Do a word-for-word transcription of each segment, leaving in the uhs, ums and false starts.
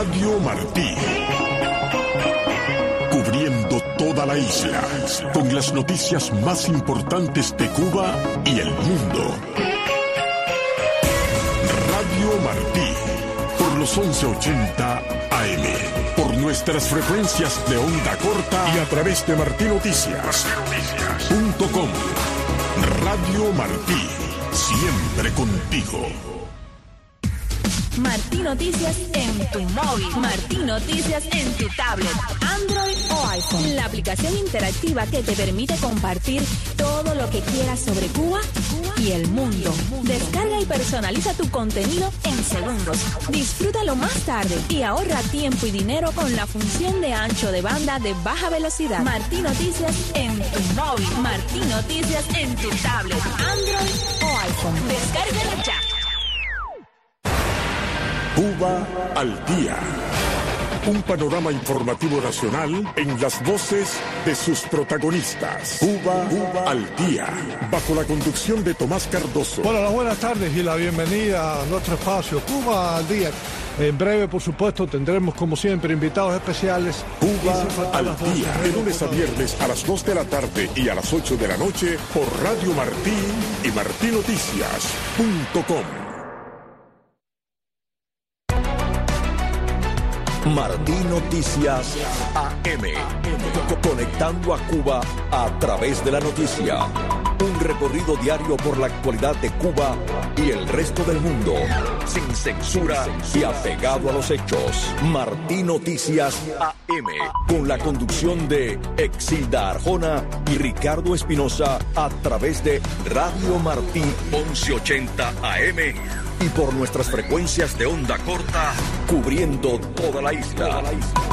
Radio Martí. Cubriendo toda la isla, con las noticias más importantes de Cuba y el mundo. Radio Martí, por los once ochenta A M, por nuestras frecuencias de onda corta y a través de martí noticias punto com. Radio Martí, siempre contigo. Martí Noticias en tu móvil, Martí Noticias en tu tablet, Android o iPhone. La aplicación interactiva que te permite compartir todo lo que quieras sobre Cuba y el mundo. Descarga y personaliza tu contenido en segundos. Disfrútalo más tarde y ahorra tiempo y dinero con la función de ancho de banda de baja velocidad. Martí Noticias en tu móvil, Martí Noticias en tu tablet, Android o iPhone. Descárgala ya. Cuba al día. Un panorama informativo nacional en las voces de sus protagonistas. Cuba, Cuba al día. Bajo la conducción de Tomás Cardoso. Hola, las buenas tardes y la bienvenida a nuestro espacio Cuba al día. En breve, por supuesto, tendremos como siempre invitados especiales. Cuba al día. De lunes a viernes a las dos de la tarde y a las ocho de la noche por Radio Martí y martí noticias punto com. Martí Noticias A M, conectando a Cuba a través de la noticia. Un recorrido diario por la actualidad de Cuba y el resto del mundo, sin censura y apegado a los hechos. Martí Noticias A M, con la conducción de Exilda Arjona y Ricardo Espinosa a través de Radio Martí once ochenta A M. Y por nuestras frecuencias de onda corta, cubriendo toda la isla.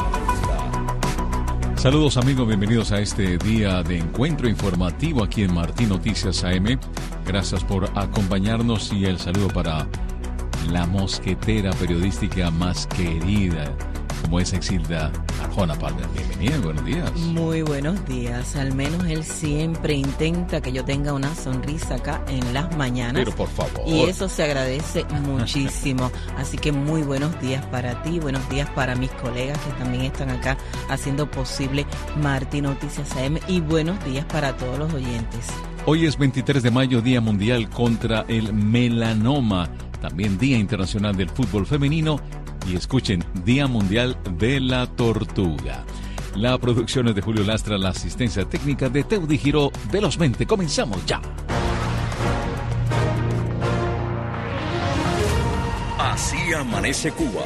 Saludos amigos, bienvenidos a este día de encuentro informativo aquí en Martí Noticias A M. Gracias por acompañarnos y el saludo para la mosquetera periodística más querida, como es Exilda Arjona Palmer. Bienvenida, buenos días. Muy buenos días. Al menos él siempre intenta que yo tenga una sonrisa acá en las mañanas. Pero por favor. Y eso se agradece muchísimo. Así que muy buenos días para ti, buenos días para mis colegas que también están acá haciendo posible Martí Noticias A M y buenos días para todos los oyentes. Hoy es veintitrés de mayo, Día Mundial contra el Melanoma. También Día Internacional del Fútbol Femenino. Y escuchen, Día Mundial de la Tortuga. La producción es de Julio Lastra, la asistencia técnica de Teudi Giró. Velozmente, comenzamos ya. Así amanece Cuba.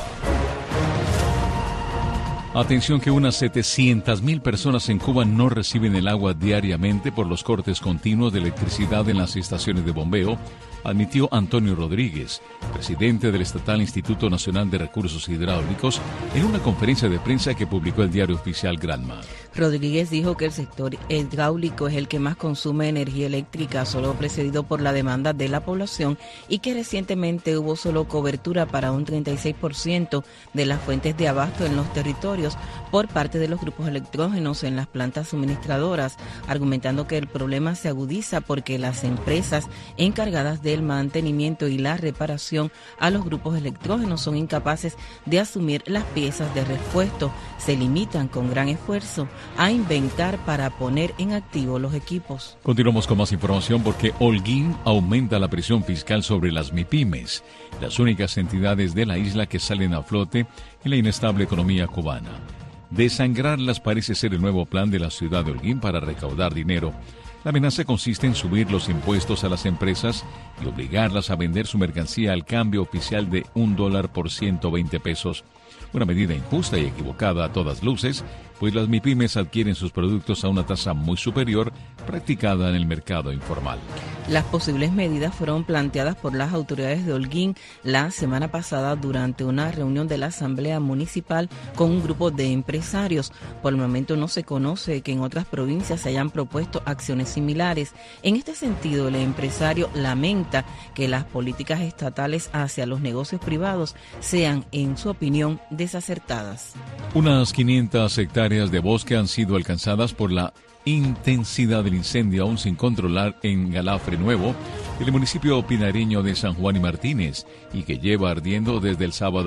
Atención que unas setecientas mil personas en Cuba no reciben el agua diariamente por los cortes continuos de electricidad en las estaciones de bombeo, admitió Antonio Rodríguez, presidente del Estatal Instituto Nacional de Recursos Hidráulicos, en una conferencia de prensa que publicó el diario oficial Granma. Rodríguez dijo que el sector hidráulico es el que más consume energía eléctrica, solo precedido por la demanda de la población, y que recientemente hubo solo cobertura para un treinta y seis por ciento de las fuentes de abasto en los territorios por parte de los grupos electrógenos en las plantas suministradoras, argumentando que el problema se agudiza porque las empresas encargadas del mantenimiento y la reparación a los grupos electrógenos son incapaces de asumir las piezas de repuesto, se limitan con gran esfuerzo a inventar para poner en activo los equipos. Continuamos con más información porque Holguín aumenta la presión fiscal sobre las MIPYMES, las únicas entidades de la isla que salen a flote en la inestable economía cubana. Desangrarlas parece ser el nuevo plan de la ciudad de Holguín para recaudar dinero. La amenaza consiste en subir los impuestos a las empresas y obligarlas a vender su mercancía al cambio oficial de un dólar por ciento veinte pesos. Una medida injusta y equivocada a todas luces, pues las MIPYMES adquieren sus productos a una tasa muy superior practicada en el mercado informal. Las posibles medidas fueron planteadas por las autoridades de Holguín la semana pasada durante una reunión de la Asamblea Municipal con un grupo de empresarios. Por el momento no se conoce que en otras provincias se hayan propuesto acciones similares. En este sentido, el empresario lamenta que las políticas estatales hacia los negocios privados sean, en su opinión, desacertadas. Unas quinientas hectáreas de bosque han sido alcanzadas por la intensidad del incendio aún sin controlar en Galafre Nuevo, el municipio pinareño de San Juan y Martínez, y que lleva ardiendo desde el sábado.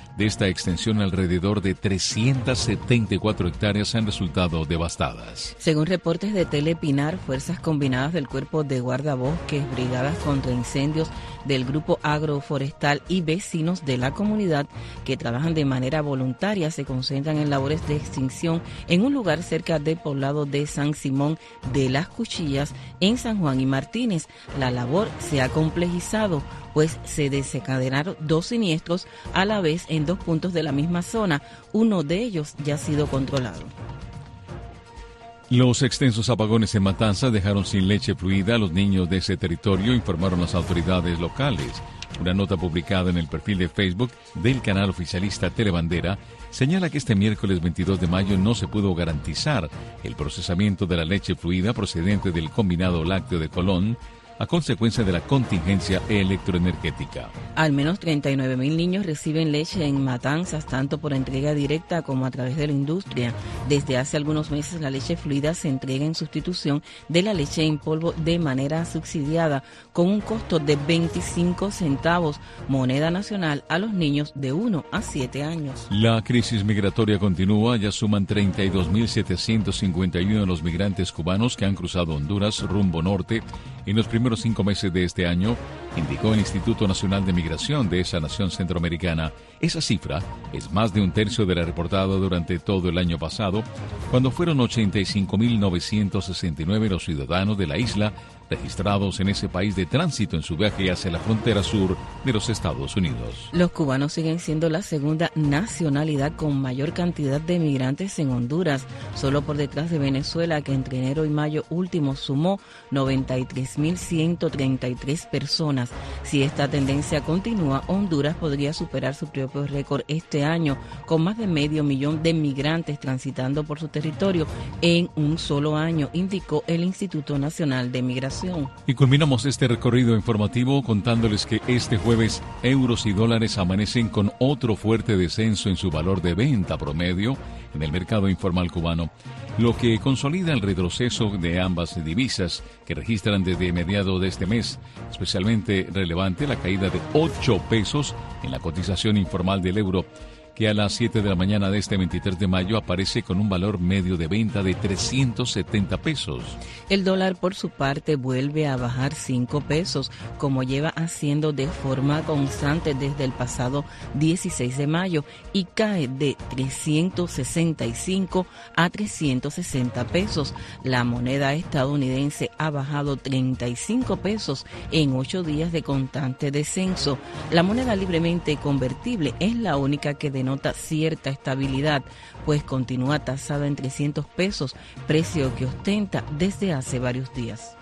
De esta extensión, alrededor de trescientas setenta y cuatro hectáreas han resultado devastadas. Según reportes de Telepinar, fuerzas combinadas del Cuerpo de Guardabosques, brigadas contra incendios del Grupo Agroforestal y vecinos de la comunidad que trabajan de manera voluntaria se concentran en labores de extinción en un lugar cerca del poblado de San Simón de las Cuchillas en San Juan y Martínez. La labor se ha complejizado, pues se desencadenaron dos siniestros a la vez en dos puntos de la misma zona. Uno de ellos ya ha sido controlado. Los extensos apagones en Matanzas dejaron sin leche fluida a los niños de ese territorio, informaron las autoridades locales. Una nota publicada en el perfil de Facebook del canal oficialista Telebandera señala que este miércoles veintidós de mayo no se pudo garantizar el procesamiento de la leche fluida procedente del combinado lácteo de Colón, a consecuencia de la contingencia electroenergética. Al menos treinta y nueve mil niños reciben leche en Matanzas, tanto por entrega directa como a través de la industria. Desde hace algunos meses la leche fluida se entrega en sustitución de la leche en polvo de manera subsidiada, con un costo de veinticinco centavos, moneda nacional, a los niños de uno a siete años. La crisis migratoria continúa, ya suman treinta y dos mil setecientos cincuenta y uno los migrantes cubanos que han cruzado Honduras rumbo norte en los primeros cinco meses de este año, indicó el Instituto Nacional de Migración de esa nación centroamericana. Esa cifra es más de un tercio de la reportada durante todo el año pasado, cuando fueron ochenta y cinco mil novecientos sesenta y nueve los ciudadanos de la isla registrados en ese país de tránsito en su viaje hacia la frontera sur de los Estados Unidos. Los cubanos siguen siendo la segunda nacionalidad con mayor cantidad de migrantes en Honduras, solo por detrás de Venezuela, que entre enero y mayo último sumó noventa y tres mil ciento treinta y tres personas. Si esta tendencia continúa, Honduras podría superar su propio récord este año, con más de medio millón de migrantes transitando por su territorio en un solo año, indicó el Instituto Nacional de Migración. Y culminamos este recorrido informativo contándoles que este jueves euros y dólares amanecen con otro fuerte descenso en su valor de venta promedio en el mercado informal cubano, lo que consolida el retroceso de ambas divisas que registran desde mediados de este mes. Especialmente relevante la caída de ocho pesos en la cotización informal del euro, que a las siete de la mañana de este veintitrés de mayo aparece con un valor medio de venta de trescientos setenta pesos. El dólar, por su parte, vuelve a bajar cinco pesos, como lleva haciendo de forma constante desde el pasado dieciséis de mayo, y cae de trescientos sesenta y cinco a trescientos sesenta pesos. La moneda estadounidense ha bajado treinta y cinco pesos en ocho días de constante descenso. La moneda libremente convertible es la única que denota cierta estabilidad, pues continúa tasada en trescientos pesos, precio que ostenta desde hace varios días.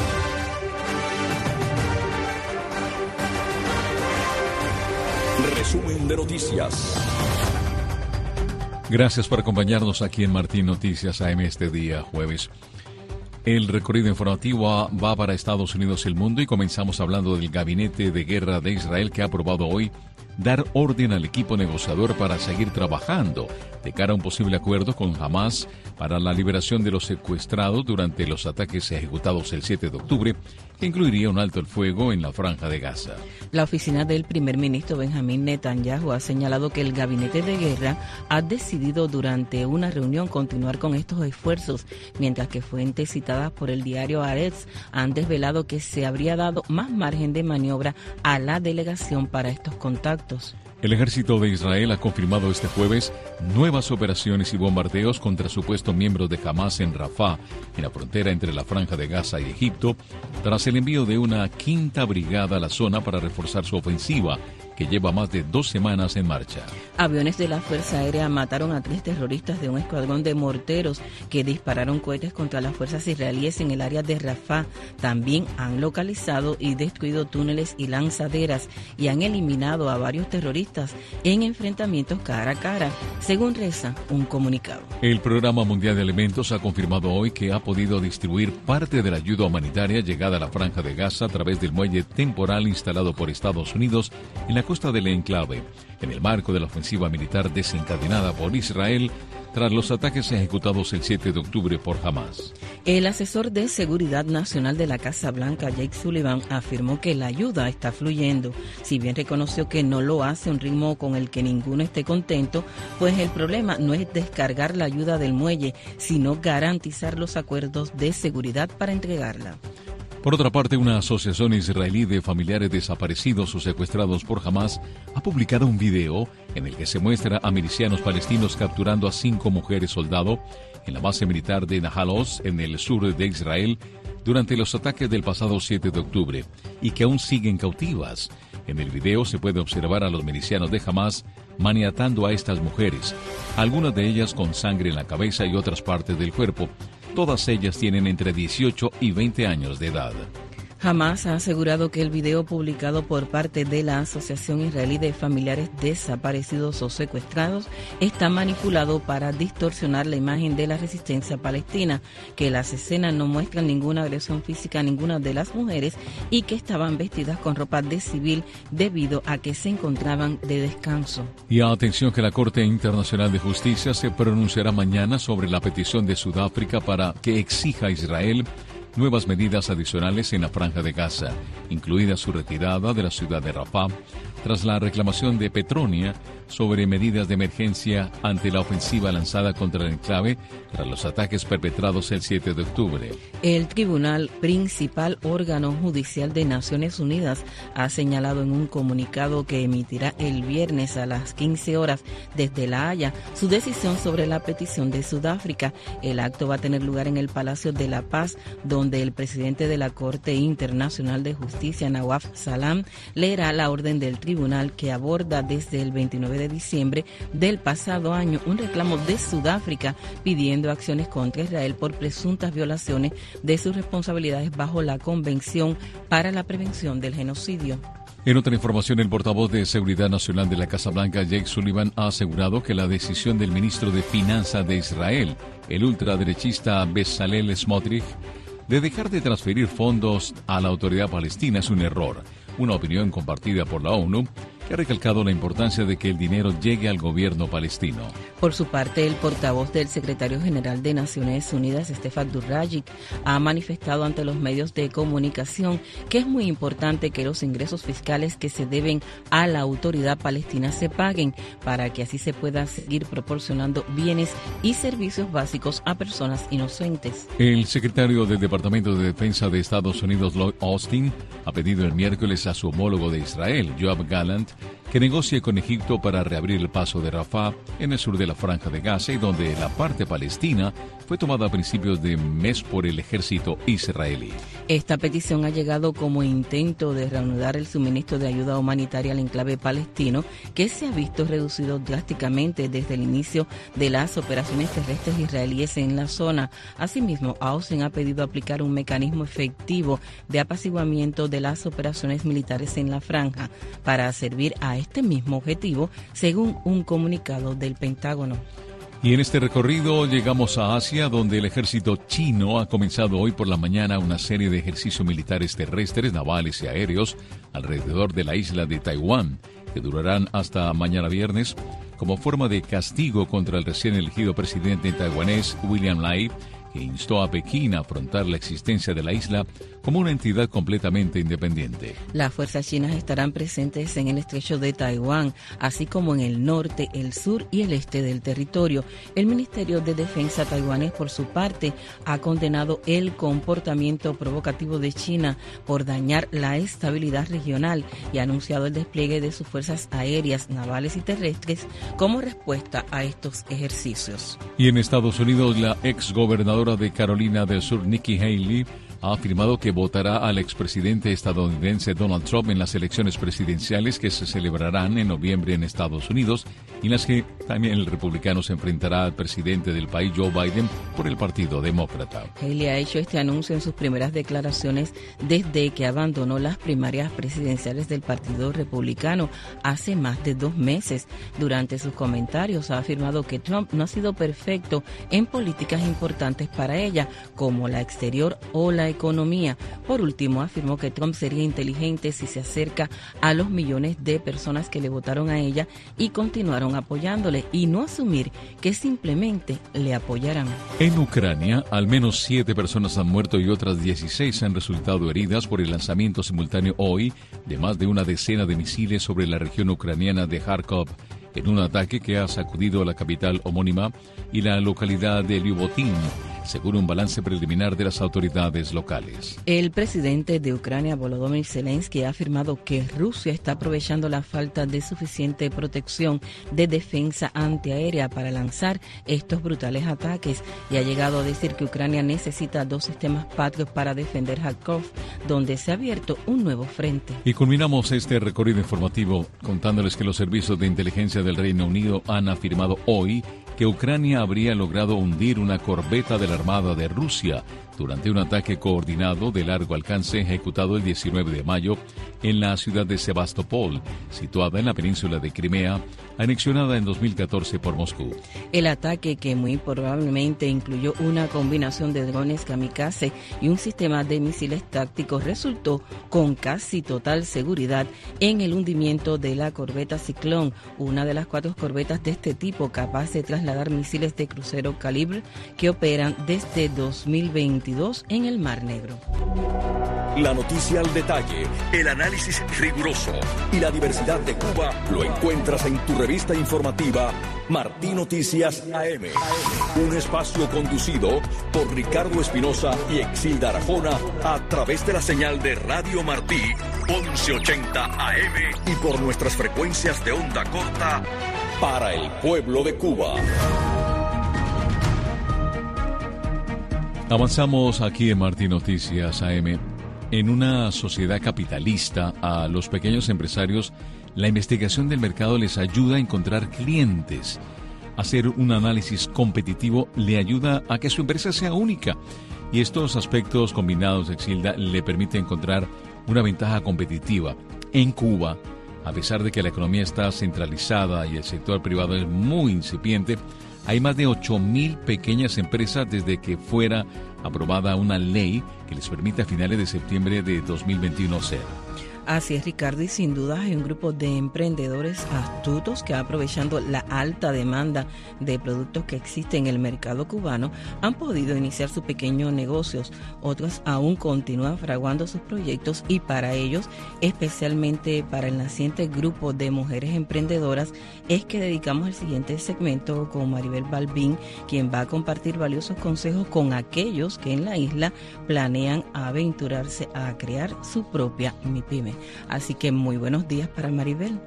Resumen de noticias. Gracias por acompañarnos aquí en Martín Noticias A M este día jueves. El recorrido informativo va para Estados Unidos y el mundo, y comenzamos hablando del Gabinete de Guerra de Israel, que ha aprobado hoy dar orden al equipo negociador para seguir trabajando de cara a un posible acuerdo con Hamás para la liberación de los secuestrados durante los ataques ejecutados el siete de octubre, que incluiría un alto el fuego en la Franja de Gaza. La oficina del primer ministro Benjamín Netanyahu ha señalado que el gabinete de guerra ha decidido durante una reunión continuar con estos esfuerzos, mientras que fuentes citadas por el diario Haaretz han desvelado que se habría dado más margen de maniobra a la delegación para estos contactos. El ejército de Israel ha confirmado este jueves nuevas operaciones y bombardeos contra supuestos miembros de Hamás en Rafah, en la frontera entre la Franja de Gaza y Egipto, tras el envío de una quinta brigada a la zona para reforzar su ofensiva, que lleva más de dos semanas en marcha. Aviones de la Fuerza Aérea mataron a tres terroristas de un escuadrón de morteros que dispararon cohetes contra las fuerzas israelíes en el área de Rafah. También han localizado y destruido túneles y lanzaderas y han eliminado a varios terroristas en enfrentamientos cara a cara, según reza un comunicado. El Programa Mundial de Alimentos ha confirmado hoy que ha podido distribuir parte de la ayuda humanitaria llegada a la Franja de Gaza a través del muelle temporal instalado por Estados Unidos en la costa del enclave, en el marco de la ofensiva militar desencadenada por Israel tras los ataques ejecutados el siete de octubre por Hamas. El asesor de Seguridad Nacional de la Casa Blanca, Jake Sullivan, afirmó que la ayuda está fluyendo. Si bien reconoció que no lo hace a un ritmo con el que ninguno esté contento, pues el problema no es descargar la ayuda del muelle, sino garantizar los acuerdos de seguridad para entregarla. Por otra parte, una asociación israelí de familiares desaparecidos o secuestrados por Hamas ha publicado un video en el que se muestra a milicianos palestinos capturando a cinco mujeres soldado en la base militar de Nahal Oz, en el sur de Israel, durante los ataques del pasado siete de octubre, y que aún siguen cautivas. En el video se puede observar a los milicianos de Hamas maniatando a estas mujeres, algunas de ellas con sangre en la cabeza y otras partes del cuerpo. Todas ellas tienen entre dieciocho y veinte años de edad. Hamas ha asegurado que el video publicado por parte de la Asociación Israelí de Familiares Desaparecidos o Secuestrados está manipulado para distorsionar la imagen de la resistencia palestina, que las escenas no muestran ninguna agresión física a ninguna de las mujeres y que estaban vestidas con ropa de civil debido a que se encontraban de descanso. Y atención que la Corte Internacional de Justicia se pronunciará mañana sobre la petición de Sudáfrica para que exija a Israel nuevas medidas adicionales en la Franja de Gaza, incluida su retirada de la ciudad de Rafah, tras la reclamación de Petronia sobre medidas de emergencia ante la ofensiva lanzada contra el enclave tras los ataques perpetrados el siete de octubre. El Tribunal Principal, órgano judicial de Naciones Unidas, ha señalado en un comunicado que emitirá el viernes a las quince horas desde La Haya su decisión sobre la petición de Sudáfrica. El acto va a tener lugar en el Palacio de la Paz, donde el presidente de la Corte Internacional de Justicia, Nawaf Salam, leerá la orden del tribunal que aborda desde el veintinueve de diciembre del pasado año un reclamo de Sudáfrica pidiendo acciones contra Israel por presuntas violaciones de sus responsabilidades bajo la Convención para la Prevención del Genocidio. En otra información, el portavoz de Seguridad Nacional de la Casa Blanca, Jake Sullivan, ha asegurado que la decisión del ministro de Finanzas de Israel, el ultraderechista Bezalel Smotrich, de dejar de transferir fondos a la autoridad palestina es un error, una opinión compartida por la ONU, que ha recalcado la importancia de que el dinero llegue al gobierno palestino. Por su parte, el portavoz del secretario general de Naciones Unidas, Stefan Dujarric, ha manifestado ante los medios de comunicación que es muy importante que los ingresos fiscales que se deben a la autoridad palestina se paguen para que así se pueda seguir proporcionando bienes y servicios básicos a personas inocentes. El secretario del Departamento de Defensa de Estados Unidos, Lloyd Austin, ha pedido el miércoles a su homólogo de Israel, Yoav Gallant, que negocie con Egipto para reabrir el paso de Rafah en el sur de la Franja de Gaza y donde la parte palestina fue tomada a principios de mes por el ejército israelí. Esta petición ha llegado como intento de reanudar el suministro de ayuda humanitaria al enclave palestino, que se ha visto reducido drásticamente desde el inicio de las operaciones terrestres israelíes en la zona. Asimismo, Austin ha pedido aplicar un mecanismo efectivo de apaciguamiento de las operaciones militares en la franja para servir a este mismo objetivo, según un comunicado del Pentágono. Y en este recorrido llegamos a Asia, donde el ejército chino ha comenzado hoy por la mañana una serie de ejercicios militares terrestres, navales y aéreos alrededor de la isla de Taiwán, que durarán hasta mañana viernes, como forma de castigo contra el recién elegido presidente taiwanés William Lai, que instó a Pekín a afrontar la existencia de la isla como una entidad completamente independiente. Las fuerzas chinas estarán presentes en el estrecho de Taiwán, así como en el norte, el sur y el este del territorio. El Ministerio de Defensa taiwanés, por su parte, ha condenado el comportamiento provocativo de China por dañar la estabilidad regional y ha anunciado el despliegue de sus fuerzas aéreas, navales y terrestres como respuesta a estos ejercicios. Y en Estados Unidos, la exgobernadora de Carolina del Sur, Nikki Haley, ha afirmado que votará al expresidente estadounidense Donald Trump en las elecciones presidenciales que se celebrarán en noviembre en Estados Unidos, y en las que también el republicano se enfrentará al presidente del país, Joe Biden, por el Partido Demócrata. Haley ha hecho este anuncio en sus primeras declaraciones desde que abandonó las primarias presidenciales del Partido Republicano hace más de dos meses. Durante sus comentarios ha afirmado que Trump no ha sido perfecto en políticas importantes para ella, como la exterior o la económica. economía. Por último, afirmó que Trump sería inteligente si se acerca a los millones de personas que le votaron a ella y continuaron apoyándole, y no asumir que simplemente le apoyarán. En Ucrania, al menos siete personas han muerto y otras dieciséis han resultado heridas por el lanzamiento simultáneo hoy de más de una decena de misiles sobre la región ucraniana de Kharkov, en un ataque que ha sacudido a la capital homónima y la localidad de Lyubotin, según un balance preliminar de las autoridades locales. El presidente de Ucrania, Volodymyr Zelensky, ha afirmado que Rusia está aprovechando la falta de suficiente protección de defensa antiaérea para lanzar estos brutales ataques, y ha llegado a decir que Ucrania necesita dos sistemas Patriot para defender Kharkov, donde se ha abierto un nuevo frente. Y culminamos este recorrido informativo contándoles que los servicios de inteligencia del Reino Unido han afirmado hoy que Ucrania habría logrado hundir una corbeta de la Armada de Rusia durante un ataque coordinado de largo alcance ejecutado el diecinueve de mayo en la ciudad de Sebastopol, situada en la península de Crimea, anexionada en dos mil catorce por Moscú. El ataque, que muy probablemente incluyó una combinación de drones kamikaze y un sistema de misiles tácticos, resultó con casi total seguridad en el hundimiento de la corbeta Ciclón, una de las cuatro corbetas de este tipo capaz de trasladar misiles de crucero calibre que operan desde dos mil veintidós en el Mar Negro. La noticia al detalle, el análisis riguroso y la diversidad de Cuba lo encuentras en tu revista informativa Martí Noticias A M. Un espacio conducido por Ricardo Espinosa y Exilda Arjona a través de la señal de Radio Martí once ochenta A M y por nuestras frecuencias de onda corta para el pueblo de Cuba. Avanzamos aquí en Martí Noticias A M. En una sociedad capitalista, a los pequeños empresarios, la investigación del mercado les ayuda a encontrar clientes. Hacer un análisis competitivo le ayuda a que su empresa sea única. Y estos aspectos combinados, Exilda, le permite encontrar una ventaja competitiva. En Cuba, a pesar de que la economía está centralizada y el sector privado es muy incipiente, hay más de ocho mil pequeñas empresas desde que fuera aprobada una ley que les permite a finales de septiembre de dos mil veintiuno ser. Así es, Ricardo, y sin duda hay un grupo de emprendedores astutos que, aprovechando la alta demanda de productos que existe en el mercado cubano, han podido iniciar sus pequeños negocios. Otros aún continúan fraguando sus proyectos, y para ellos, especialmente para el naciente grupo de mujeres emprendedoras, es que dedicamos el siguiente segmento con Maribel Balbín, quien va a compartir valiosos consejos con aquellos que en la isla planean aventurarse a crear su propia MIPYME. Así que muy buenos días para Maribel.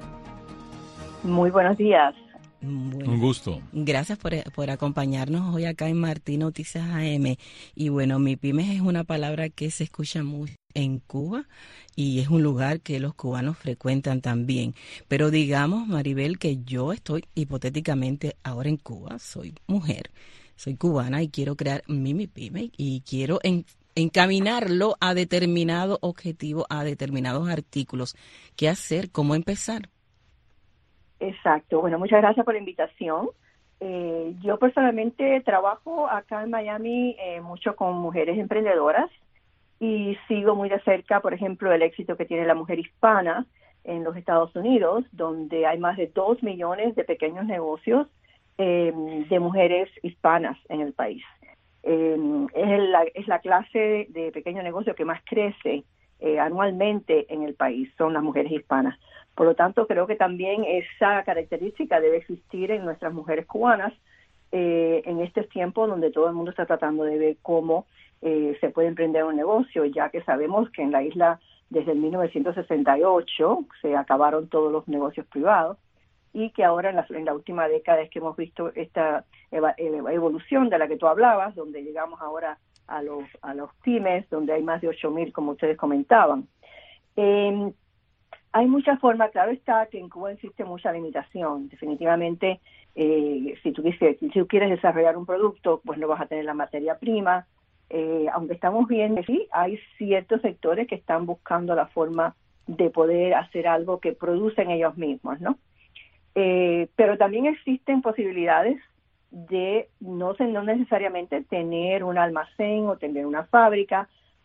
Muy buenos días. Bueno, un gusto. Gracias por, por acompañarnos hoy acá en Martí Noticias A M. Y bueno, MIPYME es una palabra que se escucha mucho en Cuba y es un lugar que los cubanos frecuentan también. Pero digamos, Maribel, que yo estoy hipotéticamente ahora en Cuba, soy mujer, soy cubana y quiero crear mi MIPYME y quiero en encaminarlo a determinado objetivo, a determinados artículos. ¿Qué hacer? ¿Cómo empezar? Exacto. Bueno, muchas gracias por la invitación. Eh, yo personalmente trabajo acá en Miami eh, mucho con mujeres emprendedoras y sigo muy de cerca, por ejemplo, el éxito que tiene la mujer hispana en los Estados Unidos, donde hay más de dos millones de pequeños negocios eh, de mujeres hispanas en el país. Eh, es, la, es la clase de, de pequeño negocio que más crece eh, anualmente en el país, son las mujeres hispanas. Por lo tanto, creo que también esa característica debe existir en nuestras mujeres cubanas eh, en este tiempo donde todo el mundo está tratando de ver cómo eh, se puede emprender un negocio, ya que sabemos que en la isla desde el mil novecientos sesenta y ocho se acabaron todos los negocios privados, y que ahora en la, en la última década es que hemos visto esta eva, evolución de la que tú hablabas, donde llegamos ahora a los a los pymes, donde hay más de ocho mil, como ustedes comentaban. Eh, hay muchas formas, claro está que en Cuba existe mucha limitación. Definitivamente, eh, si, tú dices, si tú quieres desarrollar un producto, pues no vas a tener la materia prima. Eh, aunque estamos viendo, sí, hay ciertos sectores que están buscando la forma de poder hacer algo que producen ellos mismos, ¿no? Eh, pero también existen posibilidades de no, no necesariamente tener un almacén o tener una fábrica,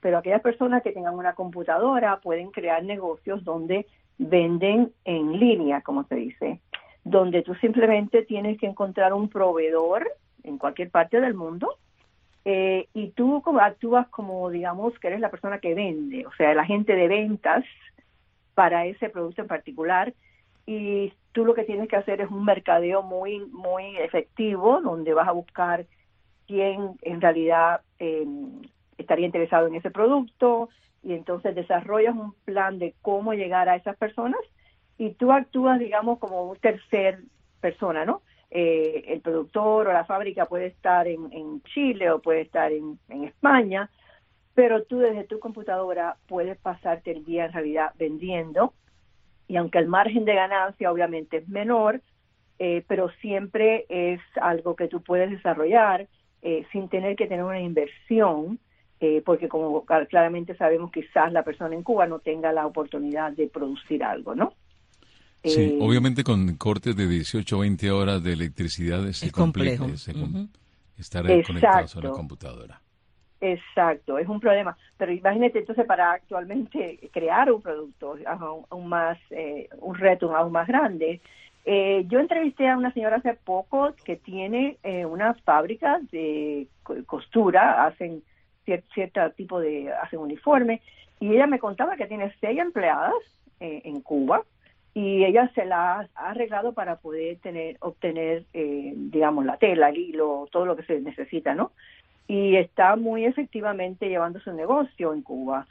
pero aquellas personas que tengan una computadora pueden crear negocios donde venden en línea, como se dice, donde tú simplemente tienes que encontrar un proveedor en cualquier parte del mundo eh, y tú como, actúas como, digamos, que eres la persona que vende, o sea, el agente de ventas para ese producto en particular, y tú lo que tienes que hacer es un mercadeo muy, muy efectivo, donde vas a buscar quién en realidad eh, estaría interesado en ese producto, y entonces desarrollas un plan de cómo llegar a esas personas, y tú actúas, digamos, como un tercer persona, ¿no? Eh, el productor o la fábrica puede estar en, en Chile o puede estar en, en España, pero tú desde tu computadora puedes pasarte el día en realidad vendiendo, y aunque el margen de ganancia obviamente es menor, eh, pero siempre es algo que tú puedes desarrollar eh, sin tener que tener una inversión, eh, porque como claramente sabemos, quizás la persona en Cuba no tenga la oportunidad de producir algo, ¿no? Sí, eh, obviamente con cortes de dieciocho o veinte horas de electricidad es complejo. Se com- uh-huh. estar Exacto. conectados a la computadora. Exacto, es un problema. Pero imagínate entonces para actualmente crear un producto aún, aún más, eh, un reto aún más grande. Eh, yo entrevisté a una señora hace poco que tiene eh, una fábrica de costura, hacen cier- cierto tipo de, hacen uniforme, y ella me contaba que tiene seis empleadas eh, en Cuba, y ella se la ha arreglado para poder tener, obtener, eh, digamos, la tela, el hilo, todo lo que se necesita, ¿no? Y está muy efectivamente llevando su negocio en Cuba.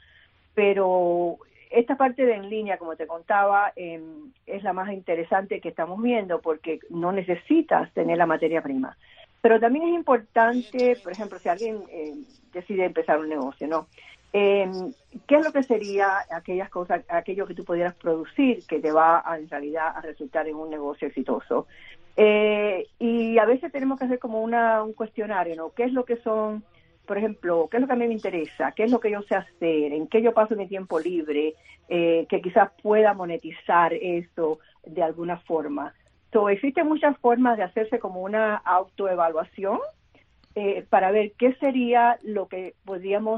Pero esta parte de en línea, como te contaba, eh, es la más interesante que estamos viendo, porque no necesitas tener la materia prima. Pero también es importante, por ejemplo, si alguien eh, decide empezar un negocio, ¿no? Eh, ¿Qué es lo que sería aquellas cosas, aquello que tú pudieras producir que te va a, en realidad a resultar en un negocio exitoso? Eh, y a veces tenemos que hacer como una, un cuestionario, ¿no? ¿Qué es lo que son, por ejemplo, qué es lo que a mí me interesa? ¿Qué es lo que yo sé hacer? ¿En qué yo paso mi tiempo libre? Eh, que quizás pueda monetizar eso de alguna forma. So, existen muchas formas de hacerse como una autoevaluación eh, para ver qué sería lo que podríamos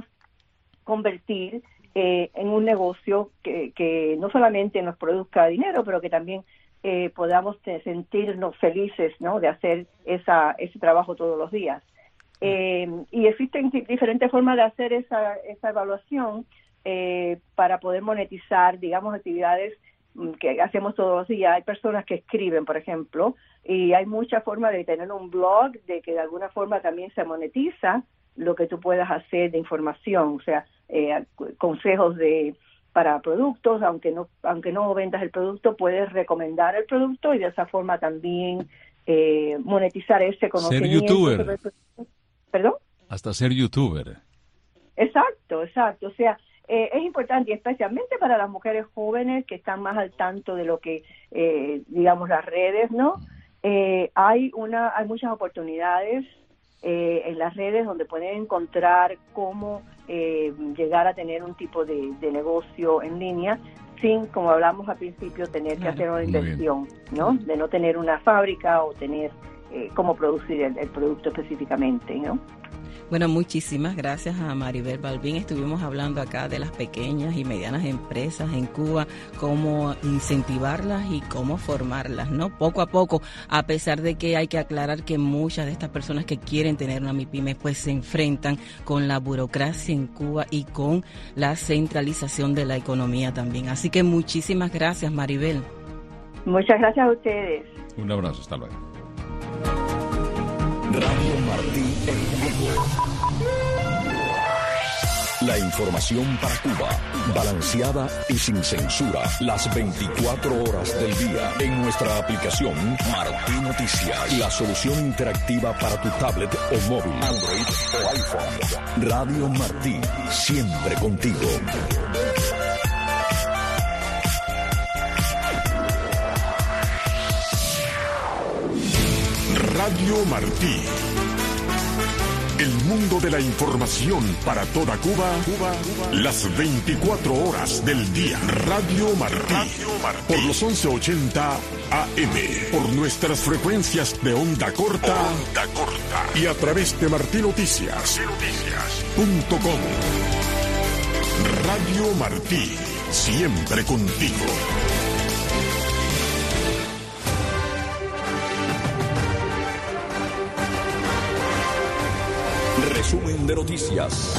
convertir eh, en un negocio que, que no solamente nos produzca dinero, pero que también eh, podamos te, sentirnos felices, ¿no? De hacer esa, ese trabajo todos los días. Eh, y existen diferentes formas de hacer esa, esa evaluación eh, para poder monetizar, digamos, actividades que hacemos todos los días. Hay personas que escriben, por ejemplo, y hay muchas formas de tener un blog, de que de alguna forma también se monetiza lo que tú puedas hacer de información, o sea, eh, consejos de para productos, aunque no aunque no vendas el producto, puedes recomendar el producto y de esa forma también eh, monetizar ese conocimiento. Ser youtuber. ¿Perdón? Hasta ser youtuber. Exacto, exacto. O sea, eh, es importante, y especialmente para las mujeres jóvenes que están más al tanto de lo que, eh, digamos, las redes, ¿no? Eh, hay una hay muchas oportunidades eh, en las redes donde pueden encontrar cómo eh, llegar a tener un tipo de, de negocio en línea sin, como hablamos al principio, tener que hacer una inversión, ¿no? De no tener una fábrica o tener eh, cómo producir el, el producto específicamente, ¿no? Bueno, muchísimas gracias a Maribel Balbín. Estuvimos hablando acá de las pequeñas y medianas empresas en Cuba, cómo incentivarlas y cómo formarlas, ¿no? Poco a poco, a pesar de que hay que aclarar que muchas de estas personas que quieren tener una MIPYME pues se enfrentan con la burocracia en Cuba y con la centralización de la economía también. Así que muchísimas gracias, Maribel. Muchas gracias a ustedes. Un abrazo, hasta luego. Radio Martí en vivo. La información para Cuba, balanceada y sin censura, las veinticuatro horas del día. En nuestra aplicación Martí Noticias, la solución interactiva para tu tablet o móvil, Android o iPhone. Radio Martí, siempre contigo. Radio Martí. El mundo de la información para toda Cuba, Cuba, las veinticuatro horas del día. Radio Martí. Radio Martí. Por los once ochenta A M. Por nuestras frecuencias de onda corta. Onda corta. Y a través de martinoticias punto com. Radio Martí, siempre contigo. Resumen de noticias.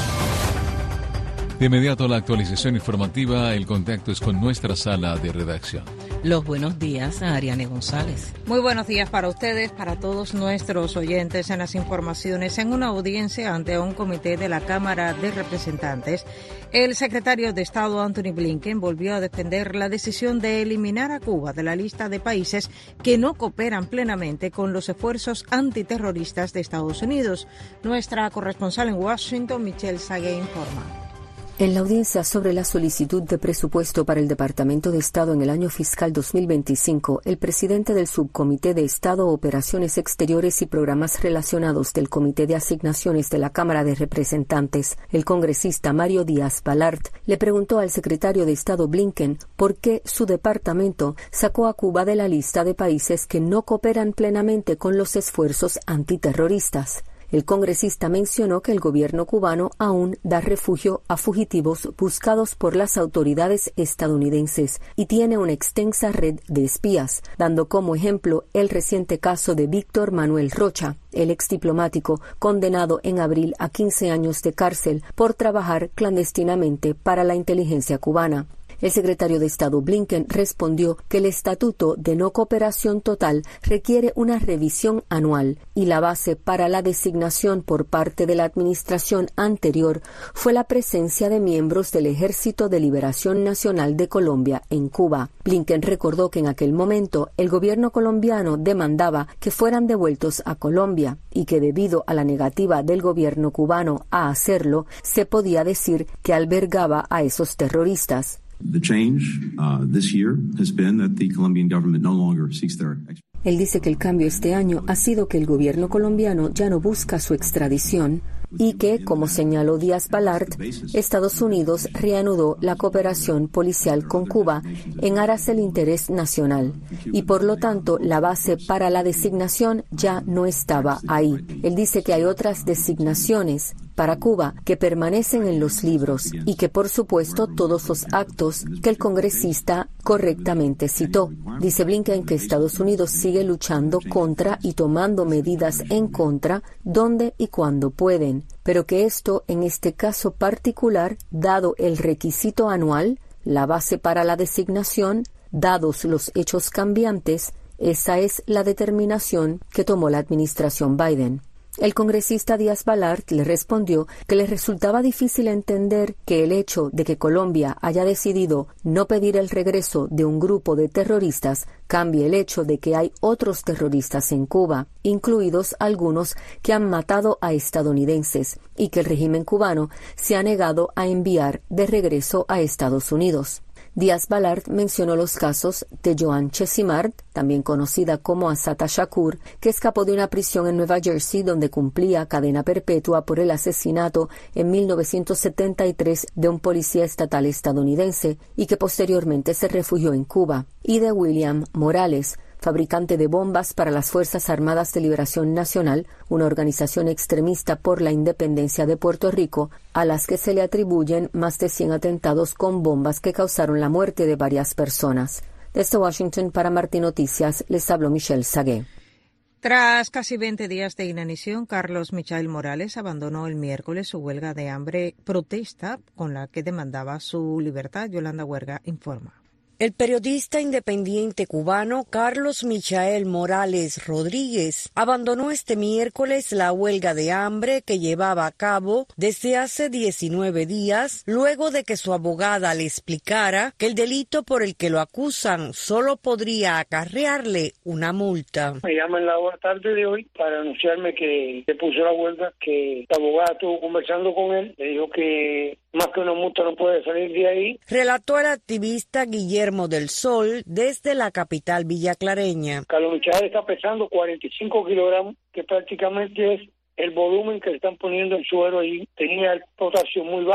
De inmediato la actualización informativa, el contacto es con nuestra sala de redacción. Los buenos días a Ariane González. Muy buenos días para ustedes, para todos nuestros oyentes. En las informaciones, en una audiencia ante un comité de la Cámara de Representantes, el secretario de Estado Anthony Blinken volvió a defender la decisión de eliminar a Cuba de la lista de países que no cooperan plenamente con los esfuerzos antiterroristas de Estados Unidos. Nuestra corresponsal en Washington, Michelle Sagué, informa. En la audiencia sobre la solicitud de presupuesto para el Departamento de Estado en el año fiscal dos mil veinticinco, el presidente del Subcomité de Estado, Operaciones Exteriores y Programas Relacionados del Comité de Asignaciones de la Cámara de Representantes, el congresista Mario Díaz-Balart, le preguntó al secretario de Estado Blinken por qué su departamento sacó a Cuba de la lista de países que no cooperan plenamente con los esfuerzos antiterroristas. El congresista mencionó que el gobierno cubano aún da refugio a fugitivos buscados por las autoridades estadounidenses y tiene una extensa red de espías, dando como ejemplo el reciente caso de Víctor Manuel Rocha, el exdiplomático condenado en abril a quince años de cárcel por trabajar clandestinamente para la inteligencia cubana. El secretario de Estado Blinken respondió que el Estatuto de No Cooperación Total requiere una revisión anual y la base para la designación por parte de la administración anterior fue la presencia de miembros del Ejército de Liberación Nacional de Colombia en Cuba. Blinken recordó que en aquel momento el gobierno colombiano demandaba que fueran devueltos a Colombia y que debido a la negativa del gobierno cubano a hacerlo, se podía decir que albergaba a esos terroristas. The change uh, this year has been that the Colombian government no longer seeks their Él dice que el cambio este año ha sido que el gobierno colombiano ya no busca su extradición y que, como señaló Díaz-Balart, Estados Unidos reanudó la cooperación policial con Cuba en aras del interés nacional y, por lo tanto, la base para la designación ya no estaba ahí. Él dice que hay otras designaciones para Cuba que permanecen en los libros y que, por supuesto, todos los actos que el congresista correctamente citó. Dice Blinken que Estados Unidos sigue luchando contra y tomando medidas en contra donde y cuando pueden, pero que esto, en este caso particular, dado el requisito anual, la base para la designación, dados los hechos cambiantes, esa es la determinación que tomó la administración Biden. El congresista Díaz-Balart le respondió que le resultaba difícil entender que el hecho de que Colombia haya decidido no pedir el regreso de un grupo de terroristas cambie el hecho de que hay otros terroristas en Cuba, incluidos algunos que han matado a estadounidenses, y que el régimen cubano se ha negado a enviar de regreso a Estados Unidos. Díaz-Balart mencionó los casos de Joan Chesimard, también conocida como Assata Shakur, que escapó de una prisión en Nueva Jersey donde cumplía cadena perpetua por el asesinato en mil novecientos setenta y tres de un policía estatal estadounidense y que posteriormente se refugió en Cuba, y de William Morales, fabricante de bombas para las Fuerzas Armadas de Liberación Nacional, una organización extremista por la independencia de Puerto Rico, a las que se le atribuyen más de cien atentados con bombas que causaron la muerte de varias personas. Desde Washington para Martí Noticias, les habló Michelle Sagué. Tras casi veinte días de inanición, Carlos Michael Morales abandonó el miércoles su huelga de hambre protesta con la que demandaba su libertad. Yolanda Huerga informa. El periodista independiente cubano Carlos Michael Morales Rodríguez abandonó este miércoles la huelga de hambre que llevaba a cabo desde hace diecinueve días, luego de que su abogada le explicara que el delito por el que lo acusan solo podría acarrearle una multa. Me llaman la tarde de hoy para anunciarme que se puso la huelga, que la abogada estuvo conversando con él, le dijo que más que una multa no puede salir de ahí. Relató el activista Guillermo del Sol desde la capital villaclareña. Carlos Michael está pesando cuarenta y cinco kilogramos, que prácticamente es el volumen que le están poniendo en suero ahí. Tenía el potasio muy bajo,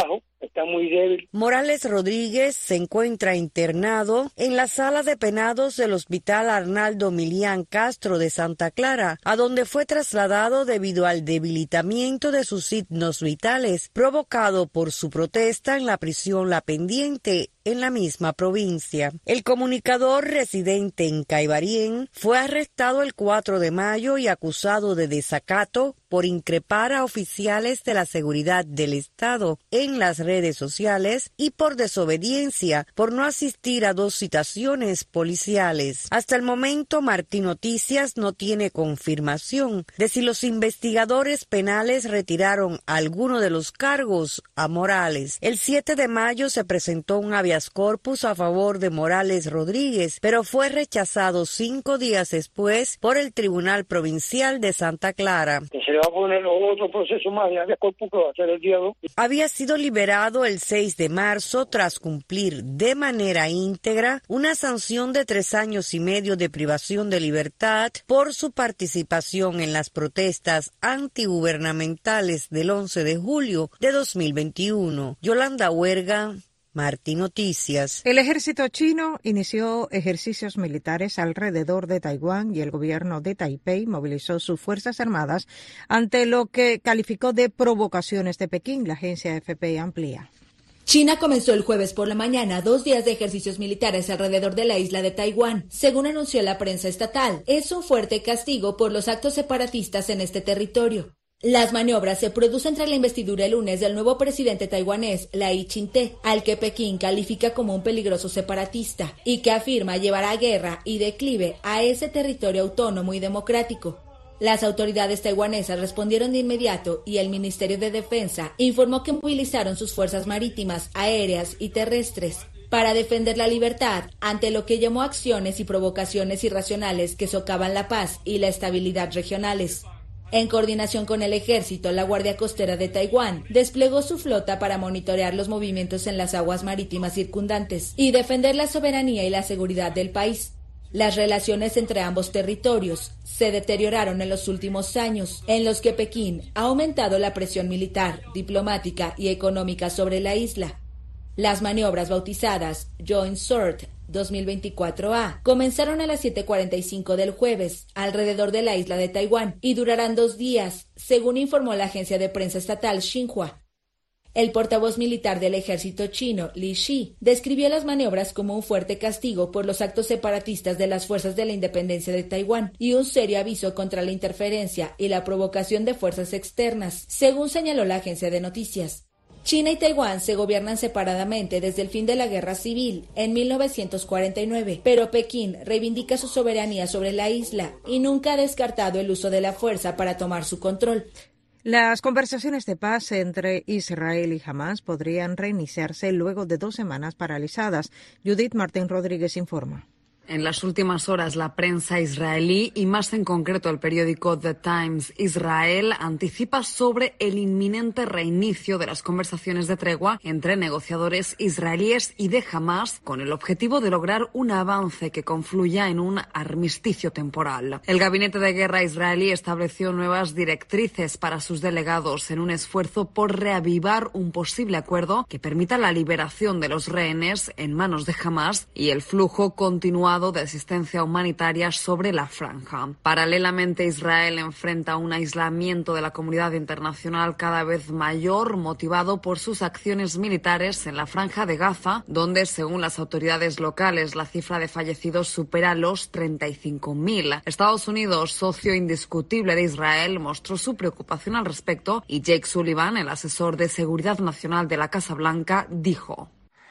está muy débil. Morales Rodríguez se encuentra internado en la sala de penados del Hospital Arnaldo Milián Castro de Santa Clara, a donde fue trasladado debido al debilitamiento de sus signos vitales, provocado por su protesta en la prisión La Pendiente, en la misma provincia. El comunicador residente en Caibarien fue arrestado el cuatro de mayo y acusado de desacato por increpar a oficiales de la seguridad del Estado en las redes sociales y por desobediencia por no asistir a dos citaciones policiales. Hasta el momento, Martín Noticias no tiene confirmación de si los investigadores penales retiraron alguno de los cargos a Morales. El siete de mayo se presentó un habeas corpus a favor de Morales Rodríguez, pero fue rechazado cinco días después por el Tribunal Provincial de Santa Clara. Que se le va a poner otro proceso más de habeas corpus que va a ser el día dos. Había sido liberado el seis de marzo tras cumplir de manera íntegra una sanción de tres años y medio de privación de libertad por su participación en las protestas antigubernamentales del once de julio de dos mil veintiuno. Yolanda Huerga, Martín Noticias. El ejército chino inició ejercicios militares alrededor de Taiwán y el gobierno de Taipei movilizó sus fuerzas armadas ante lo que calificó de provocaciones de Pekín. La agencia A F P amplía. China comenzó el jueves por la mañana dos días de ejercicios militares alrededor de la isla de Taiwán, según anunció la prensa estatal. Es un fuerte castigo por los actos separatistas en este territorio. Las maniobras se producen tras la investidura el lunes del nuevo presidente taiwanés, Lai Ching-te, al que Pekín califica como un peligroso separatista y que afirma llevará guerra y declive a ese territorio autónomo y democrático. Las autoridades taiwanesas respondieron de inmediato y el Ministerio de Defensa informó que movilizaron sus fuerzas marítimas, aéreas y terrestres para defender la libertad ante lo que llamó acciones y provocaciones irracionales que socavan la paz y la estabilidad regionales. En coordinación con el ejército, la Guardia Costera de Taiwán desplegó su flota para monitorear los movimientos en las aguas marítimas circundantes y defender la soberanía y la seguridad del país. Las relaciones entre ambos territorios se deterioraron en los últimos años, en los que Pekín ha aumentado la presión militar, diplomática y económica sobre la isla. Las maniobras bautizadas Joint Sword dos mil veinticuatro A comenzaron a las siete cuarenta y cinco del jueves alrededor de la isla de Taiwán y durarán dos días, según informó la agencia de prensa estatal Xinhua. El portavoz militar del ejército chino, Li Shi, describió las maniobras como un fuerte castigo por los actos separatistas de las fuerzas de la independencia de Taiwán y un serio aviso contra la interferencia y la provocación de fuerzas externas, según señaló la agencia de noticias. China y Taiwán se gobiernan separadamente desde el fin de la Guerra Civil en mil novecientos cuarenta y nueve, pero Pekín reivindica su soberanía sobre la isla y nunca ha descartado el uso de la fuerza para tomar su control. Las conversaciones de paz entre Israel y Hamás podrían reiniciarse luego de dos semanas paralizadas. Judith Martín Rodríguez informa. En las últimas horas, la prensa israelí y más en concreto el periódico The Times Israel anticipa sobre el inminente reinicio de las conversaciones de tregua entre negociadores israelíes y de Hamás con el objetivo de lograr un avance que confluya en un armisticio temporal. El gabinete de guerra israelí estableció nuevas directrices para sus delegados en un esfuerzo por reavivar un posible acuerdo que permita la liberación de los rehenes en manos de Hamás y el flujo continuado de asistencia humanitaria sobre la franja. Paralelamente, Israel enfrenta un aislamiento de la comunidad internacional cada vez mayor, motivado por sus acciones militares en la franja de Gaza, donde, según las autoridades locales, la cifra de fallecidos supera los treinta y cinco mil. Estados Unidos, socio indiscutible de Israel, mostró su preocupación al respecto y Jake Sullivan, el asesor de seguridad nacional de la Casa Blanca, dijo: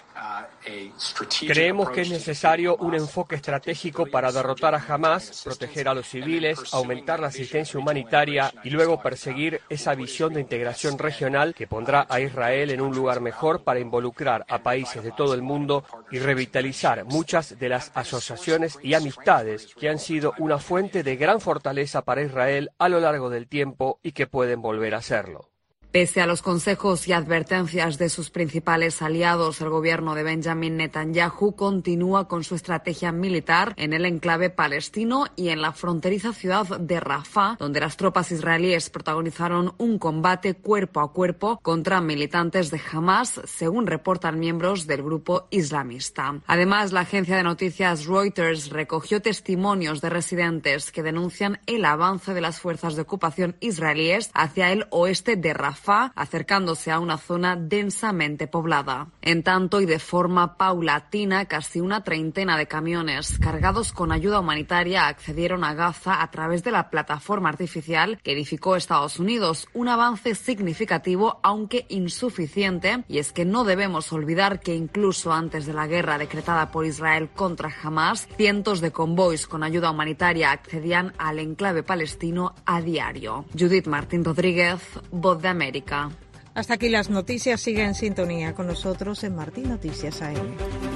Creemos que es necesario un enfoque estratégico para derrotar a Hamás, proteger a los civiles, aumentar la asistencia humanitaria y luego perseguir esa visión de integración regional que pondrá a Israel en un lugar mejor para involucrar a países de todo el mundo y revitalizar muchas de las asociaciones y amistades que han sido una fuente de gran fortaleza para Israel a lo largo del tiempo y que pueden volver a serlo. Pese a los consejos y advertencias de sus principales aliados, el gobierno de Benjamin Netanyahu continúa con su estrategia militar en el enclave palestino y en la fronteriza ciudad de Rafah, donde las tropas israelíes protagonizaron un combate cuerpo a cuerpo contra militantes de Hamas, según reportan miembros del grupo islamista. Además, la agencia de noticias Reuters recogió testimonios de residentes que denuncian el avance de las fuerzas de ocupación israelíes hacia el oeste de Rafah, acercándose a una zona densamente poblada. En tanto, y de forma paulatina, casi una treintena de camiones cargados con ayuda humanitaria accedieron a Gaza a través de la plataforma artificial que edificó Estados Unidos, un avance significativo aunque insuficiente, y es que no debemos olvidar que incluso antes de la guerra decretada por Israel contra Hamas, cientos de convoys con ayuda humanitaria accedían al enclave palestino a diario. Judith Martín Rodríguez, Voz de América. Hasta aquí las noticias. Sigue en sintonía con nosotros en Martín Noticias A M.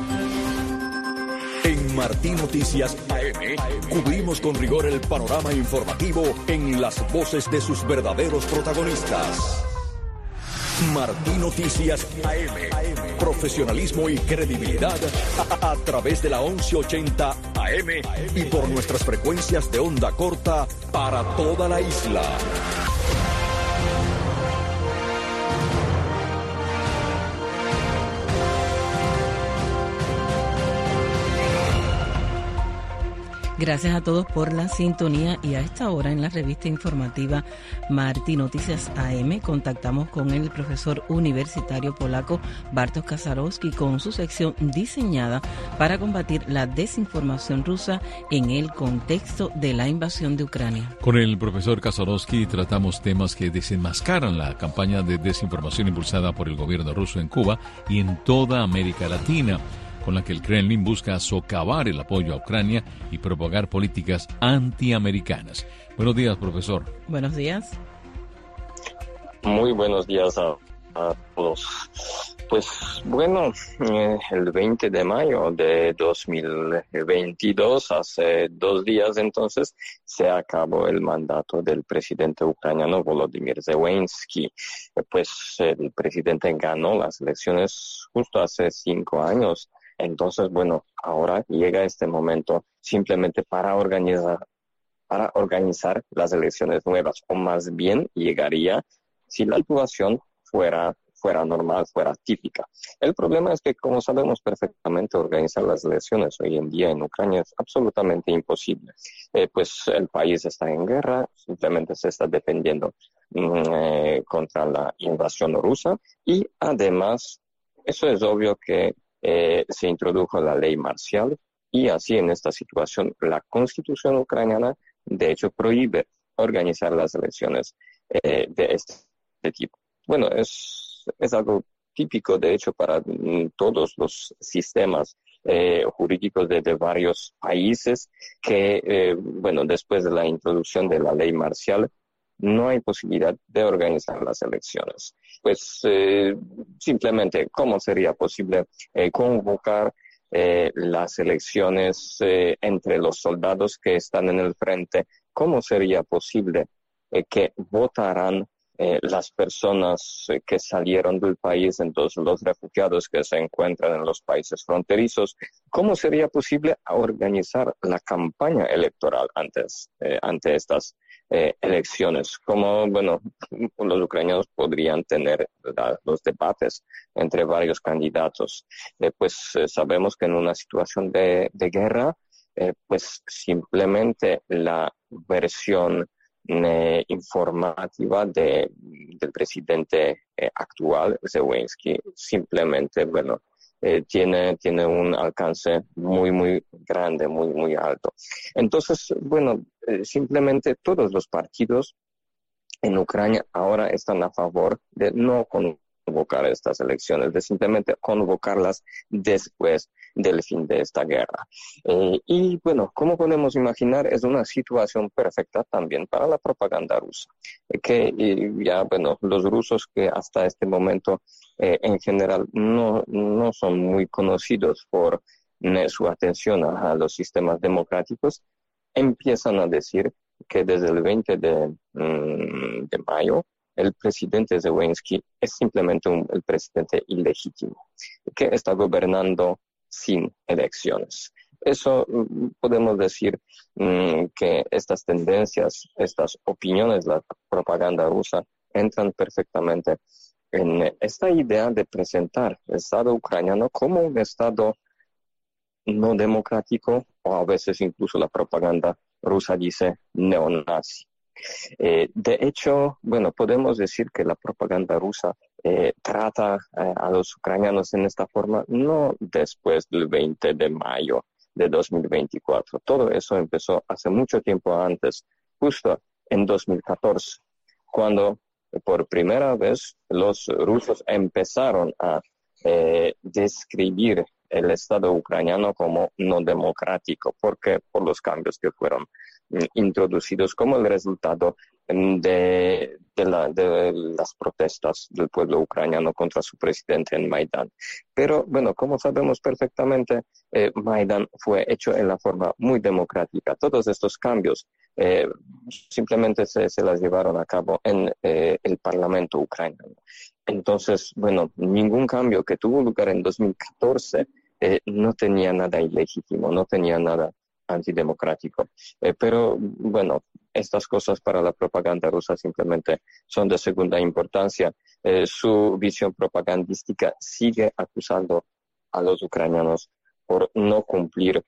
En Martín Noticias A M cubrimos con rigor el panorama informativo en las voces de sus verdaderos protagonistas. Martín Noticias A M. Profesionalismo y credibilidad a, a, a través de la once ochenta A M y por nuestras frecuencias de onda corta para toda la isla. Gracias a todos por la sintonía, y a esta hora en la revista informativa Martín Noticias A M contactamos con el profesor universitario polaco Bartosz Kaczorowski con su sección diseñada para combatir la desinformación rusa en el contexto de la invasión de Ucrania. Con el profesor Kaczorowski tratamos temas que desenmascaran la campaña de desinformación impulsada por el gobierno ruso en Cuba y en toda América Latina, con la que el Kremlin busca socavar el apoyo a Ucrania y propagar políticas antiamericanas. Buenos días, profesor. Buenos días. Muy buenos días a, a todos. Pues bueno, eh, el veinte de mayo de dos mil veintidós, hace dos días entonces, se acabó el mandato del presidente ucraniano Volodymyr Zelensky. Eh, pues el presidente ganó las elecciones justo hace cinco años. Entonces, bueno, ahora llega este momento simplemente para organizar, para organizar las elecciones nuevas, o más bien llegaría si la situación fuera, fuera normal, fuera típica. El problema es que, como sabemos perfectamente, organizar las elecciones hoy en día en Ucrania es absolutamente imposible. Eh, pues el país está en guerra, simplemente se está defendiendo eh, contra la invasión rusa, y además, eso es obvio que Eh, se introdujo la ley marcial, y así en esta situación la constitución ucraniana de hecho prohíbe organizar las elecciones eh, de este tipo. Bueno, es, es algo típico de hecho para mm, todos los sistemas eh, jurídicos de, de varios países que, eh, bueno, después de la introducción de la ley marcial no hay posibilidad de organizar las elecciones. Pues eh, simplemente, ¿cómo sería posible eh, convocar eh, las elecciones eh, entre los soldados que están en el frente? ¿Cómo sería posible eh, que votaran eh, las personas eh, que salieron del país, entonces los refugiados que se encuentran en los países fronterizos? ¿Cómo sería posible organizar la campaña electoral antes, eh, ante estas Eh, elecciones? Como, bueno, los ucranianos podrían tener ¿verdad? los debates entre varios candidatos. Eh, pues eh, sabemos que en una situación de, de guerra, eh, pues simplemente la versión eh, informativa de, del presidente eh, actual, Zelensky, simplemente, bueno, Eh, tiene, tiene un alcance muy, muy grande, muy, muy alto. Entonces, bueno, eh, simplemente todos los partidos en Ucrania ahora están a favor de no convocar estas elecciones, de simplemente convocarlas después del fin de esta guerra. Eh, y bueno, como podemos imaginar, es una situación perfecta también para la propaganda rusa, eh, que eh, ya, bueno, los rusos que hasta este momento Eh, en general no, no son muy conocidos por eh, su atención a, a los sistemas democráticos, empiezan a decir que desde el veinte de, mm, de mayo el presidente Zelensky es simplemente un, el presidente ilegítimo, que está gobernando sin elecciones. Eso podemos decir mmm, que estas tendencias, estas opiniones de la propaganda rusa entran perfectamente en esta idea de presentar el Estado ucraniano como un Estado no democrático, o a veces incluso la propaganda rusa dice neonazi. Eh, de hecho, bueno, podemos decir que la propaganda rusa eh, trata eh, a los ucranianos en esta forma no después del veinte de mayo de dos mil veinticuatro. Todo eso empezó hace mucho tiempo antes, justo en dos mil catorce, cuando por primera vez los rusos empezaron a eh, describir el Estado ucraniano como no democrático, porque por los cambios que fueron mm, introducidos como el resultado de, de, la, de las protestas del pueblo ucraniano contra su presidente en Maidán. Pero bueno, como sabemos perfectamente, eh, Maidán fue hecho en la forma muy democrática. Todos estos cambios eh, simplemente se, se las llevaron a cabo en eh, el Parlamento ucraniano. Entonces, bueno, ningún cambio que tuvo lugar en dos mil catorce eh, no tenía nada ilegítimo, no tenía nada antidemocrático. Eh, pero, bueno, estas cosas para la propaganda rusa simplemente son de segunda importancia. Eh, su visión propagandística sigue acusando a los ucranianos por no cumplir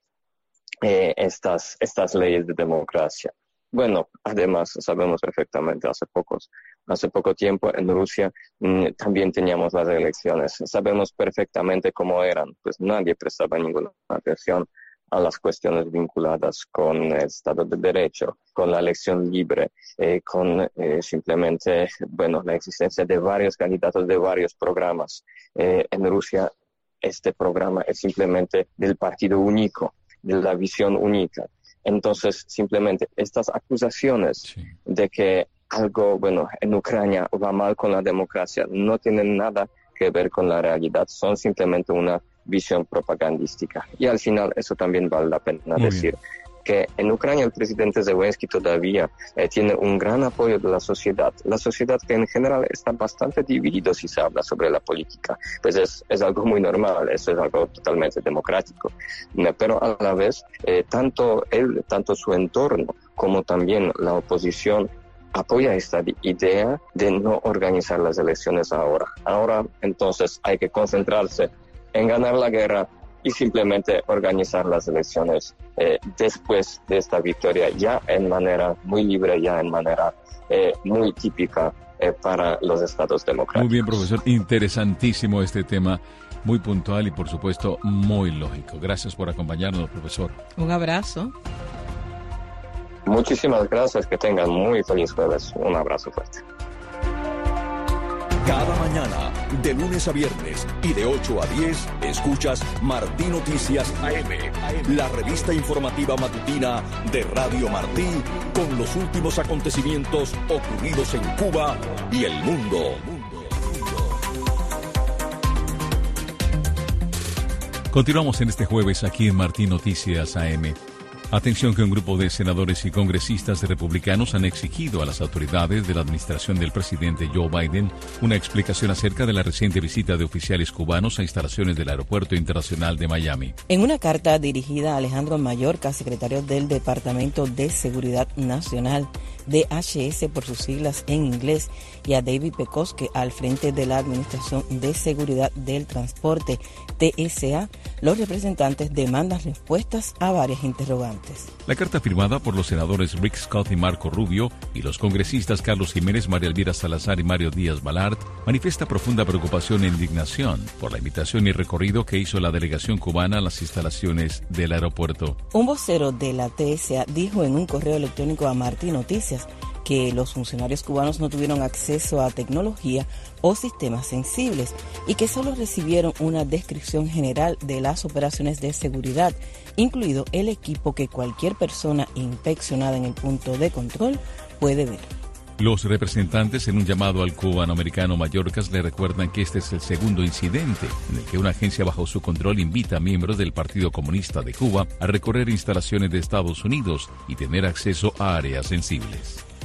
eh, estas, estas leyes de democracia. Bueno, además sabemos perfectamente, hace pocos, hace poco tiempo en Rusia mmm, también teníamos las elecciones. Sabemos perfectamente cómo eran, pues nadie prestaba ninguna atención a las cuestiones vinculadas con el Estado de Derecho, con la elección libre, eh, con eh, simplemente, bueno, la existencia de varios candidatos de varios programas. Eh, en Rusia este programa es simplemente del partido único, de la visión única. Entonces, simplemente estas acusaciones sí. de que algo, bueno, en Ucrania va mal con la democracia no tienen nada que ver con la realidad, son simplemente una visión propagandística. Y al final, eso también vale la pena Muy decir. Bien. Que en Ucrania el presidente Zelensky todavía eh, tiene un gran apoyo de la sociedad. La sociedad que en general está bastante dividida si se habla sobre la política. Pues es, es algo muy normal, eso es algo totalmente democrático. Pero a la vez, eh, tanto él, tanto su entorno, como también la oposición, apoya esta idea de no organizar las elecciones ahora. Ahora, entonces, hay que concentrarse en ganar la guerra y simplemente organizar las elecciones eh, después de esta victoria, ya en manera muy libre, ya en manera eh, muy típica eh, para los estados democráticos. Muy bien, profesor. Interesantísimo este tema, muy puntual y, por supuesto, muy lógico. Gracias por acompañarnos, profesor. Un abrazo. Muchísimas gracias. Que tengan muy feliz jueves. Un abrazo fuerte. Cada mañana, de lunes a viernes y de ocho a diez, escuchas Martí Noticias A M, la revista informativa matutina de Radio Martí, con los últimos acontecimientos ocurridos en Cuba y el mundo. Continuamos en este jueves aquí en Martí Noticias A M. Atención que un grupo de senadores y congresistas republicanos han exigido a las autoridades de la administración del presidente Joe Biden una explicación acerca de la reciente visita de oficiales cubanos a instalaciones del Aeropuerto Internacional de Miami. En una carta dirigida a Alejandro Mayorkas, secretario del Departamento de Seguridad Nacional, D H S por sus siglas en inglés, y a David Pekoske al frente de la Administración de Seguridad del Transporte, T S A, los representantes demandan respuestas a varias interrogantes. La carta firmada por los senadores Rick Scott y Marco Rubio y los congresistas Carlos Jiménez, María Elvira Salazar y Mario Díaz Balart manifiesta profunda preocupación e indignación por la invitación y recorrido que hizo la delegación cubana a las instalaciones del aeropuerto. Un vocero de la T S A dijo en un correo electrónico a Martí Noticias que los funcionarios cubanos no tuvieron acceso a tecnología o sistemas sensibles y que solo recibieron una descripción general de las operaciones de seguridad, incluido el equipo que cualquier persona inspeccionada en el punto de control puede ver. Los representantes, en un llamado al cubano-americano Mayorkas, le recuerdan que este es el segundo incidente en el que una agencia bajo su control invita a miembros del Partido Comunista de Cuba a recorrer instalaciones de Estados Unidos y tener acceso a áreas sensibles.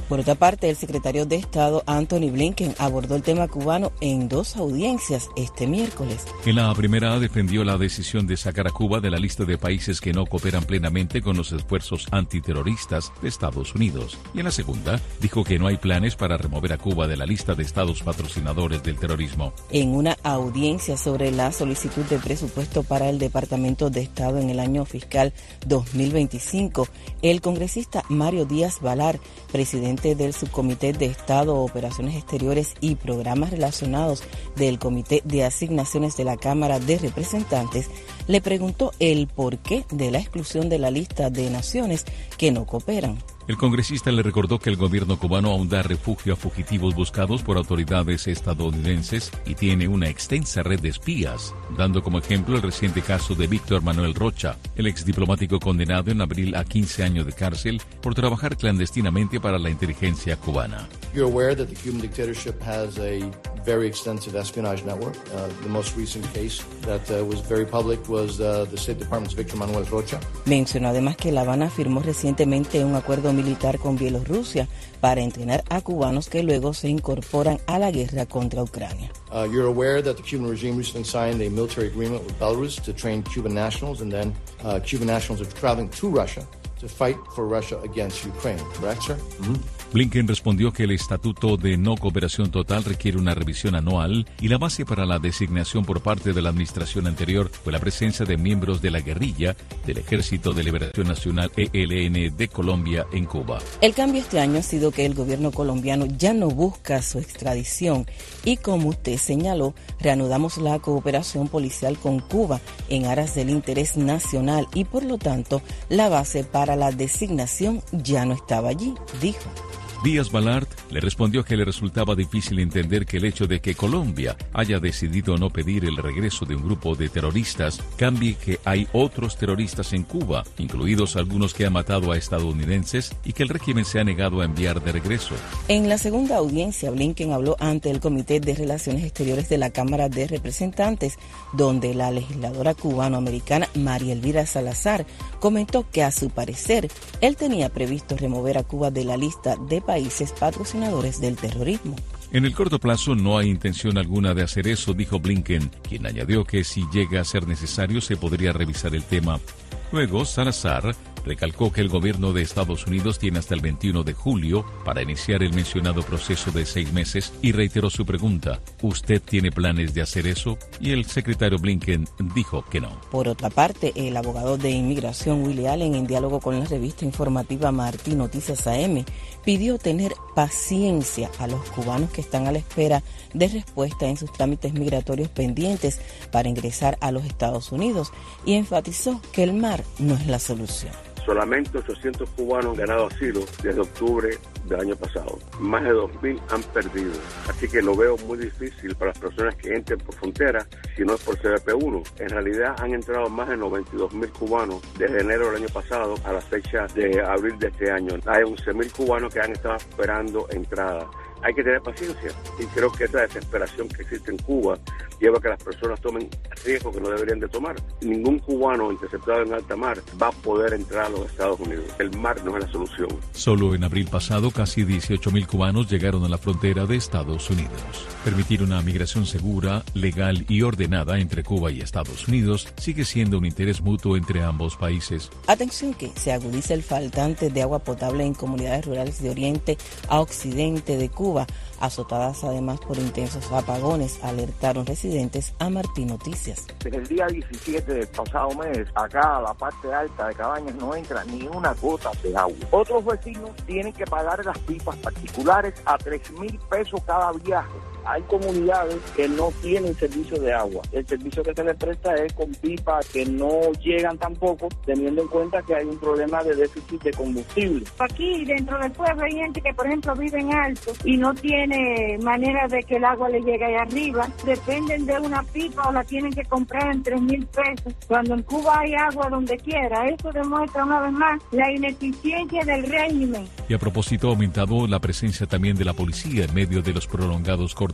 Por otra parte, el secretario de Estado, Anthony Blinken, abordó el tema cubano en dos audiencias este miércoles. En la primera defendió la decisión de sacar a Cuba de la lista de países que no cooperan plenamente con los esfuerzos antiterroristas de Estados Unidos. Y en la segunda, dijo que no hay planes para remover a Cuba de la lista de estados patrocinadores del terrorismo. En una audiencia sobre la solicitud de presupuesto para el Departamento de Estado en el año fiscal dos mil veinticinco, el congresista Mario Díaz Balart, presidente del Subcomité de Estado, Operaciones Exteriores y Programas Relacionados del Comité de Asignaciones de la Cámara de Representantes, le preguntó el porqué de la exclusión de la lista de naciones que no cooperan. El congresista le recordó que el gobierno cubano aún da refugio a fugitivos buscados por autoridades estadounidenses y tiene una extensa red de espías, dando como ejemplo el reciente caso de Víctor Manuel Rocha, el exdiplomático condenado en abril a quince años de cárcel por trabajar clandestinamente para la inteligencia cubana. You're aware that the Cuban dictatorship has a very extensive espionage network. Uh, the most recent case that uh, was very public was uh, the State Department's Víctor Manuel Rocha. Mencionó además que La Habana firmó recientemente un acuerdo militar con Bielorrusia para entrenar a cubanos que luego se incorporan a la guerra contra Ucrania. Uh, you're aware that the Cuban regime recently signed a military agreement with Belarus to train Cuban nationals, and then uh, Cuban nationals are traveling to Russia to fight for Russia against Ukraine, correct, sir? Mm-hmm. Blinken respondió que el Estatuto de No Cooperación Total requiere una revisión anual y la base para la designación por parte de la administración anterior fue la presencia de miembros de la guerrilla del Ejército de Liberación Nacional E L N de Colombia en Cuba. El cambio este año ha sido que el gobierno colombiano ya no busca su extradición y, como usted señaló, reanudamos la cooperación policial con Cuba en aras del interés nacional y, por lo tanto, la base para la designación ya no estaba allí, dijo. Díaz Balart le respondió que le resultaba difícil entender que el hecho de que Colombia haya decidido no pedir el regreso de un grupo de terroristas cambie que hay otros terroristas en Cuba, incluidos algunos que han matado a estadounidenses y que el régimen se ha negado a enviar de regreso. En la segunda audiencia, Blinken habló ante el Comité de Relaciones Exteriores de la Cámara de Representantes, donde la legisladora cubano-americana María Elvira Salazar comentó que, a su parecer, él tenía previsto remover a Cuba de la lista de países patrocinadores del terrorismo. En el corto plazo no hay intención alguna de hacer eso, dijo Blinken, quien añadió que si llega a ser necesario se podría revisar el tema. Luego, Salazar recalcó que el gobierno de Estados Unidos tiene hasta el veintiuno de julio para iniciar el mencionado proceso de seis meses y reiteró su pregunta, ¿usted tiene planes de hacer eso? Y el secretario Blinken dijo que no. Por otra parte, el abogado de inmigración Willie Allen, en diálogo con la revista informativa Martí Noticias A M, pidió tener paciencia a los cubanos que están a la espera de respuesta en sus trámites migratorios pendientes para ingresar a los Estados Unidos y enfatizó que el mar no es la solución. Solamente ochocientos cubanos han ganado asilo desde octubre del año pasado. Más de dos mil han perdido. Así que lo veo muy difícil para las personas que entren por frontera si no es por C B P uno. En realidad han entrado más de noventa y dos mil cubanos desde enero del año pasado a la fecha de abril de este año. Hay once mil cubanos que han estado esperando entrada. Hay que tener paciencia y creo que esa desesperación que existe en Cuba lleva a que las personas tomen riesgos que no deberían de tomar. Ningún cubano interceptado en alta mar va a poder entrar a los Estados Unidos. El mar no es la solución. Solo en abril pasado, casi dieciocho mil cubanos llegaron a la frontera de Estados Unidos. Permitir una migración segura, legal y ordenada entre Cuba y Estados Unidos sigue siendo un interés mutuo entre ambos países. Atención que se agudiza el faltante de agua potable en comunidades rurales de oriente a occidente de Cuba, azotadas además por intensos apagones, alertaron residentes a Martí Noticias. Desde el día diecisiete del pasado mes, acá a la parte alta de Cabañas no entra ni una gota de agua. Otros vecinos tienen que pagar las pipas particulares a tres mil pesos cada viaje. Hay comunidades que no tienen servicio de agua. El servicio que se les presta es con pipas que no llegan tampoco, teniendo en cuenta que hay un problema de déficit de combustible. Aquí dentro del pueblo hay gente que, por ejemplo, vive en alto y no tiene manera de que el agua le llegue ahí arriba. Dependen de una pipa o la tienen que comprar en tres mil pesos. Cuando en Cuba hay agua donde quiera, eso demuestra una vez más la ineficiencia del régimen. Y a propósito, ha aumentado la presencia también de la policía en medio de los prolongados cortes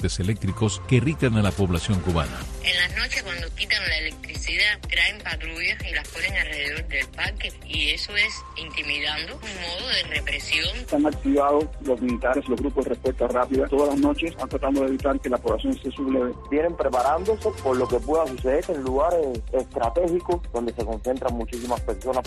cortes eléctricos que irritan a la población cubana. En las noches, cuando quitan la electricidad, traen patrullas y las ponen alrededor del parque, y eso es intimidando, un modo de represión. Están activados los militares, los grupos de respuesta rápida, todas las noches están tratando de evitar que la población se subleve. Vienen preparándose por lo que pueda suceder en lugares estratégicos donde se concentran muchísimas personas.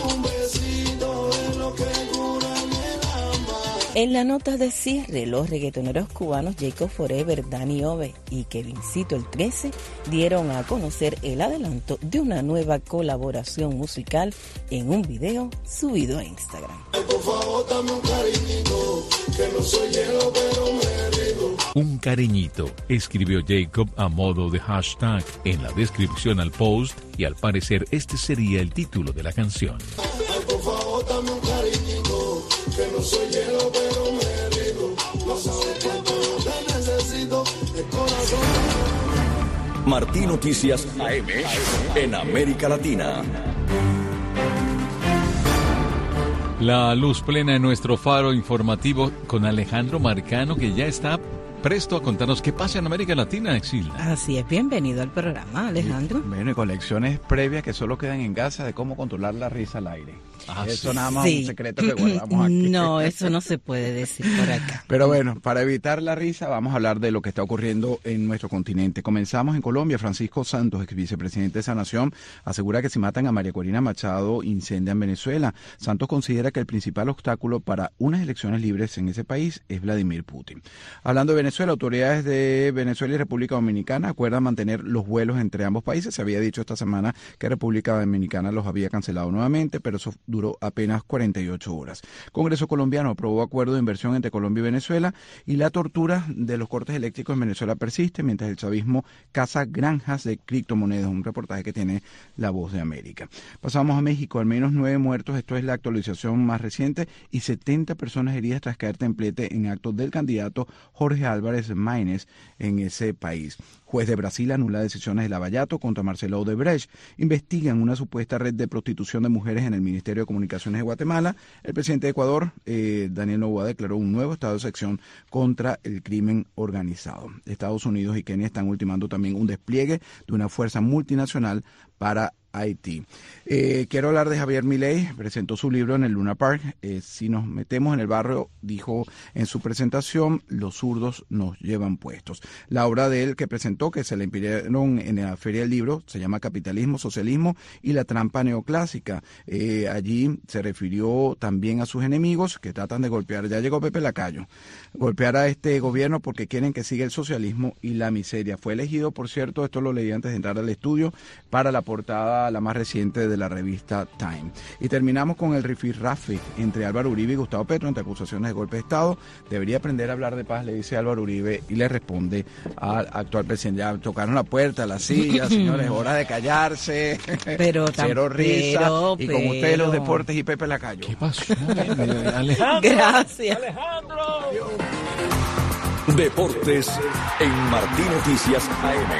En la nota de cierre, los reggaetoneros cubanos Jacob Forever, Danny Ove y Kevincito el trece dieron a conocer el adelanto de una nueva colaboración musical en un video subido a Instagram. Un cariñito, escribió Jacob a modo de hashtag en la descripción al post, y al parecer este sería el título de la canción. Ay, por favor, dame un cariñito, que no soy hielo, pero me rindo. No sabes cuánto yo te necesito, el corazón. Martín Noticias A M en América Latina. La luz plena en nuestro faro informativo con Alejandro Marcano, que ya está presto a contarnos qué pasa en América Latina, Exilda. Así es, bienvenido al programa, Alejandro. Bueno, y con lecciones previas que solo quedan en casa de cómo controlar la risa al aire. Ah, eso sí. Nada más sí. Un secreto que guardamos aquí. No, eso no se puede decir por acá. Pero bueno, para evitar la risa, vamos a hablar de lo que está ocurriendo en nuestro continente. Comenzamos en Colombia. Francisco Santos, ex vicepresidente de esa nación, asegura que si matan a María Corina Machado, incendian Venezuela. Santos considera que el principal obstáculo para unas elecciones libres en ese país es Vladimir Putin. Hablando de Venezuela, autoridades de Venezuela y República Dominicana acuerdan mantener los vuelos entre ambos países. Se había dicho esta semana que República Dominicana los había cancelado nuevamente, pero eso duró apenas cuarenta y ocho horas. Congreso colombiano aprobó acuerdo de inversión entre Colombia y Venezuela, y la tortura de los cortes eléctricos en Venezuela persiste mientras el chavismo caza granjas de criptomonedas. Un reportaje que tiene La Voz de América. Pasamos a México. Al menos nueve muertos, esto es la actualización más reciente, y setenta personas heridas tras caer templete en actos del candidato Jorge Álvarez Maínez en ese país. Juez de Brasil anula decisiones de Lavallato contra Marcelo Odebrecht. Investigan una supuesta red de prostitución de mujeres en el Ministerio de Comunicaciones de Guatemala. El presidente de Ecuador, eh, Daniel Noboa, declaró un nuevo estado de excepción contra el crimen organizado. Estados Unidos y Kenia están ultimando también un despliegue de una fuerza multinacional para Haití. Eh, quiero hablar de Javier Milei. Presentó su libro en el Luna Park. Eh, si nos metemos en el barrio, dijo en su presentación, los zurdos nos llevan puestos. La obra de él que presentó, que se le impidieron en la Feria del Libro, se llama Capitalismo, Socialismo y la Trampa Neoclásica. Eh, allí se refirió también a sus enemigos que tratan de golpear. Ya llegó Pepe Lacayo. Golpear a este gobierno porque quieren que siga el socialismo y la miseria. Fue elegido, por cierto, esto lo leí antes de entrar al estudio, para la portada la más reciente de la revista Time. Y terminamos con el rifirrafe entre Álvaro Uribe y Gustavo Petro entre acusaciones de golpe de Estado. Debería aprender a hablar de paz, le dice Álvaro Uribe, y le responde al actual presidente. Ya tocaron la puerta, la silla, señores, hora de callarse. Pero cero risa. Pero, y con ustedes los deportes y Pepe Lacayo. ¿Qué pasó? Alejandro. Gracias. Alejandro. Deportes en Martín Noticias A M.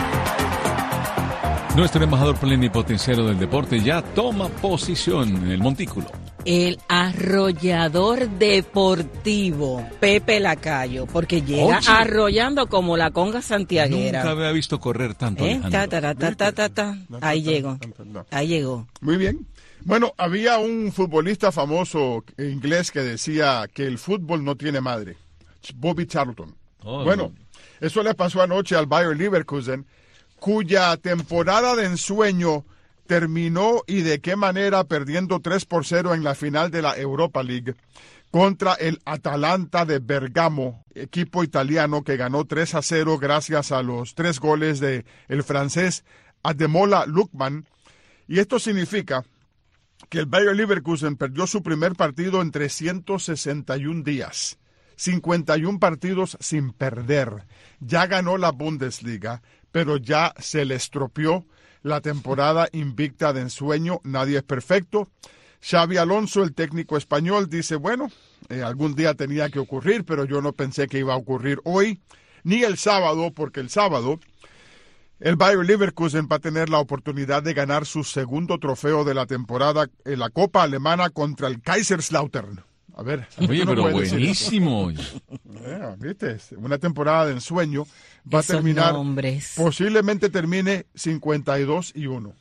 Nuestro embajador plenipotenciario del deporte ya toma posición en el montículo. El arrollador deportivo, Pepe Lacayo, porque llega Oye. arrollando como la conga santiaguera. Nunca había visto correr tanto, ¿Eh? ta, ta, ta, ta, ta, ta. Ahí llegó, ahí llegó. Muy bien. Bueno, había un futbolista famoso inglés que decía que el fútbol no tiene madre. Bobby Charlton. Oh, bueno, no. Eso le pasó anoche al Bayer Leverkusen, cuya temporada de ensueño terminó, y de qué manera, perdiendo tres por cero en la final de la Europa League contra el Atalanta de Bergamo, equipo italiano que ganó tres a cero gracias a los tres goles de el francés Ademola Lookman. Y esto significa que el Bayer Leverkusen perdió su primer partido en trescientos sesenta y un días. cincuenta y un partidos sin perder. Ya ganó la Bundesliga, pero ya se le estropeó la temporada invicta de ensueño. Nadie es perfecto. Xabi Alonso, el técnico español, dice, bueno, eh, algún día tenía que ocurrir, pero yo no pensé que iba a ocurrir hoy, ni el sábado, porque el sábado el Bayer Leverkusen va a tener la oportunidad de ganar su segundo trofeo de la temporada en la Copa Alemana contra el Kaiserslautern. A ver. Oye, pero buenísimo. Yeah, ¿viste? Una temporada de ensueño. Va Esos a terminar, nombres. posiblemente termine cincuenta y dos y uno.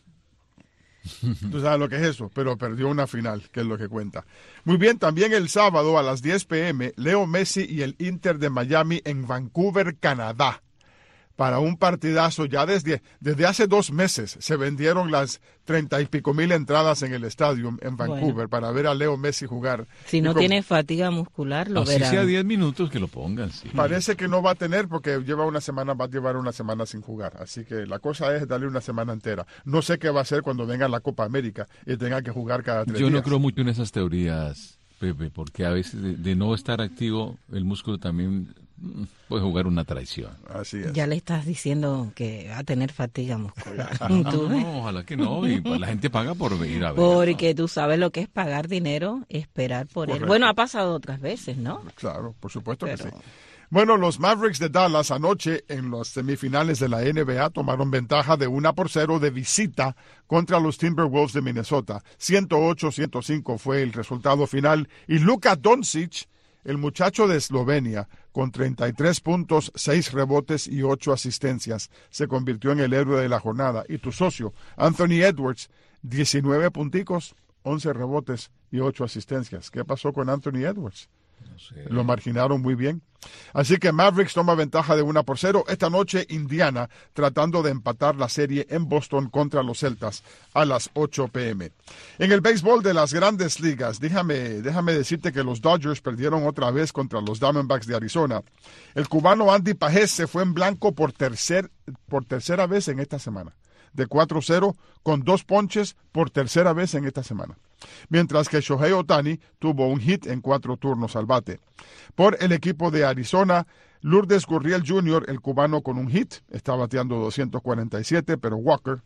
Tú sabes lo que es eso, pero perdió una final, que es lo que cuenta. Muy bien, también el sábado a las diez pe eme, Leo Messi y el Inter de Miami en Vancouver, Canadá. Para un partidazo, ya desde, desde hace dos meses se vendieron las treinta y pico mil entradas en el estadio en Vancouver bueno. para ver a Leo Messi jugar. Si no como, tiene fatiga muscular, lo así verán. Así sea diez minutos que lo pongan. Sí. Parece que no va a tener porque lleva una semana, va a llevar una semana sin jugar. Así que la cosa es darle una semana entera. No sé qué va a hacer cuando venga la Copa América y tenga que jugar cada tres Yo días. no creo mucho en esas teorías, Pepe, porque a veces de, de no estar activo, el músculo también puede jugar una traición. Así es. Ya le estás diciendo que va a tener fatiga muscular. No, no, no, ojalá que no. Y pues la gente paga por ir a ver. Porque tú sabes lo que es pagar dinero, esperar por Correcto. él. Bueno, ha pasado otras veces, ¿no? Claro, por supuesto Pero... que sí. Bueno, los Mavericks de Dallas anoche en las semifinales de la N B A tomaron ventaja de una por cero de visita contra los Timberwolves de Minnesota. ciento ocho a ciento cinco fue el resultado final. Y Luka Doncic, el muchacho de Eslovenia, con treinta y tres puntos, seis rebotes y ocho asistencias, se convirtió en el héroe de la jornada. Y tu socio, Anthony Edwards, diecinueve punticos, once rebotes y ocho asistencias. ¿Qué pasó con Anthony Edwards? No sé. Lo marginaron muy bien. Así que Mavericks toma ventaja de una por cero. Esta noche Indiana tratando de empatar la serie en Boston contra los Celtas a las ocho pe eme. En el béisbol de las grandes ligas, déjame, déjame decirte que los Dodgers perdieron otra vez contra los Diamondbacks de Arizona. El cubano Andy Pajés se fue en blanco por, tercer, por tercera vez en esta semana. De cuatro cero con dos ponches por tercera vez en esta semana. Mientras que Shohei Ohtani tuvo un hit en cuatro turnos al bate. Por el equipo de Arizona, Lourdes Gurriel junior, el cubano con un hit, está bateando doscientos cuarenta y siete, pero Walker,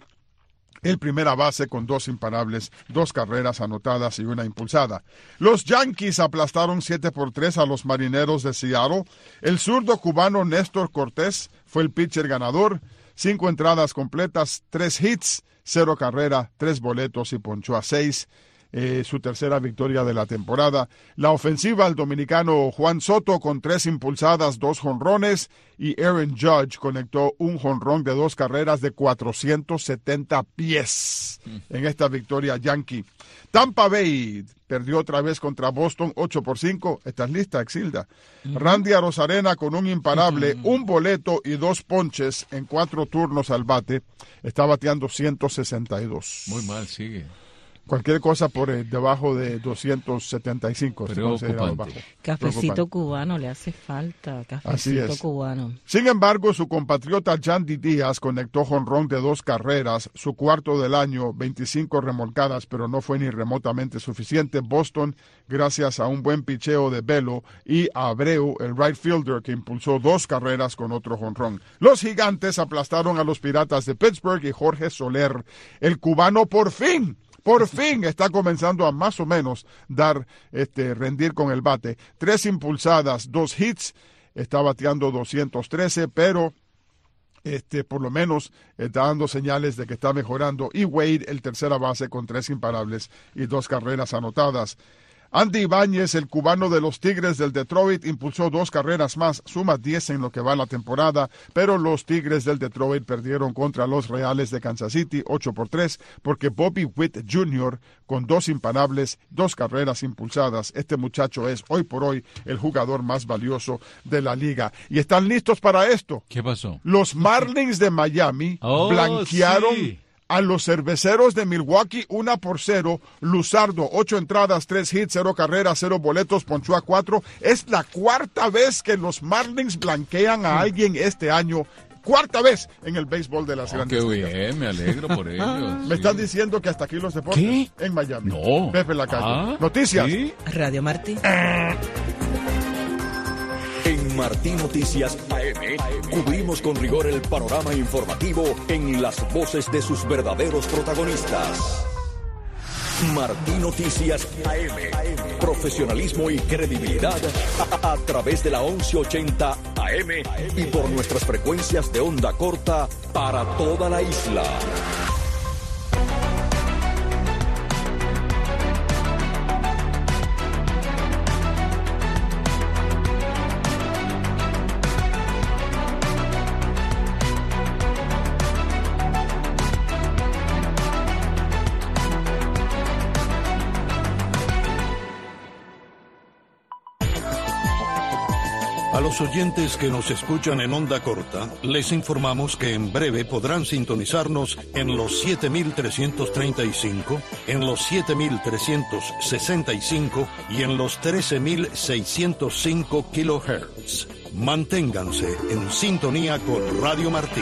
el primera base con dos imparables, dos carreras anotadas y una impulsada. Los Yankees aplastaron siete por tres a los Marineros de Seattle. El zurdo cubano Néstor Cortés fue el pitcher ganador. Cinco entradas completas, tres hits, cero carrera, tres boletos y ponchó a seis. Eh, su tercera victoria de la temporada. La ofensiva, el dominicano Juan Soto con tres impulsadas, dos jonrones, y Aaron Judge conectó un jonrón de dos carreras de cuatrocientos setenta pies en esta victoria yankee. Tampa Bay perdió otra vez contra Boston ocho por cinco. ¿Estás lista, Exilda? Uh-huh. Randy Arozarena con un imparable, uh-huh. un boleto y dos ponches en cuatro turnos al bate. Está bateando ciento sesenta y dos. Muy mal, sigue. Cualquier cosa por eh, debajo de doscientos setenta y cinco. Preocupante. Cafecito cubano le hace falta. Cafecito cubano. Sin embargo, su compatriota Yandy Díaz conectó jonrón de dos carreras, su cuarto del año, veinticinco remolcadas, pero no fue ni remotamente suficiente. Boston, gracias a un buen picheo de Velo y a Abreu, el right fielder, que impulsó dos carreras con otro jonrón. Los Gigantes aplastaron a los Piratas de Pittsburgh y Jorge Soler, el cubano, por fin. Por fin está comenzando a más o menos dar, este, rendir con el bate. Tres impulsadas, dos hits, está bateando doscientos trece, pero este, por lo menos está dando señales de que está mejorando. Y Wade, el tercera base, con tres imparables y dos carreras anotadas. Andy Ibáñez, el cubano de los Tigres del Detroit, impulsó dos carreras más, suma diez en lo que va la temporada, pero los Tigres del Detroit perdieron contra los Reales de Kansas City ocho por tres, porque Bobby Witt junior, con dos imparables, dos carreras impulsadas, este muchacho es hoy por hoy el jugador más valioso de la liga. ¿Y están listos para esto? ¿Qué pasó? Los Marlins de Miami oh, blanquearon sí. a los Cerveceros de Milwaukee, una por cero. Luzardo, ocho entradas, tres hits, cero carreras, cero boletos, ponchó a cuatro. Es la cuarta vez que los Marlins blanquean a alguien este año. Cuarta vez en el béisbol de las oh, grandes qué ligas. bien, me alegro por ellos. Me sí. están diciendo que hasta aquí los deportes. ¿Qué? En Miami. No. Pepe Lacalle. Ah, Noticias. ¿sí? Radio Martí. En Martí Noticias A M cubrimos con rigor el panorama informativo en las voces de sus verdaderos protagonistas. Martí Noticias A M. Profesionalismo y credibilidad a, a, a través de la once ochenta A M y por nuestras frecuencias de onda corta para toda la isla. A los oyentes que nos escuchan en onda corta, les informamos que en breve podrán sintonizarnos en los siete mil trescientos treinta y cinco, en los siete mil trescientos sesenta y cinco y en los trece mil seiscientos cinco kilohertz. Manténganse en sintonía con Radio Martí.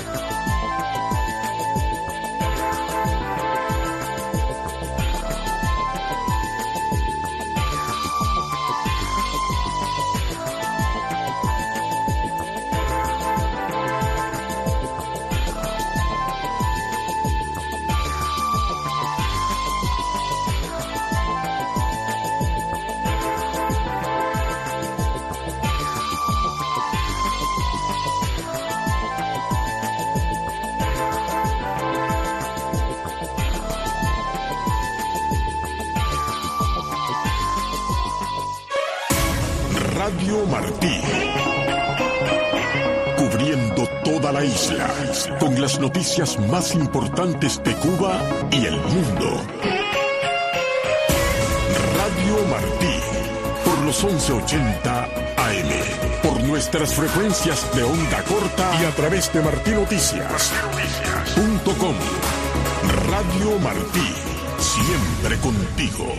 Radio Martí, cubriendo toda la isla, con las noticias más importantes de Cuba y el mundo. Radio Martí, por los once ochenta A M, por nuestras frecuencias de onda corta y a través de martinoticias punto com. Radio Martí, siempre contigo.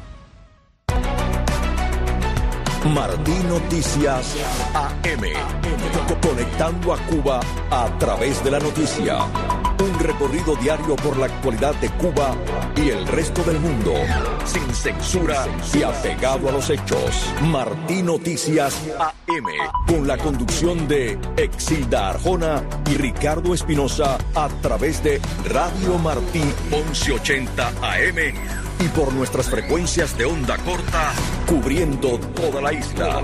Martí Noticias A M. Conectando a Cuba a través de la noticia. Un recorrido diario por la actualidad de Cuba y el resto del mundo. Sin censura y apegado a los hechos. Martí Noticias A M. Con la conducción de Exilda Arjona y Ricardo Espinosa a través de Radio Martí once ochenta A M. Y por nuestras frecuencias de onda corta, cubriendo toda la isla.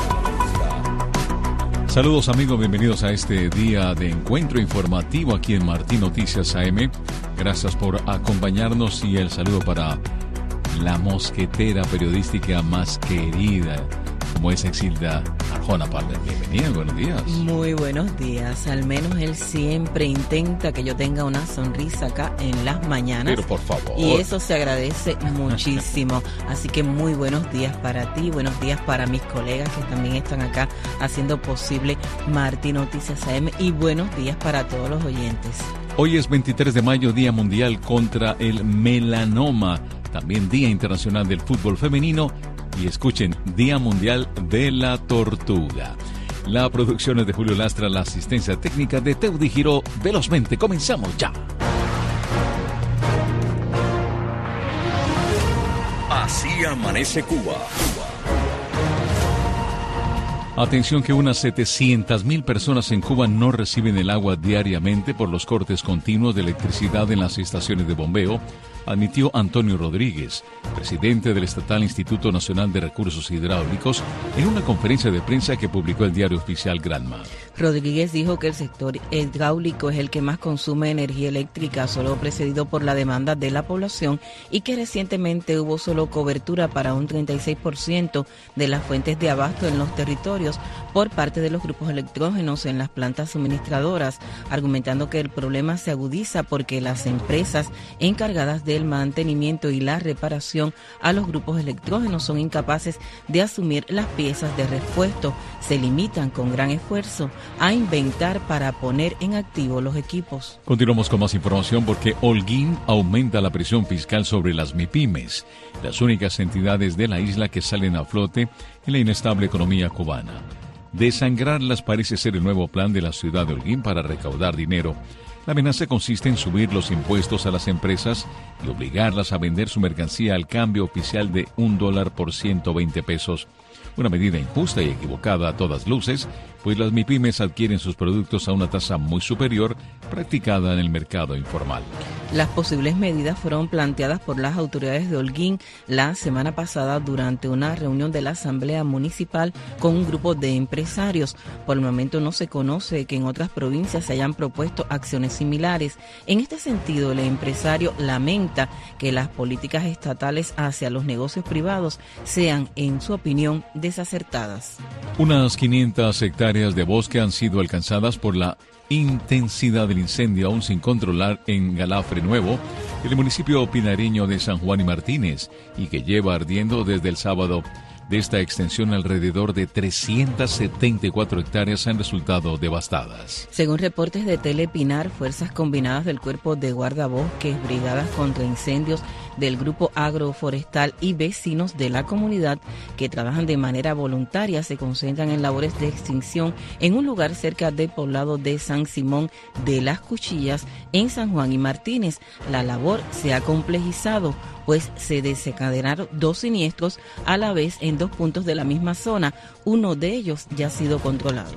Saludos amigos, bienvenidos a este día de encuentro informativo aquí en Martí Noticias A M. Gracias por acompañarnos y el saludo para la mosquetera periodística más querida, como es Exilda Arjona Palmer. Bienvenida, buenos días. Muy buenos días. Al menos él siempre intenta que yo tenga una sonrisa acá en las mañanas. Pero por favor. Y eso se agradece muchísimo. Así que muy buenos días para ti, buenos días para mis colegas que también están acá haciendo posible Martí Noticias A M y buenos días para todos los oyentes. Hoy es veintitrés de mayo, Día Mundial contra el Melanoma, también Día Internacional del Fútbol Femenino y escuchen, Día Mundial de la Tortuga. La producción es de Julio Lastra, la asistencia técnica de Teudi Giró. Velozmente, comenzamos ya. Así amanece Cuba. Atención que unas setecientas mil personas en Cuba no reciben el agua diariamente por los cortes continuos de electricidad en las estaciones de bombeo, admitió Antonio Rodríguez, presidente del Estatal Instituto Nacional de Recursos Hidráulicos, en una conferencia de prensa que publicó el diario oficial Granma. Rodríguez dijo que el sector hidráulico es el que más consume energía eléctrica, solo precedido por la demanda de la población, y que recientemente hubo solo cobertura para un treinta y seis por ciento de las fuentes de abasto en los territorios por parte de los grupos electrógenos en las plantas suministradoras, argumentando que el problema se agudiza porque las empresas encargadas del mantenimiento y la reparación a los grupos electrógenos son incapaces de asumir las piezas de repuesto, se limitan con gran esfuerzo a inventar para poner en activo los equipos. Continuamos con más información porque Holguín aumenta la presión fiscal sobre las MIPYMES, las únicas entidades de la isla que salen a flote en la inestable economía cubana. Desangrarlas parece ser el nuevo plan de la ciudad de Holguín para recaudar dinero. La amenaza consiste en subir los impuestos a las empresas y obligarlas a vender su mercancía al cambio oficial de un dólar por ciento veinte pesos. Una medida injusta y equivocada a todas luces, pues las MIPYMES adquieren sus productos a una tasa muy superior practicada en el mercado informal. Las posibles medidas fueron planteadas por las autoridades de Holguín la semana pasada durante una reunión de la Asamblea Municipal con un grupo de empresarios. Por el momento no se conoce que en otras provincias se hayan propuesto acciones similares. En este sentido, el empresario lamenta que las políticas estatales hacia los negocios privados sean, en su opinión, desacertadas. Unas quinientas hectáreas de bosque han sido alcanzadas por la intensidad del incendio aún sin controlar en Galafre Nuevo, el municipio pinareño de San Juan y Martínez, y que lleva ardiendo desde el sábado. De esta extensión, alrededor de trescientas setenta y cuatro hectáreas han resultado devastadas. Según reportes de Telepinar, fuerzas combinadas del Cuerpo de Guardabosques, brigadas contra incendios del Grupo Agroforestal y vecinos de la comunidad que trabajan de manera voluntaria se concentran en labores de extinción en un lugar cerca del poblado de San Simón de las Cuchillas en San Juan y Martínez. La labor se ha complejizado, pues se desencadenaron dos siniestros a la vez en dos puntos de la misma zona. Uno de ellos ya ha sido controlado.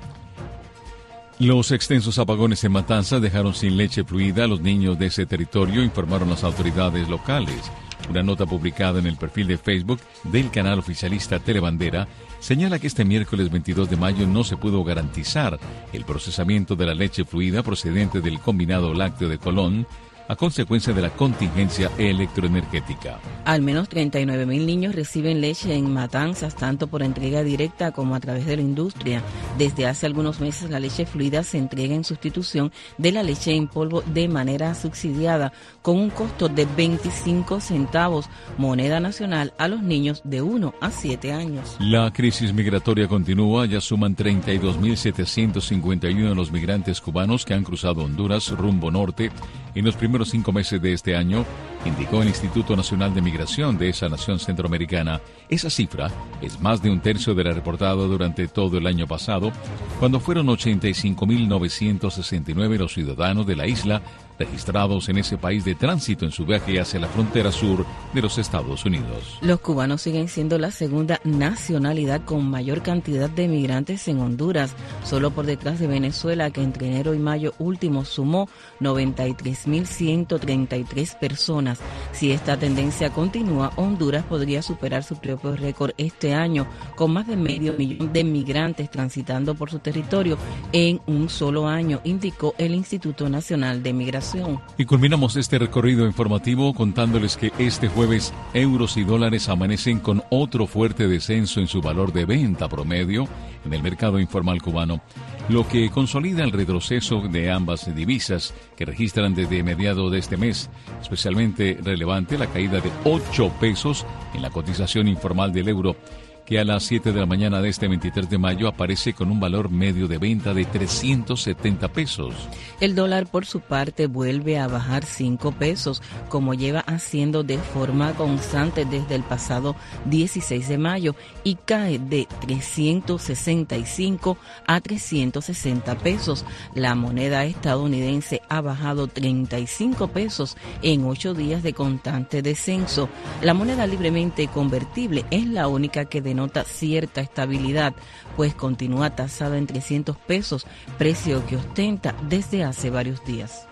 Los extensos apagones en Matanzas dejaron sin leche fluida a los niños de ese territorio, informaron las autoridades locales. Una nota publicada en el perfil de Facebook del canal oficialista Telebandera señala que este miércoles veintidós de mayo no se pudo garantizar el procesamiento de la leche fluida procedente del combinado lácteo de Colón, a consecuencia de la contingencia electroenergética. Al menos treinta y nueve mil niños reciben leche en Matanzas, tanto por entrega directa como a través de la industria. Desde hace algunos meses la leche fluida se entrega en sustitución de la leche en polvo de manera subsidiada, con un costo de veinticinco centavos, moneda nacional, a los niños de uno a siete años. La crisis migratoria continúa, ya suman treinta y dos mil setecientos cincuenta y uno los migrantes cubanos que han cruzado Honduras rumbo norte en los primeros cinco meses de este año, indicó el Instituto Nacional de Migración de esa nación centroamericana. Esa cifra es más de un tercio de la reportada durante todo el año pasado, cuando fueron ochenta y cinco mil novecientos sesenta y nueve los ciudadanos de la isla registrados en ese país de tránsito en su viaje hacia la frontera sur de los Estados Unidos. Los cubanos siguen siendo la segunda nacionalidad con mayor cantidad de migrantes en Honduras, solo por detrás de Venezuela, que entre enero y mayo último sumó noventa y tres mil ciento treinta y tres personas. Si esta tendencia continúa, Honduras podría superar su propio récord este año, con más de medio millón de migrantes transitando por su territorio en un solo año, indicó el Instituto Nacional de Migración. Y culminamos este recorrido informativo contándoles que este jueves euros y dólares amanecen con otro fuerte descenso en su valor de venta promedio en el mercado informal cubano, lo que consolida el retroceso de ambas divisas que registran desde mediados de este mes. Especialmente relevante la caída de ocho pesos en la cotización informal del euro, que a las siete de la mañana de este veintitrés de mayo aparece con un valor medio de venta de trescientos setenta pesos. El dólar, por su parte, vuelve a bajar cinco pesos, como lleva haciendo de forma constante desde el pasado dieciséis de mayo, y cae de trescientos sesenta y cinco a trescientos sesenta pesos. La moneda estadounidense ha bajado treinta y cinco pesos en ocho días de constante descenso. La moneda libremente convertible es la única que denota cierta estabilidad, pues continúa tasada en trescientos pesos, precio que ostenta desde hace varios días.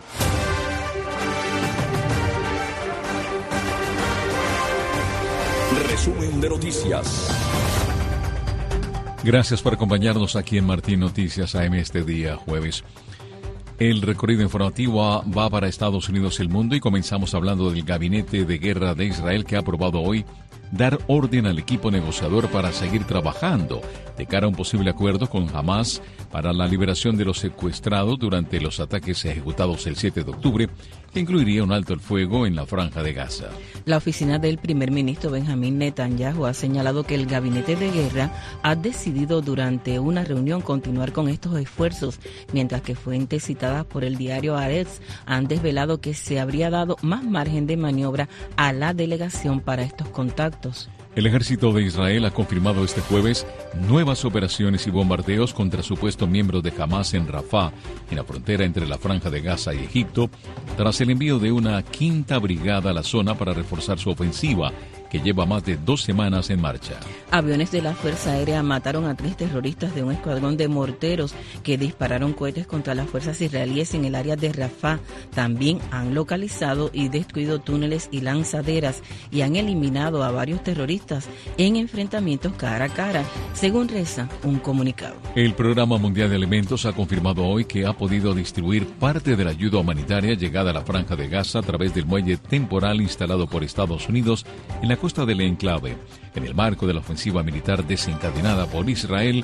Resumen de noticias. Gracias por acompañarnos aquí en Martín Noticias A M este día jueves. El recorrido informativo va para Estados Unidos y el mundo, y comenzamos hablando del Gabinete de Guerra de Israel, que ha aprobado hoy dar orden al equipo negociador para seguir trabajando de cara a un posible acuerdo con Hamas para la liberación de los secuestrados durante los ataques ejecutados el siete de octubre, que incluiría un alto el fuego en la Franja de Gaza. La oficina del primer ministro Benjamín Netanyahu ha señalado que el gabinete de guerra ha decidido durante una reunión continuar con estos esfuerzos, mientras que fuentes citadas por el diario Haaretz han desvelado que se habría dado más margen de maniobra a la delegación para estos contactos. El ejército de Israel ha confirmado este jueves nuevas operaciones y bombardeos contra supuestos miembros de Hamas en Rafah, en la frontera entre la Franja de Gaza y Egipto, tras el envío de una quinta brigada a la zona para reforzar su ofensiva, que lleva más de dos semanas en marcha. Aviones de la Fuerza Aérea mataron a tres terroristas de un escuadrón de morteros que dispararon cohetes contra las fuerzas israelíes en el área de Rafah. También han localizado y destruido túneles y lanzaderas, y han eliminado a varios terroristas en enfrentamientos cara a cara, según reza un comunicado. El Programa Mundial de Alimentos ha confirmado hoy que ha podido distribuir parte de la ayuda humanitaria llegada a la Franja de Gaza a través del muelle temporal instalado por Estados Unidos en la costa del enclave, en el marco de la ofensiva militar desencadenada por Israel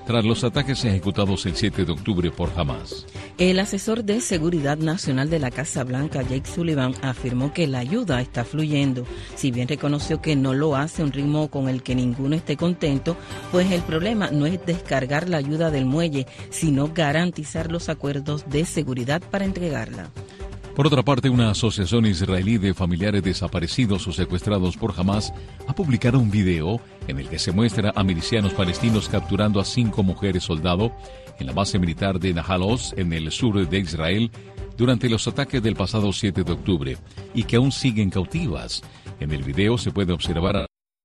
tras los ataques ejecutados el siete de octubre por Hamas. El asesor de Seguridad Nacional de la Casa Blanca, Jake Sullivan, afirmó que la ayuda está fluyendo. Si bien reconoció que no lo hace a un ritmo con el que ninguno esté contento, pues el problema no es descargar la ayuda del muelle, sino garantizar los acuerdos de seguridad para entregarla. Por otra parte, una asociación israelí de familiares desaparecidos o secuestrados por Hamas ha publicado un video en el que se muestra a milicianos palestinos capturando a cinco mujeres soldado en la base militar de Nahal Oz, en el sur de Israel, durante los ataques del pasado siete de octubre, y que aún siguen cautivas. En el video se puede observar a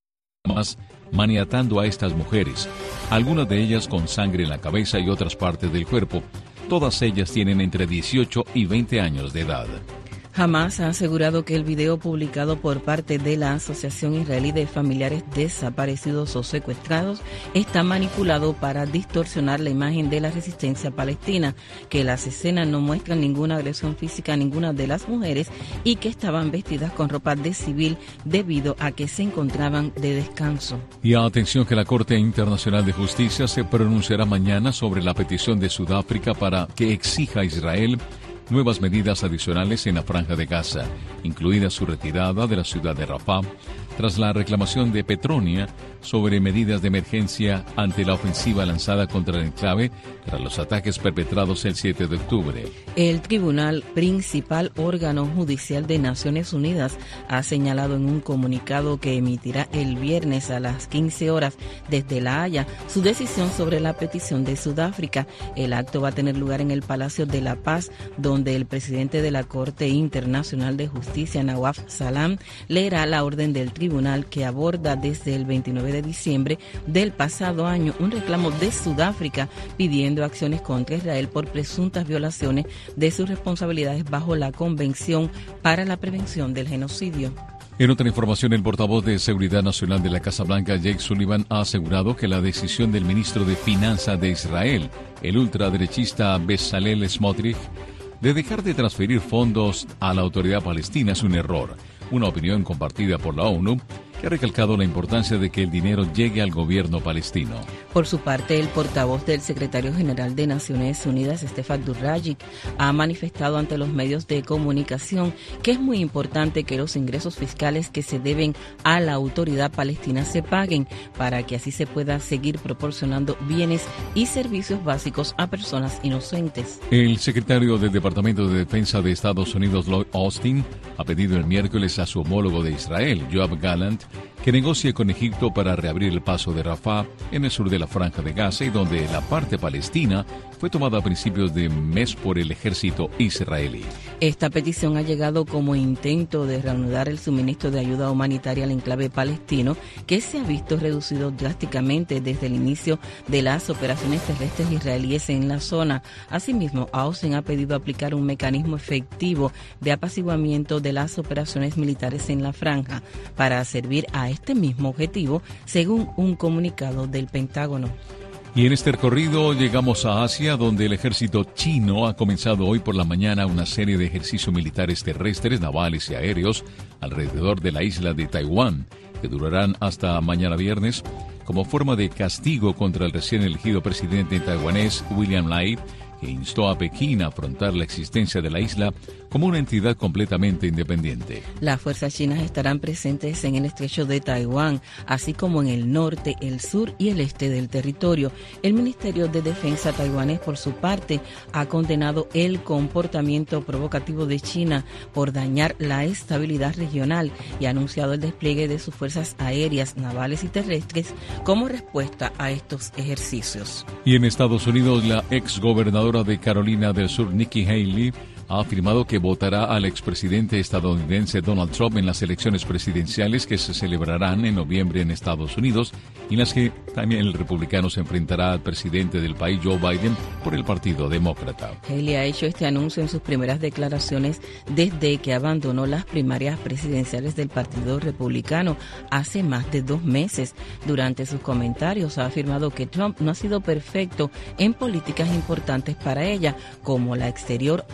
Hamas maniatando a estas mujeres, algunas de ellas con sangre en la cabeza y otras partes del cuerpo. Todas ellas tienen entre dieciocho y veinte años de edad. Hamas ha asegurado que el video publicado por parte de la Asociación Israelí de Familiares Desaparecidos o Secuestrados está manipulado para distorsionar la imagen de la resistencia palestina, que las escenas no muestran ninguna agresión física a ninguna de las mujeres y que estaban vestidas con ropa de civil debido a que se encontraban de descanso. Y atención que la Corte Internacional de Justicia se pronunciará mañana sobre la petición de Sudáfrica para que exija a Israel nuevas medidas adicionales en la Franja de Gaza, incluida su retirada de la ciudad de Rafah, tras la reclamación de Petronia sobre medidas de emergencia ante la ofensiva lanzada contra el enclave tras los ataques perpetrados el siete de octubre. El Tribunal Principal, órgano judicial de Naciones Unidas, ha señalado en un comunicado que emitirá el viernes a las quince horas desde La Haya su decisión sobre la petición de Sudáfrica. El acto va a tener lugar en el Palacio de la Paz, donde el presidente de la Corte Internacional de Justicia, Nawaf Salam, leerá la orden del tribunal que aborda desde el veintinueve de diciembre del pasado año un reclamo de Sudáfrica pidiendo acciones contra Israel por presuntas violaciones de sus responsabilidades bajo la Convención para la Prevención del Genocidio. En otra información, el portavoz de Seguridad Nacional de la Casa Blanca, Jake Sullivan, ha asegurado que la decisión del ministro de Finanzas de Israel, el ultraderechista Bezalel Smotrich, de dejar de transferir fondos a la autoridad palestina es un error. Una opinión compartida por la ONU, que ha recalcado la importancia de que el dinero llegue al gobierno palestino. Por su parte, el portavoz del secretario general de Naciones Unidas, Stefan Dujarric, ha manifestado ante los medios de comunicación que es muy importante que los ingresos fiscales que se deben a la autoridad palestina se paguen para que así se pueda seguir proporcionando bienes y servicios básicos a personas inocentes. El secretario del Departamento de Defensa de Estados Unidos, Lloyd Austin, ha pedido el miércoles a su homólogo de Israel, Yoav Gallant, que negocie con Egipto para reabrir el paso de Rafah en el sur de la Franja de Gaza y donde la parte palestina fue tomada a principios de mes por el ejército israelí. Esta petición ha llegado como intento de reanudar el suministro de ayuda humanitaria al enclave palestino, que se ha visto reducido drásticamente desde el inicio de las operaciones terrestres israelíes en la zona. Asimismo, Austin ha pedido aplicar un mecanismo efectivo de apaciguamiento de las operaciones militares en la franja para servir a este mismo objetivo, según un comunicado del Pentágono. Y en este recorrido llegamos a Asia, donde el ejército chino ha comenzado hoy por la mañana una serie de ejercicios militares terrestres, navales y aéreos alrededor de la isla de Taiwán, que durarán hasta mañana viernes, como forma de castigo contra el recién elegido presidente taiwanés William Lai, que instó a Pekín a afrontar la existencia de la isla como una entidad completamente independiente. Las fuerzas chinas estarán presentes en el estrecho de Taiwán, así como en el norte, el sur y el este del territorio. El Ministerio de Defensa taiwanés, por su parte, ha condenado el comportamiento provocativo de China por dañar la estabilidad regional y ha anunciado el despliegue de sus fuerzas aéreas, navales y terrestres como respuesta a estos ejercicios. Y en Estados Unidos, la exgobernadora de Carolina del Sur, Nikki Haley, ha afirmado que votará al expresidente estadounidense Donald Trump en las elecciones presidenciales que se celebrarán en noviembre en Estados Unidos, y en las que también el republicano se enfrentará al presidente del país, Joe Biden, por el Partido Demócrata. Haley ha hecho este anuncio en sus primeras declaraciones desde que abandonó las primarias presidenciales del Partido Republicano hace más de dos meses. Durante sus comentarios ha afirmado que Trump no ha sido perfecto en políticas importantes para ella, como la exterior o la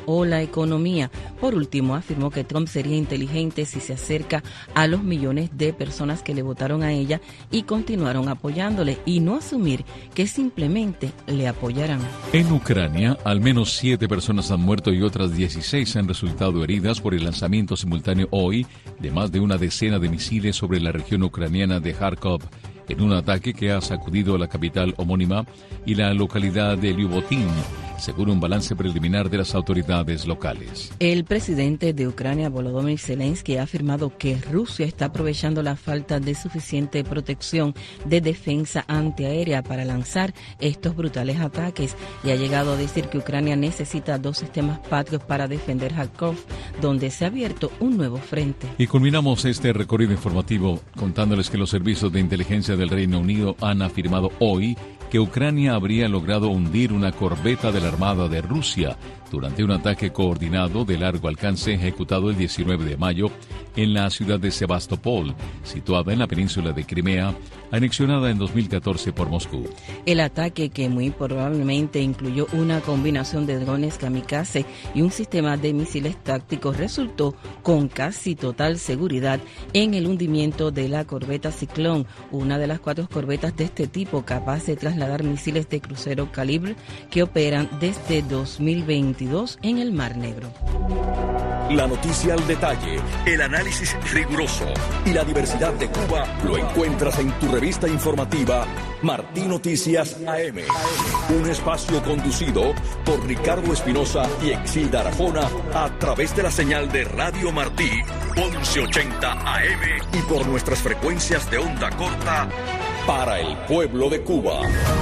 economía. Por último, afirmó que Trump sería inteligente si se acerca a los millones de personas que le votaron a ella y continuaron apoyándole, y no asumir que simplemente le apoyarán. En Ucrania, al menos siete personas han muerto y otras dieciséis han resultado heridas por el lanzamiento simultáneo hoy de más de una decena de misiles sobre la región ucraniana de Kharkov, en un ataque que ha sacudido a la capital homónima y la localidad de Lyubotin, según un balance preliminar de las autoridades locales. El presidente de Ucrania, Volodymyr Zelensky, ha afirmado que Rusia está aprovechando la falta de suficiente protección de defensa antiaérea para lanzar estos brutales ataques, y ha llegado a decir que Ucrania necesita dos sistemas patrios para defender Kharkov, donde se ha abierto un nuevo frente. Y culminamos este recorrido informativo contándoles que los servicios de inteligencia del Reino Unido han afirmado hoy que Ucrania habría logrado hundir una corbeta de la Armada de Rusia durante un ataque coordinado de largo alcance ejecutado el diecinueve de mayo en la ciudad de Sebastopol, situada en la península de Crimea, anexionada en dos mil catorce por Moscú. El ataque, que muy probablemente incluyó una combinación de drones kamikaze y un sistema de misiles tácticos, resultó con casi total seguridad en el hundimiento de la corbeta Ciclón, una de las cuatro corbetas de este tipo capaz de trasladar misiles de crucero calibre que operan desde dos mil veintidós en el Mar Negro. La noticia al detalle, el análisis riguroso y la diversidad de Cuba lo encuentras en tu revista informativa Martí Noticias A M. Un espacio conducido por Ricardo Espinosa y Exilda Arjona a través de la señal de Radio Martí once ochenta A M y por nuestras frecuencias de onda corta para el pueblo de Cuba.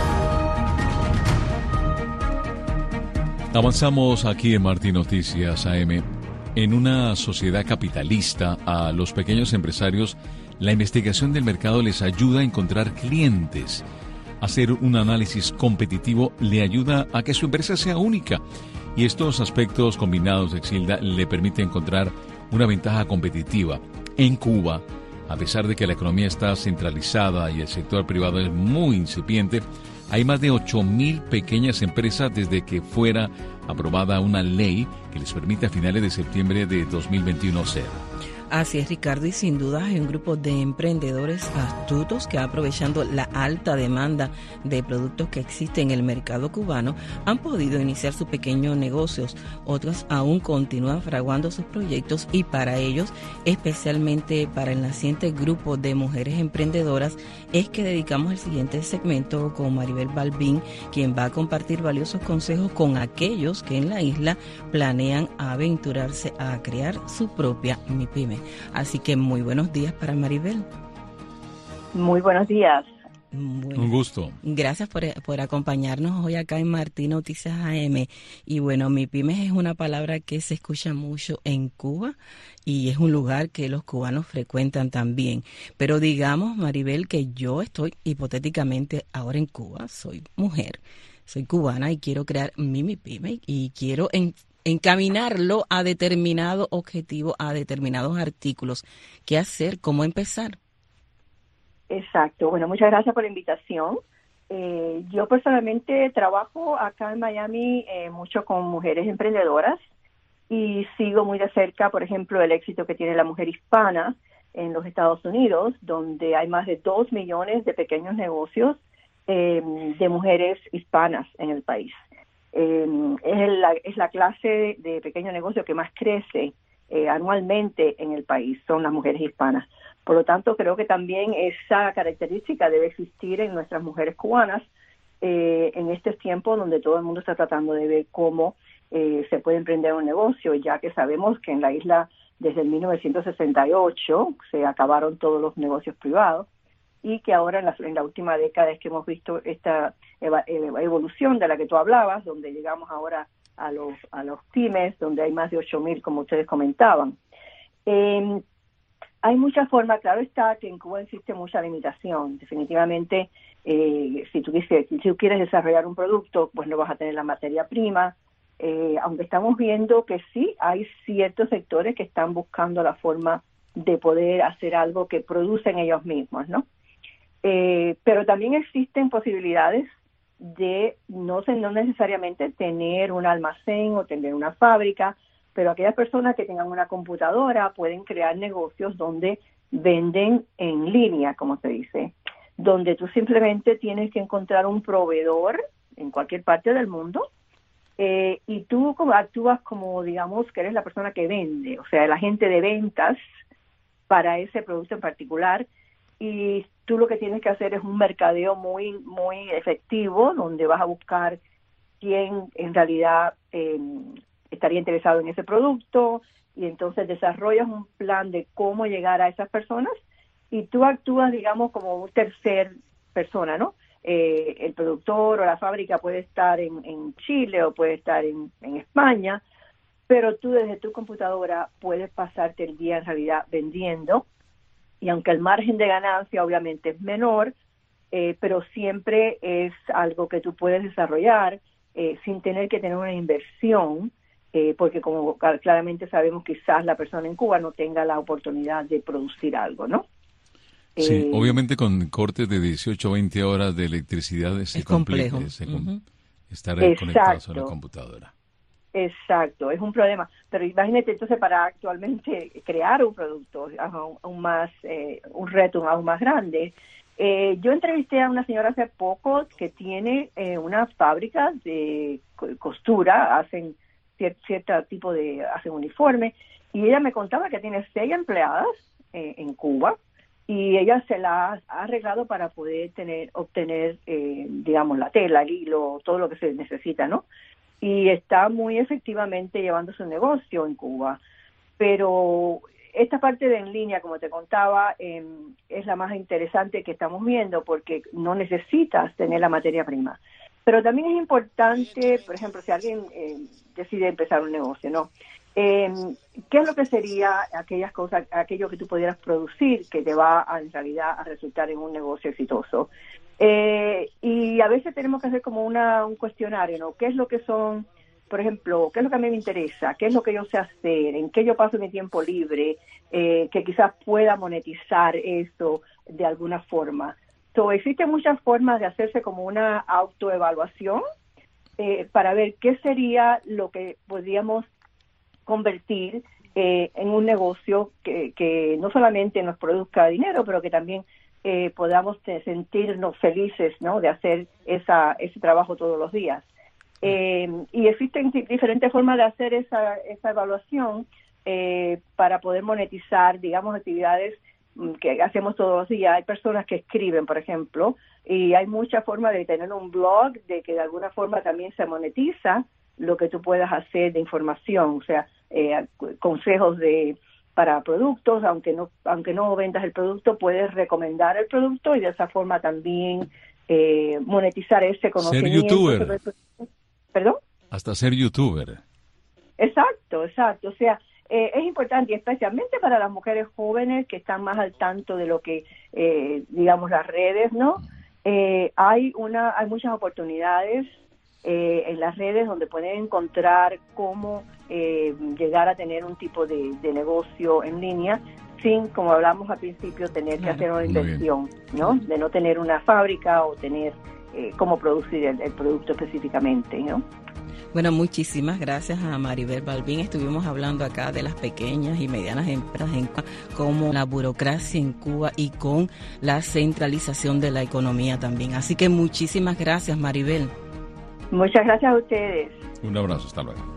Avanzamos aquí en Martí Noticias A M. En una sociedad capitalista, a los pequeños empresarios, la investigación del mercado les ayuda a encontrar clientes. Hacer un análisis competitivo le ayuda a que su empresa sea única. Y estos aspectos combinados, Exilda, le permiten encontrar una ventaja competitiva. En Cuba, a pesar de que la economía está centralizada y el sector privado es muy incipiente, hay más de ocho mil pequeñas empresas desde que fuera aprobada una ley que les permite a finales de septiembre de dos mil veintiuno ser. Así es, Ricardo, y sin duda hay un grupo de emprendedores astutos que, aprovechando la alta demanda de productos que existe en el mercado cubano, han podido iniciar sus pequeños negocios. Otros aún continúan fraguando sus proyectos, y para ellos, especialmente para el naciente grupo de mujeres emprendedoras, es que dedicamos el siguiente segmento con Maribel Balbín, quien va a compartir valiosos consejos con aquellos que en la isla planean aventurarse a crear su propia MIPYME. Así que muy buenos días para Maribel. Muy buenos días. Bueno, un gusto. Gracias por, por acompañarnos hoy acá en Martí Noticias A M. Y bueno, MIPYME es una palabra que se escucha mucho en Cuba y es un lugar que los cubanos frecuentan también. Pero digamos, Maribel, que yo estoy hipotéticamente ahora en Cuba, soy mujer, soy cubana y quiero crear mi MIPYME y quiero en, encaminarlo a determinado objetivo, a determinados artículos. ¿Qué hacer? ¿Cómo empezar? Exacto. Bueno, muchas gracias por la invitación. Eh, yo personalmente trabajo acá en Miami eh, mucho con mujeres emprendedoras y sigo muy de cerca, por ejemplo, el éxito que tiene la mujer hispana en los Estados Unidos, donde hay más de dos millones de pequeños negocios eh, de mujeres hispanas en el país. Eh, es, la, es la clase de pequeño negocio que más crece eh, anualmente en el país, son las mujeres hispanas. Por lo tanto, creo que también esa característica debe existir en nuestras mujeres cubanas eh, en este tiempo donde todo el mundo está tratando de ver cómo eh, se puede emprender un negocio, ya que sabemos que en la isla desde el mil novecientos sesenta y ocho se acabaron todos los negocios privados y que ahora en la, en la última década es que hemos visto esta eva, evolución de la que tú hablabas, donde llegamos ahora a los, a los pymes, donde hay más de ocho mil, como ustedes comentaban. Eh, Hay muchas formas, claro está que en Cuba existe mucha limitación. Definitivamente, eh, si, tú quieres, si tú quieres desarrollar un producto, pues no vas a tener la materia prima. Eh, aunque estamos viendo que sí, hay ciertos sectores que están buscando la forma de poder hacer algo que producen ellos mismos, ¿no? Eh, pero también existen posibilidades de no, no necesariamente tener un almacén o tener una fábrica. pero aquellas personas que tengan una computadora pueden crear negocios donde venden en línea, como se dice, donde tú simplemente tienes que encontrar un proveedor en cualquier parte del mundo, eh, y tú como actúas como, digamos, que eres la persona que vende, o sea, el agente de ventas para ese producto en particular, y tú lo que tienes que hacer es un mercadeo muy, muy efectivo, donde vas a buscar quién en realidad eh, estaría interesado en ese producto, y entonces desarrollas un plan de cómo llegar a esas personas, y tú actúas, digamos, como un tercer persona, ¿no? Eh, el productor o la fábrica puede estar en, en Chile o puede estar en, en España, pero tú desde tu computadora puedes pasarte el día en realidad vendiendo, y aunque el margen de ganancia obviamente es menor, eh, pero siempre es algo que tú puedes desarrollar eh, sin tener que tener una inversión, eh, porque como claramente sabemos, quizás la persona en Cuba no tenga la oportunidad de producir algo, ¿no? Sí, eh, obviamente con cortes de dieciocho o veinte horas de electricidad se complica uh-huh. estar conectados a la computadora. Exacto, es un problema. Pero imagínate entonces para actualmente crear un producto aún, aún más, eh, un reto aún más grande. Eh, yo entrevisté a una señora hace poco que tiene eh, una fábrica de costura, hacen cier- cierto tipo de, hacen uniforme, y ella me contaba que tiene seis empleadas eh, en Cuba, y ella se la ha arreglado para poder tener, obtener, eh, digamos, la tela, el hilo, todo lo que se necesita, ¿no? Y está muy efectivamente llevando su negocio en Cuba. Pero esta parte de en línea, como te contaba, eh, es la más interesante que estamos viendo, porque no necesitas tener la materia prima. Pero también es importante, por ejemplo, si alguien eh, decide empezar un negocio, ¿no? Eh, ¿Qué es lo que sería aquellas cosas, aquello que tú pudieras producir que te va a, en realidad a resultar en un negocio exitoso? Eh, y a veces tenemos que hacer como una, un cuestionario, ¿no? ¿Qué es lo que son, por ejemplo, qué es lo que a mí me interesa? ¿Qué es lo que yo sé hacer? ¿En qué yo paso mi tiempo libre? Eh, que quizás pueda monetizar eso de alguna forma. So, existen muchas formas de hacerse como una autoevaluación eh, para ver qué sería lo que podríamos convertir eh, en un negocio que, que no solamente nos produzca dinero, pero que también eh, podamos te, sentirnos felices, ¿no? De hacer esa, ese trabajo todos los días. Eh, y existen diferentes formas de hacer esa, esa evaluación eh, para poder monetizar, digamos, actividades que hacemos todos los días. Hay personas que escriben, por ejemplo, y hay muchas formas de tener un blog, de que de alguna forma también se monetiza lo que tú puedas hacer de información, o sea, eh, consejos de para productos, aunque no aunque no vendas el producto, puedes recomendar el producto y de esa forma también eh, monetizar ese conocimiento. Ser youtuber. ¿Perdón? Hasta ser youtuber. Exacto, exacto. O sea, eh, es importante, y especialmente para las mujeres jóvenes que están más al tanto de lo que, eh, digamos, las redes, ¿no? Eh, hay una hay muchas oportunidades Eh, en las redes donde pueden encontrar cómo eh, llegar a tener un tipo de, de negocio en línea sin, como hablamos al principio, tener que hacer una inversión, ¿no? De no tener una fábrica o tener eh, cómo producir el, el producto específicamente, ¿no? Bueno, muchísimas gracias a Maribel Balbín. Estuvimos hablando acá de las pequeñas y medianas empresas en Cuba, como la burocracia en Cuba y con la centralización de la economía también. Así que muchísimas gracias, Maribel. Muchas gracias a ustedes. Un abrazo, hasta luego.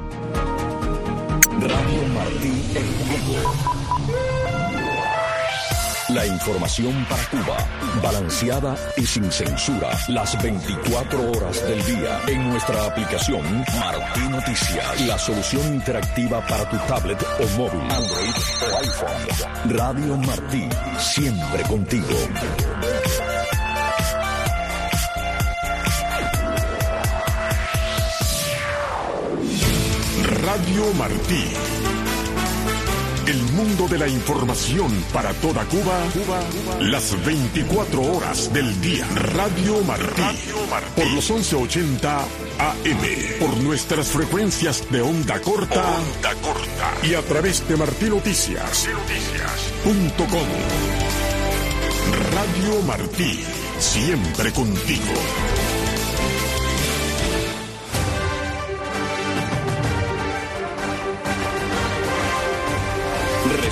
Radio Martí en vivo. La información para Cuba, balanceada y sin censura, las veinticuatro horas del día en nuestra aplicación Martí Noticias, la solución interactiva para tu tablet o móvil, Android o iPhone. Radio Martí, siempre contigo. Radio Martí. El mundo de la información para toda Cuba, Cuba, las veinticuatro horas del día. Radio Martí. Radio Martí. Por los once ochenta A M. Por nuestras frecuencias de onda corta. Onda corta. Y a través de Martí Noticias. Punto com. Radio Martí. Siempre contigo.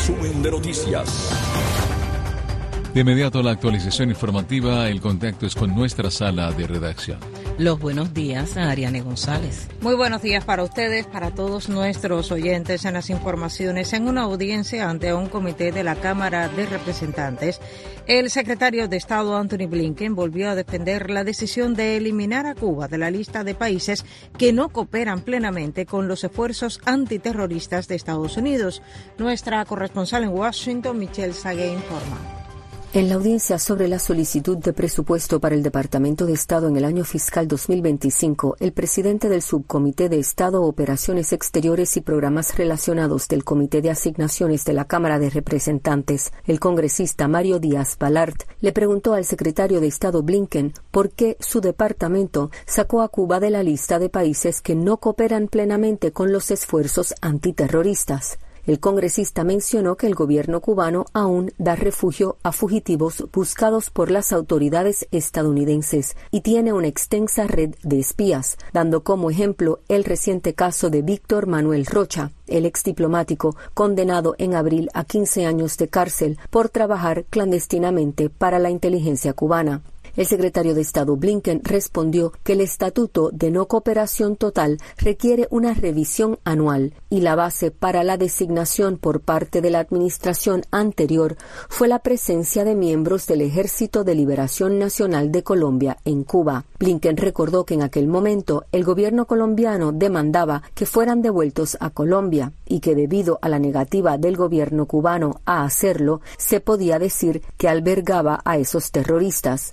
resumen de noticias. De inmediato la actualización informativa, el contacto es con nuestra sala de redacción. Los buenos días a Ariane González. Muy buenos días para ustedes, para todos nuestros oyentes en las informaciones. En una audiencia ante un comité de la Cámara de Representantes, el secretario de Estado Anthony Blinken volvió a defender la decisión de eliminar a Cuba de la lista de países que no cooperan plenamente con los esfuerzos antiterroristas de Estados Unidos. Nuestra corresponsal en Washington, Michelle Sagué, informa. En la audiencia sobre la solicitud de presupuesto para el Departamento de Estado en el año fiscal dos mil veinticinco, el presidente del Subcomité de Estado, Operaciones Exteriores y Programas Relacionados del Comité de Asignaciones de la Cámara de Representantes, el congresista Mario Díaz-Balart, le preguntó al secretario de Estado Blinken por qué su departamento sacó a Cuba de la lista de países que no cooperan plenamente con los esfuerzos antiterroristas. El congresista mencionó que el gobierno cubano aún da refugio a fugitivos buscados por las autoridades estadounidenses y tiene una extensa red de espías, dando como ejemplo el reciente caso de Víctor Manuel Rocha, el exdiplomático condenado en abril a quince años de cárcel por trabajar clandestinamente para la inteligencia cubana. El secretario de Estado Blinken respondió que el Estatuto de No Cooperación Total requiere una revisión anual y la base para la designación por parte de la administración anterior fue la presencia de miembros del Ejército de Liberación Nacional de Colombia en Cuba. Blinken recordó que en aquel momento el gobierno colombiano demandaba que fueran devueltos a Colombia y que debido a la negativa del gobierno cubano a hacerlo, se podía decir que albergaba a esos terroristas.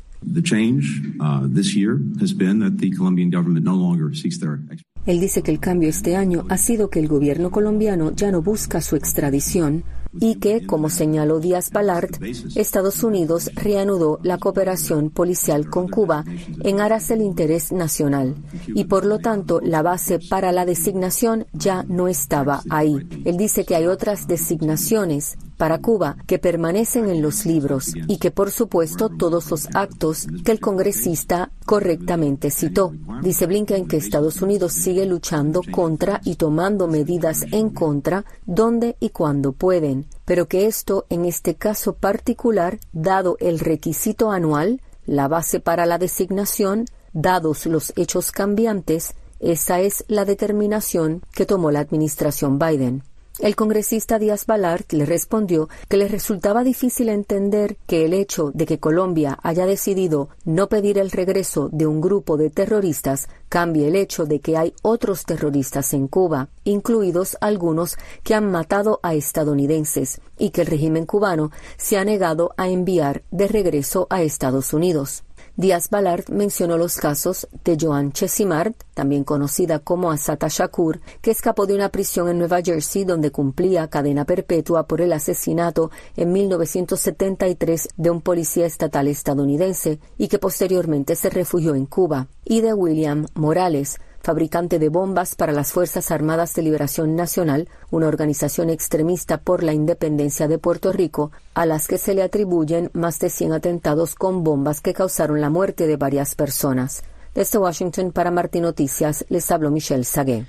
Él dice que el cambio este año ha sido que el gobierno colombiano ya no busca su extradición y que, como señaló Díaz-Balart, Estados Unidos reanudó la cooperación policial con Cuba en aras del interés nacional y, por lo tanto, la base para la designación ya no estaba ahí. Él dice que hay otras designaciones para Cuba que permanecen en los libros y que, por supuesto, todos los actos que el congresista correctamente citó. Dice Blinken que Estados Unidos sigue luchando contra y tomando medidas en contra donde y cuando pueden, pero que esto, en este caso particular, dado el requisito anual, la base para la designación, dados los hechos cambiantes, esa es la determinación que tomó la administración Biden. El congresista Díaz-Balart le respondió que le resultaba difícil entender que el hecho de que Colombia haya decidido no pedir el regreso de un grupo de terroristas cambie el hecho de que hay otros terroristas en Cuba, incluidos algunos que han matado a estadounidenses, y que el régimen cubano se ha negado a enviar de regreso a Estados Unidos. Díaz-Balart mencionó los casos de Joan Chesimard, también conocida como Assata Shakur, que escapó de una prisión en Nueva Jersey donde cumplía cadena perpetua por el asesinato en mil novecientos setenta y tres de un policía estatal estadounidense y que posteriormente se refugió en Cuba, y de William Morales, fabricante de bombas para las Fuerzas Armadas de Liberación Nacional, una organización extremista por la independencia de Puerto Rico, a las que se le atribuyen más de cien atentados con bombas que causaron la muerte de varias personas. Desde Washington para Martín Noticias, les habló Michelle Sagué.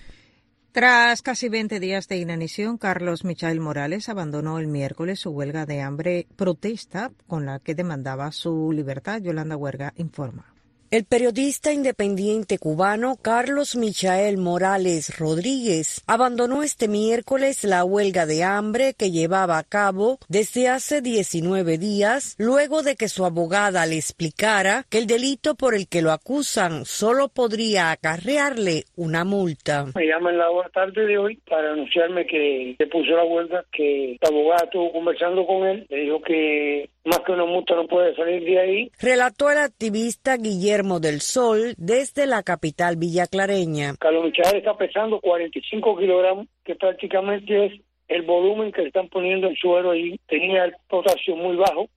Tras casi veinte días de inanición, Carlos Michael Morales abandonó el miércoles su huelga de hambre protesta con la que demandaba su libertad. Yolanda Huerga informa. El periodista independiente cubano Carlos Michael Morales Rodríguez abandonó este miércoles la huelga de hambre que llevaba a cabo desde hace diecinueve días, luego de que su abogada le explicara que el delito por el que lo acusan solo podría acarrearle una multa. Me llaman la tarde de hoy para anunciarme que se puso la huelga, que la abogada estuvo conversando con él, le dijo que más que una multa no puede salir de ahí. Relató el activista Guillermo del Sol desde la capital villaclareña. Carlos Michael está pesando cuarenta y cinco kilogramos, que prácticamente es el volumen que le están poniendo en suero ahí. Tenía el potasio muy bajo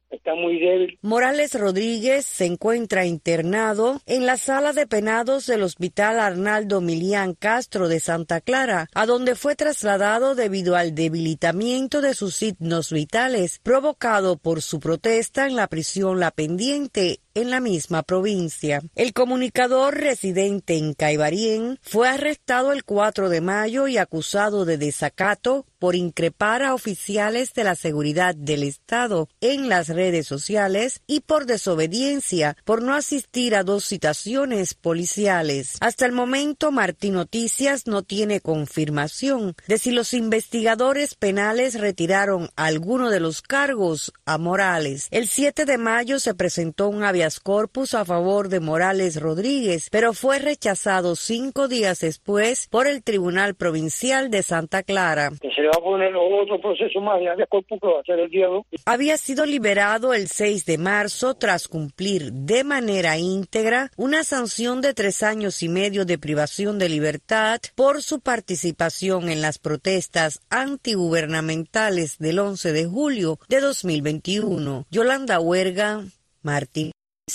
está muy débil. Morales Rodríguez se encuentra internado en la sala de penados del Hospital Arnaldo Milián Castro de Santa Clara, a donde fue trasladado debido al debilitamiento de sus signos vitales provocado por su protesta en la prisión La Pendiente, en la misma provincia. El comunicador residente en Caibarien fue arrestado el cuatro de mayo y acusado de desacato por increpar a oficiales de la seguridad del Estado en las redes sociales y por desobediencia por no asistir a dos citaciones policiales. Hasta el momento, Martín Noticias no tiene confirmación de si los investigadores penales retiraron alguno de los cargos a Morales. El siete de mayo se presentó un habeas corpus a favor de Morales Rodríguez, pero fue rechazado cinco días después por el Tribunal Provincial de Santa Clara. Que se le va a poner otro proceso más de habeas corpus que va a ser el día dos. Había sido liberado el seis de marzo tras cumplir de manera íntegra una sanción de tres años y medio de privación de libertad por su participación en las protestas antigubernamentales del once de julio de dos mil veintiuno. Yolanda Huerga, Martín.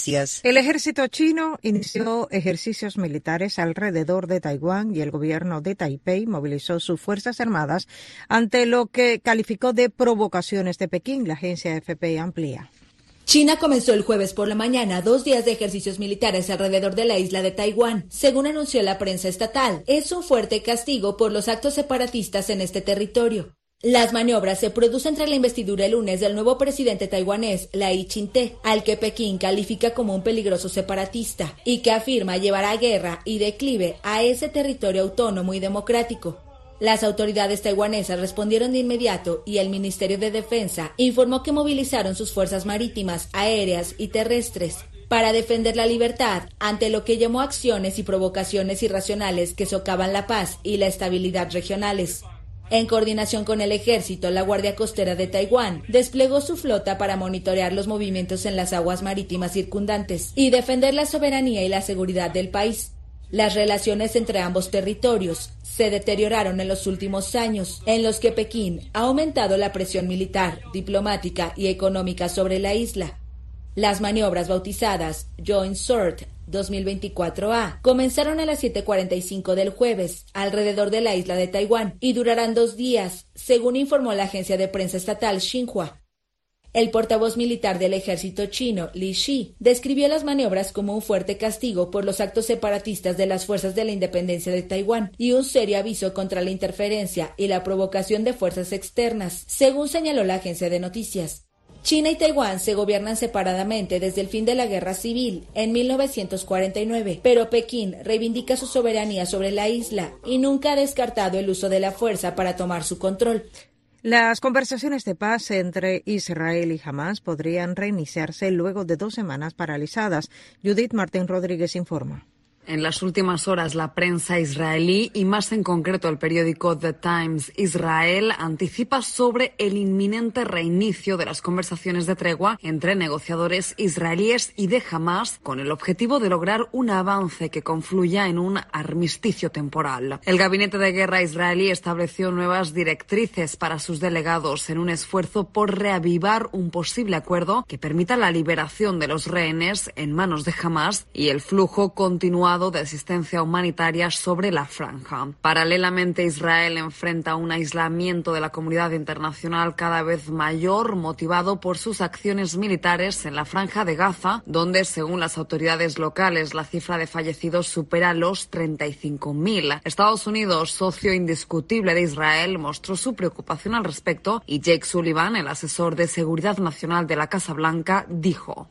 El ejército chino inició ejercicios militares alrededor de Taiwán y el gobierno de Taipei movilizó sus fuerzas armadas ante lo que calificó de provocaciones de Pekín. La agencia A F P amplía. China comenzó el jueves por la mañana dos días de ejercicios militares alrededor de la isla de Taiwán, según anunció la prensa estatal. Es un fuerte castigo por los actos separatistas en este territorio. Las maniobras se producen tras la investidura el lunes del nuevo presidente taiwanés, Lai Ching-te, al que Pekín califica como un peligroso separatista y que afirma llevará guerra y declive a ese territorio autónomo y democrático. Las autoridades taiwanesas respondieron de inmediato y el Ministerio de Defensa informó que movilizaron sus fuerzas marítimas, aéreas y terrestres para defender la libertad ante lo que llamó acciones y provocaciones irracionales que socavan la paz y la estabilidad regionales. En coordinación con el ejército, la Guardia Costera de Taiwán desplegó su flota para monitorear los movimientos en las aguas marítimas circundantes y defender la soberanía y la seguridad del país. Las relaciones entre ambos territorios se deterioraron en los últimos años, en los que Pekín ha aumentado la presión militar, diplomática y económica sobre la isla. Las maniobras bautizadas Joint Sword dos mil veinticuatro A comenzaron a las siete cuarenta y cinco del jueves alrededor de la isla de Taiwán y durarán dos días, según informó la agencia de prensa estatal Xinhua. El portavoz militar del ejército chino, Li Shi, describió las maniobras como un fuerte castigo por los actos separatistas de las fuerzas de la independencia de Taiwán y un serio aviso contra la interferencia y la provocación de fuerzas externas, según señaló la agencia de noticias. China y Taiwán se gobiernan separadamente desde el fin de la Guerra Civil en mil novecientos cuarenta y nueve, pero Pekín reivindica su soberanía sobre la isla y nunca ha descartado el uso de la fuerza para tomar su control. Las conversaciones de paz entre Israel y Hamás podrían reiniciarse luego de dos semanas paralizadas. Judith Martín Rodríguez informa. En las últimas horas, la prensa israelí y más en concreto el periódico The Times Israel anticipa sobre el inminente reinicio de las conversaciones de tregua entre negociadores israelíes y de Hamás con el objetivo de lograr un avance que confluya en un armisticio temporal. El gabinete de guerra israelí estableció nuevas directrices para sus delegados en un esfuerzo por reavivar un posible acuerdo que permita la liberación de los rehenes en manos de Hamás y el flujo continuado de asistencia humanitaria sobre la franja. Paralelamente, Israel enfrenta un aislamiento de la comunidad internacional cada vez mayor, motivado por sus acciones militares en la franja de Gaza, donde, según las autoridades locales, la cifra de fallecidos supera los treinta y cinco mil. Estados Unidos, socio indiscutible de Israel, mostró su preocupación al respecto y Jake Sullivan, el asesor de seguridad nacional de la Casa Blanca, dijo: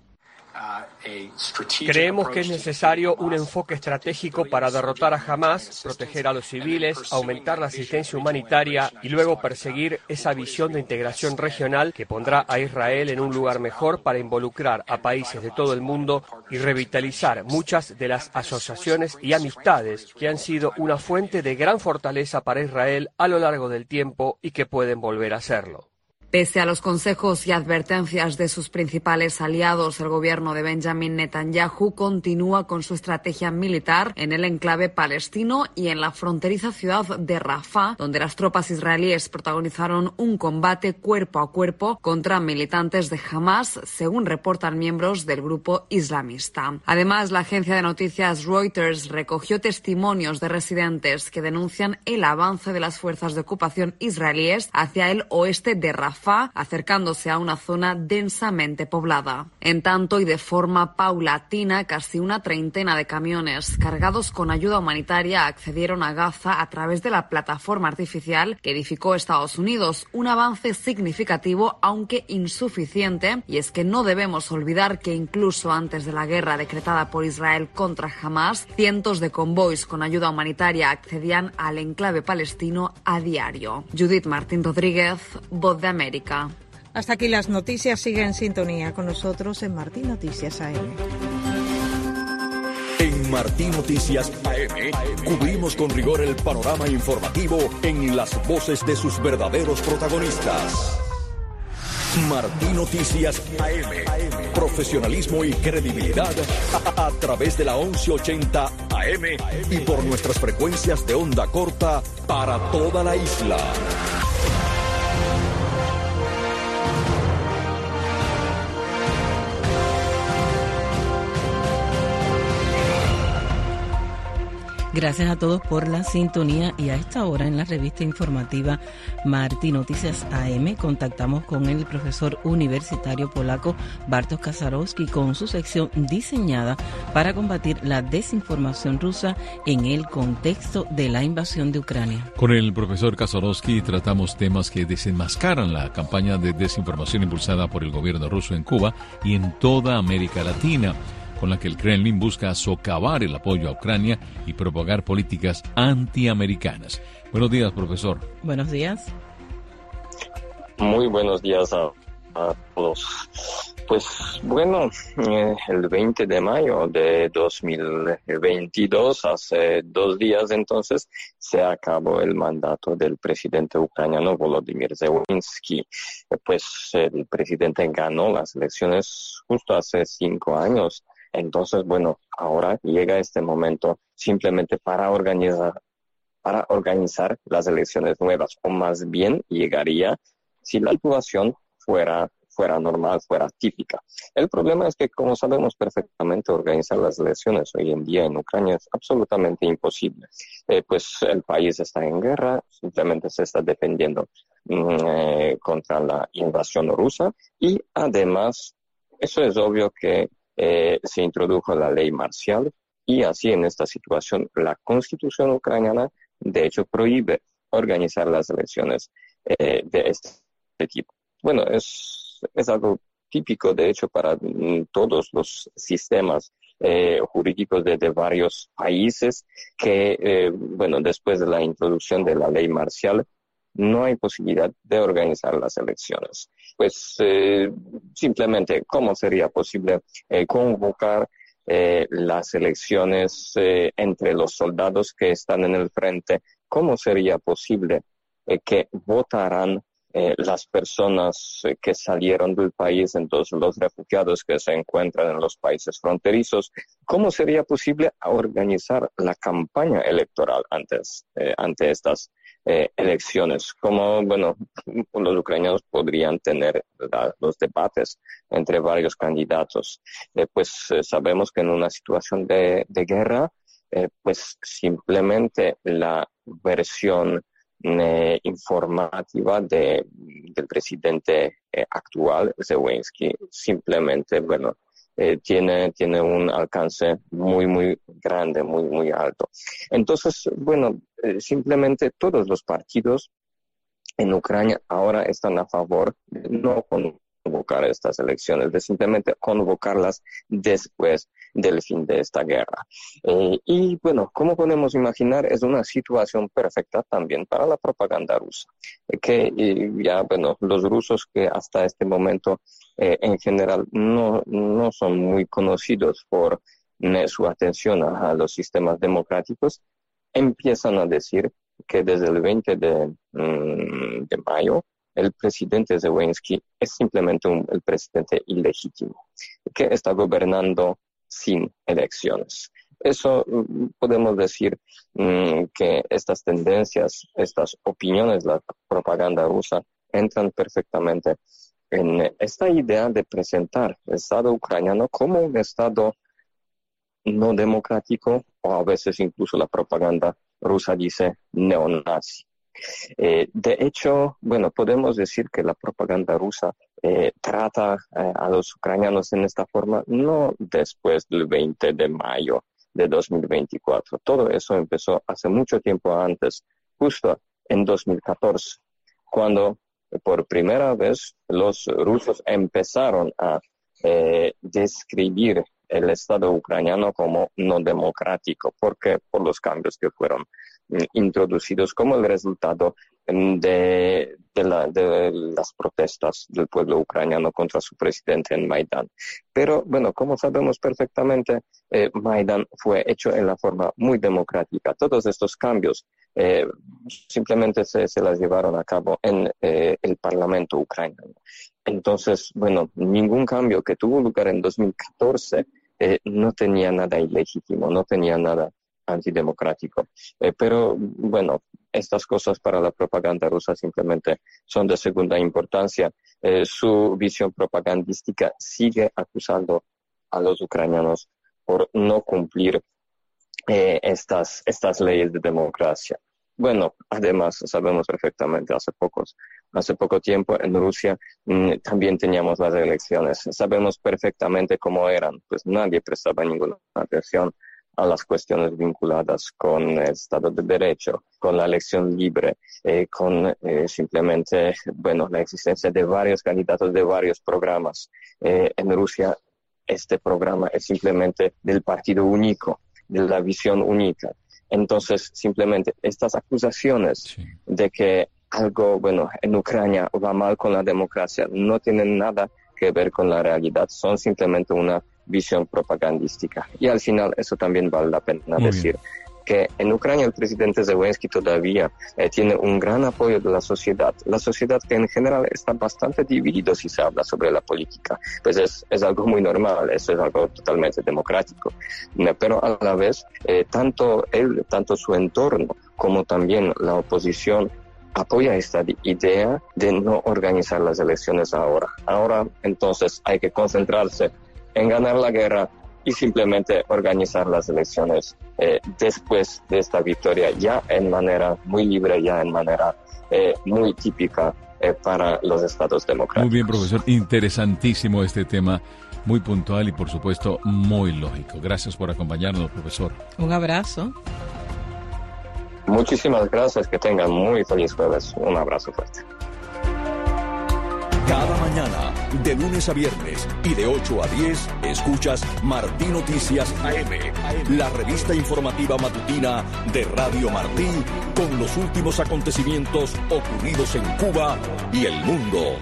Creemos que es necesario un enfoque estratégico para derrotar a Hamás, proteger a los civiles, aumentar la asistencia humanitaria y luego perseguir esa visión de integración regional que pondrá a Israel en un lugar mejor para involucrar a países de todo el mundo y revitalizar muchas de las asociaciones y amistades que han sido una fuente de gran fortaleza para Israel a lo largo del tiempo y que pueden volver a serlo. Pese a los consejos y advertencias de sus principales aliados, el gobierno de Benjamin Netanyahu continúa con su estrategia militar en el enclave palestino y en la fronteriza ciudad de Rafah, donde las tropas israelíes protagonizaron un combate cuerpo a cuerpo contra militantes de Hamas, según reportan miembros del grupo islamista. Además, la agencia de noticias Reuters recogió testimonios de residentes que denuncian el avance de las fuerzas de ocupación israelíes hacia el oeste de Rafah, acercándose a una zona densamente poblada. En tanto, y de forma paulatina, casi una treintena de camiones cargados con ayuda humanitaria accedieron a Gaza a través de la plataforma artificial que edificó Estados Unidos, un avance significativo aunque insuficiente, y es que no debemos olvidar que incluso antes de la guerra decretada por Israel contra Hamas, cientos de convoys con ayuda humanitaria accedían al enclave palestino a diario. Judith Martín Rodríguez, Voz de América. Hasta aquí las noticias. Sigue en sintonía con nosotros en Martín Noticias A M. En Martín Noticias A M cubrimos con rigor el panorama informativo en las voces de sus verdaderos protagonistas. Martín Noticias A M. Profesionalismo y credibilidad a, a través de la once ochenta A M y por nuestras frecuencias de onda corta para toda la isla. Gracias a todos por la sintonía, y a esta hora en la revista informativa Martín Noticias A M contactamos con el profesor universitario polaco Bartosz Kasarowski con su sección diseñada para combatir la desinformación rusa en el contexto de la invasión de Ucrania. Con el profesor Kasarowski tratamos temas que desenmascaran la campaña de desinformación impulsada por el gobierno ruso en Cuba y en toda América Latina, con la que el Kremlin busca socavar el apoyo a Ucrania y propagar políticas antiamericanas. Buenos días, profesor. Buenos días. Muy buenos días a, a todos. Pues bueno, eh, el veinte de mayo de dos mil veintidós, hace dos días entonces, se acabó el mandato del presidente ucraniano Volodymyr Zelensky. Eh, pues el presidente ganó las elecciones justo hace cinco años. Entonces, bueno, ahora llega este momento simplemente para organizar, para organizar las elecciones nuevas, o más bien llegaría si la situación fuera, fuera normal, fuera típica. El problema es que, como sabemos perfectamente, organizar las elecciones hoy en día en Ucrania es absolutamente imposible. Eh, pues el país está en guerra, simplemente se está defendiendo eh, contra la invasión rusa, y además, eso es obvio que Eh, se introdujo la ley marcial, y así en esta situación la constitución ucraniana de hecho prohíbe organizar las elecciones eh, de este tipo. Bueno, es, es algo típico de hecho para mm, todos los sistemas eh, jurídicos de, de varios países que, eh, bueno, después de la introducción de la ley marcial no hay posibilidad de organizar las elecciones. Pues eh, simplemente, ¿cómo sería posible eh, convocar eh, las elecciones eh, entre los soldados que están en el frente? ¿Cómo sería posible eh, que votaran eh, las personas eh, que salieron del país, entonces los refugiados que se encuentran en los países fronterizos? ¿Cómo sería posible organizar la campaña electoral antes, eh, ante estas Eh, elecciones? Como, bueno, los ucranianos podrían tener la, los debates entre varios candidatos. Eh, pues eh, sabemos que en una situación de, de guerra, eh, pues simplemente la versión eh, informativa de, del presidente eh, actual, Zelensky, simplemente, bueno, Eh, tiene, tiene un alcance muy, muy grande, muy, muy alto. Entonces, bueno, eh, simplemente todos los partidos en Ucrania ahora están a favor de no convocar estas elecciones, de simplemente convocarlas después del fin de esta guerra. Eh, y bueno, como podemos imaginar, es una situación perfecta también para la propaganda rusa, eh, que eh, ya, bueno, los rusos que hasta este momento eh, en general no, no son muy conocidos por eh, su atención a, a los sistemas democráticos, empiezan a decir que desde el veinte de, mm, de mayo el presidente Zelensky es simplemente un, el presidente ilegítimo, que está gobernando sin elecciones. Eso podemos decir mmm, que estas tendencias, estas opiniones, la propaganda rusa, entran perfectamente en esta idea de presentar el Estado ucraniano como un Estado no democrático, o a veces incluso la propaganda rusa dice neonazi. Eh, de hecho, bueno, podemos decir que la propaganda rusa eh, trata eh, a los ucranianos en esta forma no después del veinte de mayo de dos mil veinticuatro. Todo eso empezó hace mucho tiempo antes, justo en dos mil catorce, cuando por primera vez los rusos empezaron a eh, describir el Estado ucraniano como no democrático, porque por los cambios que fueron mm, introducidos como el resultado de, de, la, de las protestas del pueblo ucraniano contra su presidente en Maidán. Pero, bueno, como sabemos perfectamente, eh, Maidán fue hecho en la forma muy democrática. Todos estos cambios eh, simplemente se, se las llevaron a cabo en eh, el Parlamento ucraniano. Entonces, bueno, ningún cambio que tuvo lugar en dos mil catorce eh, no tenía nada ilegítimo, no tenía nada antidemocrático. Eh, pero, bueno, estas cosas para la propaganda rusa simplemente son de segunda importancia. Eh, su visión propagandística sigue acusando a los ucranianos por no cumplir eh, estas, estas leyes de democracia. Bueno, además sabemos perfectamente, hace pocos, hace poco tiempo en Rusia mmm, también teníamos las elecciones. Sabemos perfectamente cómo eran, pues nadie prestaba ninguna atención a las cuestiones vinculadas con el Estado de Derecho, con la elección libre, eh, con eh, simplemente, bueno, la existencia de varios candidatos de varios programas. Eh, en Rusia este programa es simplemente del partido único, de la visión única. Entonces, simplemente estas acusaciones sí. de que algo, bueno, en Ucrania va mal con la democracia no tienen nada que ver con la realidad, son simplemente una visión propagandística. Y al final, eso también vale la pena Muy decir, bien. que en Ucrania el presidente Zelensky todavía eh, tiene un gran apoyo de la sociedad. La sociedad que en general está bastante dividida si se habla sobre la política. Pues es, es algo muy normal, eso es algo totalmente democrático. Pero a la vez, eh, tanto él, tanto su entorno, como también la oposición, apoya esta idea de no organizar las elecciones ahora. Ahora, entonces, hay que concentrarse en ganar la guerra y simplemente organizar las elecciones eh, después de esta victoria, ya en manera muy libre, ya en manera eh, muy típica eh, para los estados democráticos. Muy bien, profesor. Interesantísimo este tema, muy puntual y, por supuesto, muy lógico. Gracias por acompañarnos, profesor. Un abrazo. Muchísimas gracias. Que tengan muy feliz jueves. Un abrazo fuerte. Cada mañana, de lunes a viernes y de ocho a diez, escuchas Martí Noticias A M, la revista informativa matutina de Radio Martí, con los últimos acontecimientos ocurridos en Cuba y el mundo.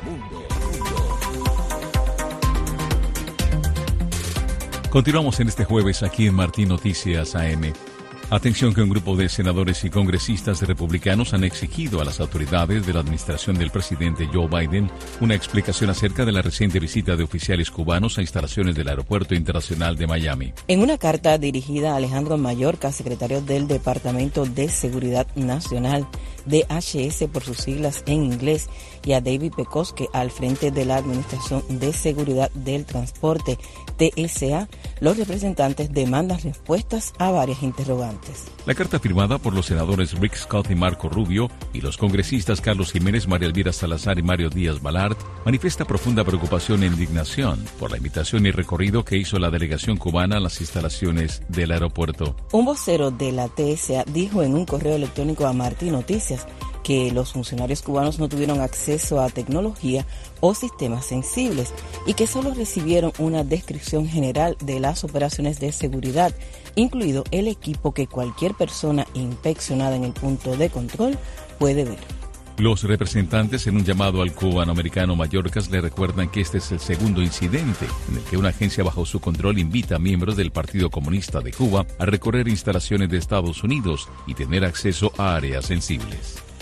Continuamos en este jueves aquí en Martí Noticias A M. Atención que un grupo de senadores y congresistas republicanos han exigido a las autoridades de la administración del presidente Joe Biden una explicación acerca de la reciente visita de oficiales cubanos a instalaciones del Aeropuerto Internacional de Miami. En una carta dirigida a Alejandro Mayorkas, secretario del Departamento de Seguridad Nacional, D H S por sus siglas en inglés, y a David Pekoske al frente de la Administración de Seguridad del Transporte, T S A, los representantes demandan respuestas a varias interrogantes. La carta firmada por los senadores Rick Scott y Marco Rubio y los congresistas Carlos Jiménez, María Elvira Salazar y Mario Díaz Balart manifiesta profunda preocupación e indignación por la invitación y recorrido que hizo la delegación cubana a las instalaciones del aeropuerto. Un vocero de la T S A dijo en un correo electrónico a Martí Noticias que los funcionarios cubanos no tuvieron acceso a tecnología o sistemas sensibles y que solo recibieron una descripción general de las operaciones de seguridad, incluido el equipo que cualquier persona inspeccionada en el punto de control puede ver. Los representantes, en un llamado al cubanoamericano Mayorkas, le recuerdan que este es el segundo incidente en el que una agencia bajo su control invita a miembros del Partido Comunista de Cuba a recorrer instalaciones de Estados Unidos y tener acceso a áreas sensibles.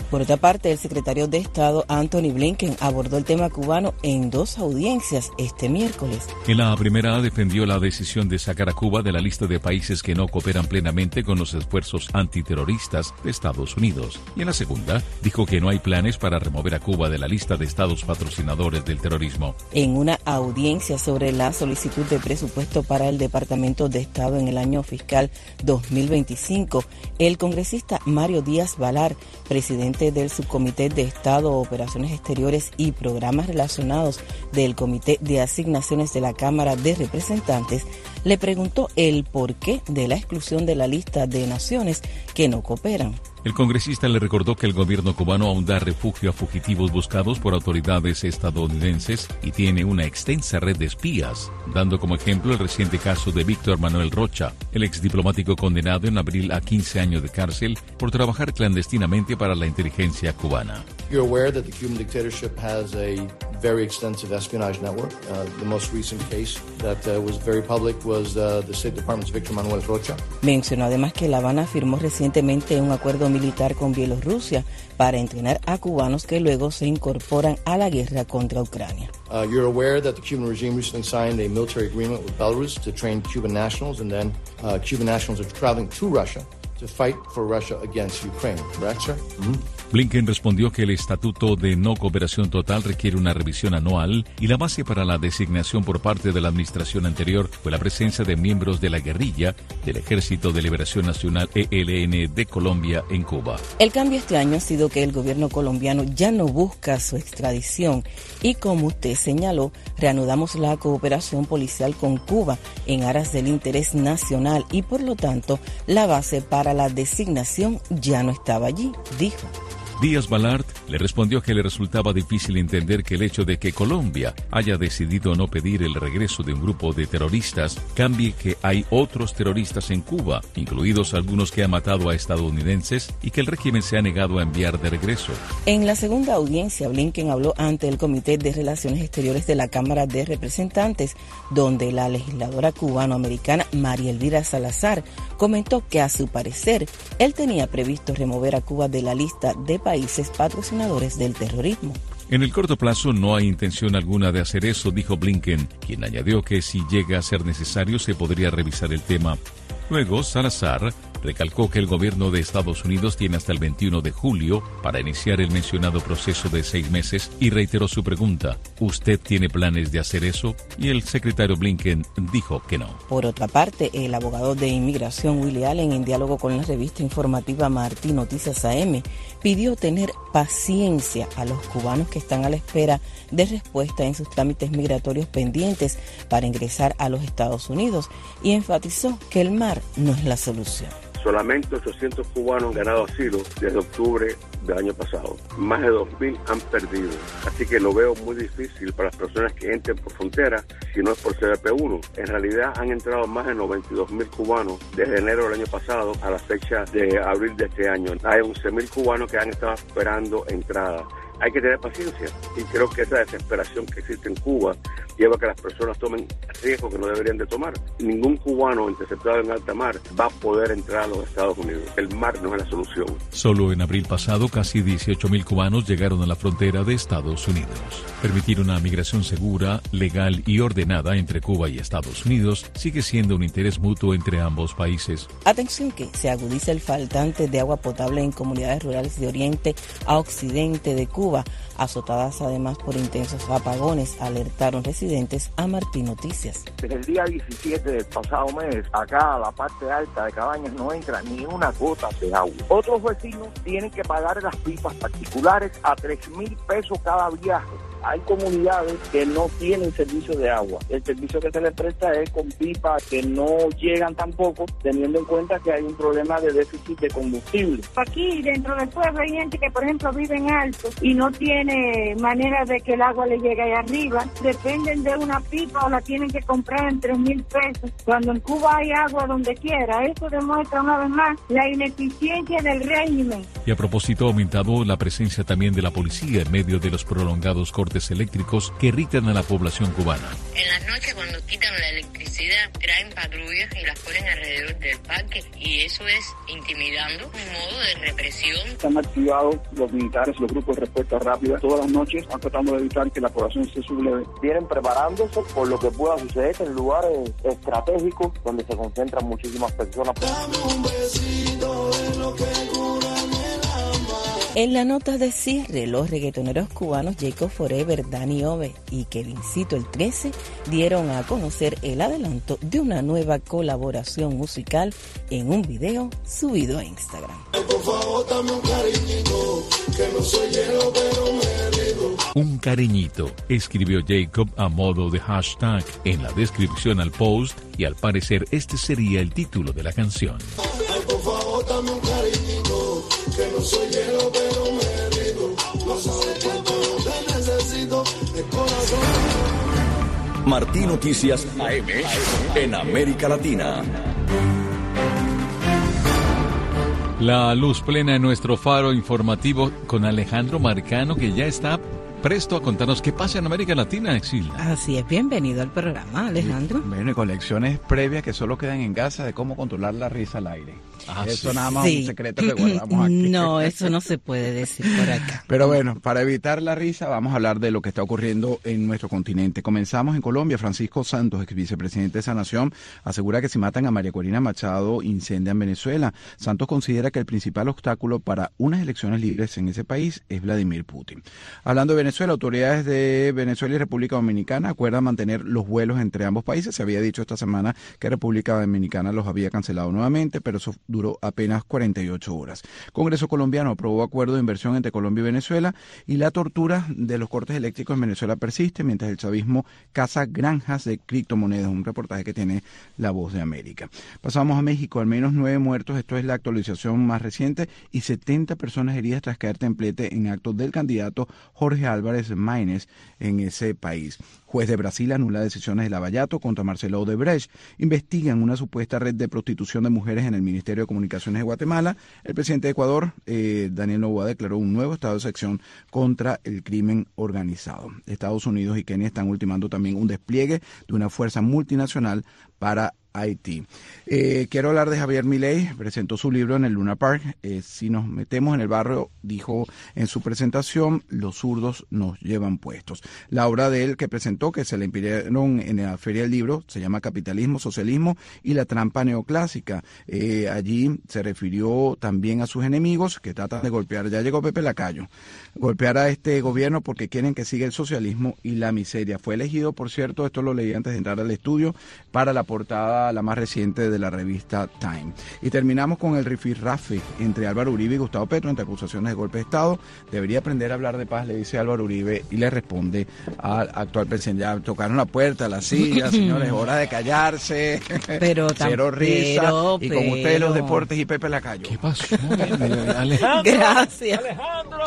Por otra parte, el secretario de Estado, Anthony Blinken, abordó el tema cubano en dos audiencias este miércoles. En la primera defendió la decisión de sacar a Cuba de la lista de países que no cooperan plenamente con los esfuerzos antiterroristas de Estados Unidos. Y en la segunda, dijo que no hay planes para remover a Cuba de la lista de estados patrocinadores del terrorismo. En una audiencia sobre la solicitud de presupuesto para el Departamento de Estado en el año fiscal dos mil veinticinco, el congresista Mario Díaz-Balart, presidente del Subcomité de Estado, Operaciones Exteriores y Programas Relacionados del Comité de Asignaciones de la Cámara de Representantes, le preguntó el porqué de la exclusión de la lista de naciones que no cooperan. El congresista le recordó que el gobierno cubano aún da refugio a fugitivos buscados por autoridades estadounidenses y tiene una extensa red de espías, dando como ejemplo el reciente caso de Víctor Manuel Rocha, el exdiplomático condenado en abril a quince años de cárcel por trabajar clandestinamente para la inteligencia cubana. You're aware that the Cuban dictatorship has a very extensive espionage network. Uh, the most recent case that uh, was very public was uh, the State Department's Víctor Manuel Rocha. Mencionó además que La Habana firmó recientemente un acuerdo militar con Bielorrusia para entrenar a cubanos que luego se incorporan a la guerra contra Ucrania. Uh, you're aware that the Cuban regime recently signed a military agreement with Belarus to train Cuban nationals, and then uh, Cuban nationals are traveling to Russia to fight for Russia against Ukraine, correct, sir? Mm-hmm. Blinken respondió que el Estatuto de No Cooperación Total requiere una revisión anual y la base para la designación por parte de la administración anterior fue la presencia de miembros de la guerrilla del Ejército de Liberación Nacional E L N de Colombia en Cuba. El cambio este año ha sido que el gobierno colombiano ya no busca su extradición y, como usted señaló, reanudamos la cooperación policial con Cuba en aras del interés nacional y, por lo tanto, la base para la designación ya no estaba allí, dijo. Díaz-Balart le respondió que le resultaba difícil entender que el hecho de que Colombia haya decidido no pedir el regreso de un grupo de terroristas cambie que hay otros terroristas en Cuba, incluidos algunos que han matado a estadounidenses y que el régimen se ha negado a enviar de regreso. En la segunda audiencia, Blinken habló ante el Comité de Relaciones Exteriores de la Cámara de Representantes, donde la legisladora cubano-americana María Elvira Salazar comentó que, a su parecer, él tenía previsto remover a Cuba de la lista de países patrocinadores del terrorismo. En el corto plazo no hay intención alguna de hacer eso, dijo Blinken, quien añadió que si llega a ser necesario se podría revisar el tema. Luego, Salazar recalcó que el gobierno de Estados Unidos tiene hasta el veintiuno de julio para iniciar el mencionado proceso de seis meses y reiteró su pregunta, ¿usted tiene planes de hacer eso? Y el secretario Blinken dijo que no. Por otra parte, el abogado de inmigración Willie Allen, en diálogo con la revista informativa Martí Noticias A M, pidió tener paciencia a los cubanos que están a la espera de respuesta en sus trámites migratorios pendientes para ingresar a los Estados Unidos y enfatizó que el mar no es la solución. Solamente ochocientos cubanos han ganado asilo desde octubre del año pasado. Más de dos mil han perdido. Así que lo veo muy difícil para las personas que entren por frontera si no es por C B P uno. En realidad han entrado más de noventa y dos mil cubanos desde enero del año pasado a la fecha de abril de este año. Hay once mil cubanos que han estado esperando entrada. Hay que tener paciencia y creo que esa desesperación que existe en Cuba lleva a que las personas tomen riesgos que no deberían de tomar. Ningún cubano interceptado en alta mar va a poder entrar a los Estados Unidos. El mar no es la solución. Solo en abril pasado, casi dieciocho mil cubanos llegaron a la frontera de Estados Unidos. Permitir una migración segura, legal y ordenada entre Cuba y Estados Unidos sigue siendo un interés mutuo entre ambos países. Atención que se agudiza el faltante de agua potable en comunidades rurales de oriente a occidente de Cuba, azotadas además por intensos apagones, alertaron residentes a Martí Noticias. Desde el día diecisiete del pasado mes, acá a la parte alta de Cabañas no entra ni una gota de agua. Otros vecinos tienen que pagar las pipas particulares a tres mil pesos cada viaje. Hay comunidades que no tienen servicio de agua. El servicio que se les presta es con pipas que no llegan tampoco, teniendo en cuenta que hay un problema de déficit de combustible. Aquí dentro del pueblo hay gente que, por ejemplo, vive en alto y no tiene manera de que el agua le llegue ahí arriba. Dependen de una pipa o la tienen que comprar en tres mil pesos. Cuando en Cuba hay agua donde quiera, eso demuestra una vez más la ineficiencia del régimen. Y a propósito, ha aumentado la presencia también de la policía en medio de los prolongados cortes cortes eléctricos que irritan a la población cubana. En las noches, cuando quitan la electricidad, traen patrullas y las ponen alrededor del parque, y eso es intimidando, un modo de represión. Están activados los militares, los grupos de respuesta rápida, todas las noches, están tratando de evitar que la población se subleve. Vienen preparándose por lo que pueda suceder en lugares estratégicos donde se concentran muchísimas personas. En la nota de cierre, los reggaetoneros cubanos Jacob Forever, Danny Ove y Kevincito el trece dieron a conocer el adelanto de una nueva colaboración musical en un video subido a Instagram. Por favor, dame un cariñito, que no soy hielo, pero me rindo. Un cariñito, escribió Jacob a modo de hashtag en la descripción al post, y al parecer este sería el título de la canción. Ay, por favor, dame un cariñito, que no soy hielo, pero me rindo. No sabes cuánto te necesito de corazón. Martí Noticias A M en América Latina. La luz plena en nuestro faro informativo con Alejandro Marcano, que ya está presto a contarnos qué pasa en América Latina, Exilda. Así es, bienvenido al programa, Alejandro. Bueno, y con lecciones previas que solo quedan en casa de cómo controlar la risa al aire. Ah, eso sí. Nada más sí. Un secreto que guardamos aquí. No, eso no se puede decir por acá. Pero bueno, para evitar la risa, vamos a hablar de lo que está ocurriendo en nuestro continente. Comenzamos en Colombia. Francisco Santos, ex vicepresidente de esa nación, asegura que si matan a María Corina Machado, incendian Venezuela. Santos considera que el principal obstáculo para unas elecciones libres en ese país es Vladimir Putin. Hablando de Venezuela, autoridades de Venezuela y República Dominicana acuerdan mantener los vuelos entre ambos países. Se había dicho esta semana que República Dominicana los había cancelado nuevamente, pero eso duró apenas cuarenta y ocho horas. Congreso colombiano aprobó acuerdo de inversión entre Colombia y Venezuela, y la tortura de los cortes eléctricos en Venezuela persiste mientras el chavismo caza granjas de criptomonedas. Un reportaje que tiene La Voz de América. Pasamos a México. Al menos nueve muertos, esto es la actualización más reciente, y setenta personas heridas tras caer templete en actos del candidato Jorge Álvarez Maínez en ese país. Juez de Brasil anula decisiones de Lavallato contra Marcelo Odebrecht. Investigan una supuesta red de prostitución de mujeres en el Ministerio de Comunicaciones de Guatemala. El presidente de Ecuador, eh, Daniel Noboa, declaró un nuevo estado de excepción contra el crimen organizado. Estados Unidos y Kenia están ultimando también un despliegue de una fuerza multinacional para Haití. Eh, quiero hablar de Javier Milei. Presentó su libro en el Luna Park. Eh, si nos metemos en el barrio, dijo en su presentación, los zurdos nos llevan puestos. La obra de él que presentó, que se le impidieron en la Feria del Libro, se llama Capitalismo, Socialismo y la Trampa Neoclásica. Eh, allí se refirió también a sus enemigos que tratan de golpear. Ya llegó Pepe Lacayo. Golpear a este gobierno porque quieren que siga el socialismo y la miseria. Fue elegido, por cierto, esto lo leí antes de entrar al estudio, para la portada la más reciente de la revista Time. Y terminamos con el rifirrafe entre Álvaro Uribe y Gustavo Petro entre acusaciones de golpe de Estado. Debería aprender a hablar de paz, le dice Álvaro Uribe, y le responde al actual presidente. Ya tocaron la puerta, la silla, señores, hora de callarse. Pero cero risa. Pero, y con ustedes los deportes y Pepe Lacayo. ¿Qué pasó? Alejandro. Gracias. Alejandro.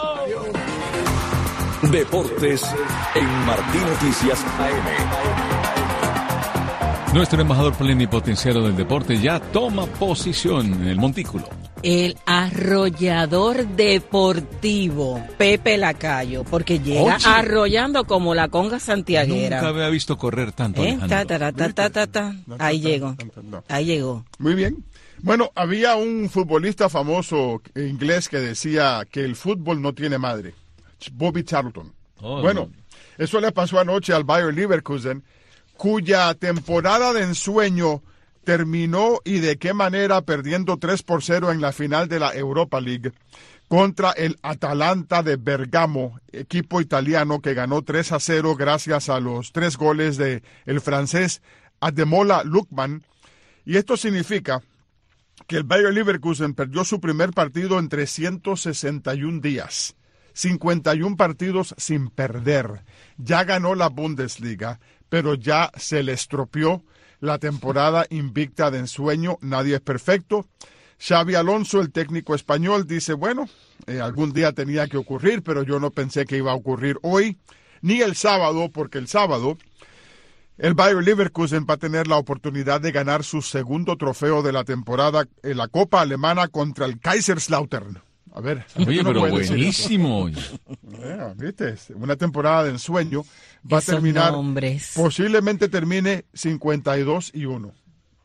Deportes en Martí Noticias A M. Nuestro embajador plenipotenciario del deporte ya toma posición en el montículo. El arrollador deportivo, Pepe Lacayo, porque llega Oye. arrollando como la conga santiaguera. Nunca había visto correr tanto, ¿Eh? ta, ta, ta, ta, ta, ta. Ahí llegó, ahí llegó. Muy bien. Bueno, había un futbolista famoso inglés que decía que el fútbol no tiene madre. Bobby Charlton. Oh, bueno, no. Eso le pasó anoche al Bayer Leverkusen, cuya temporada de ensueño terminó, y de qué manera, perdiendo tres por cero en la final de la Europa League contra el Atalanta de Bergamo, equipo italiano que ganó tres a cero gracias a los tres goles de el francés Ademola Lookman. Y esto significa que el Bayer Leverkusen perdió su primer partido en trescientos sesenta y un días. cincuenta y un partidos sin perder. Ya ganó la Bundesliga, pero ya se le estropeó la temporada invicta de ensueño. Nadie es perfecto. Xabi Alonso, el técnico español, dice, bueno, eh, algún día tenía que ocurrir, pero yo no pensé que iba a ocurrir hoy, ni el sábado, porque el sábado el Bayer Leverkusen va a tener la oportunidad de ganar su segundo trofeo de la temporada en la Copa Alemana contra el Kaiserslautern. A ver. Oye, pero buenísimo. Yeah, ¿viste? Una temporada de ensueño va Esos a terminar, nombres. posiblemente termine cincuenta y dos y uno.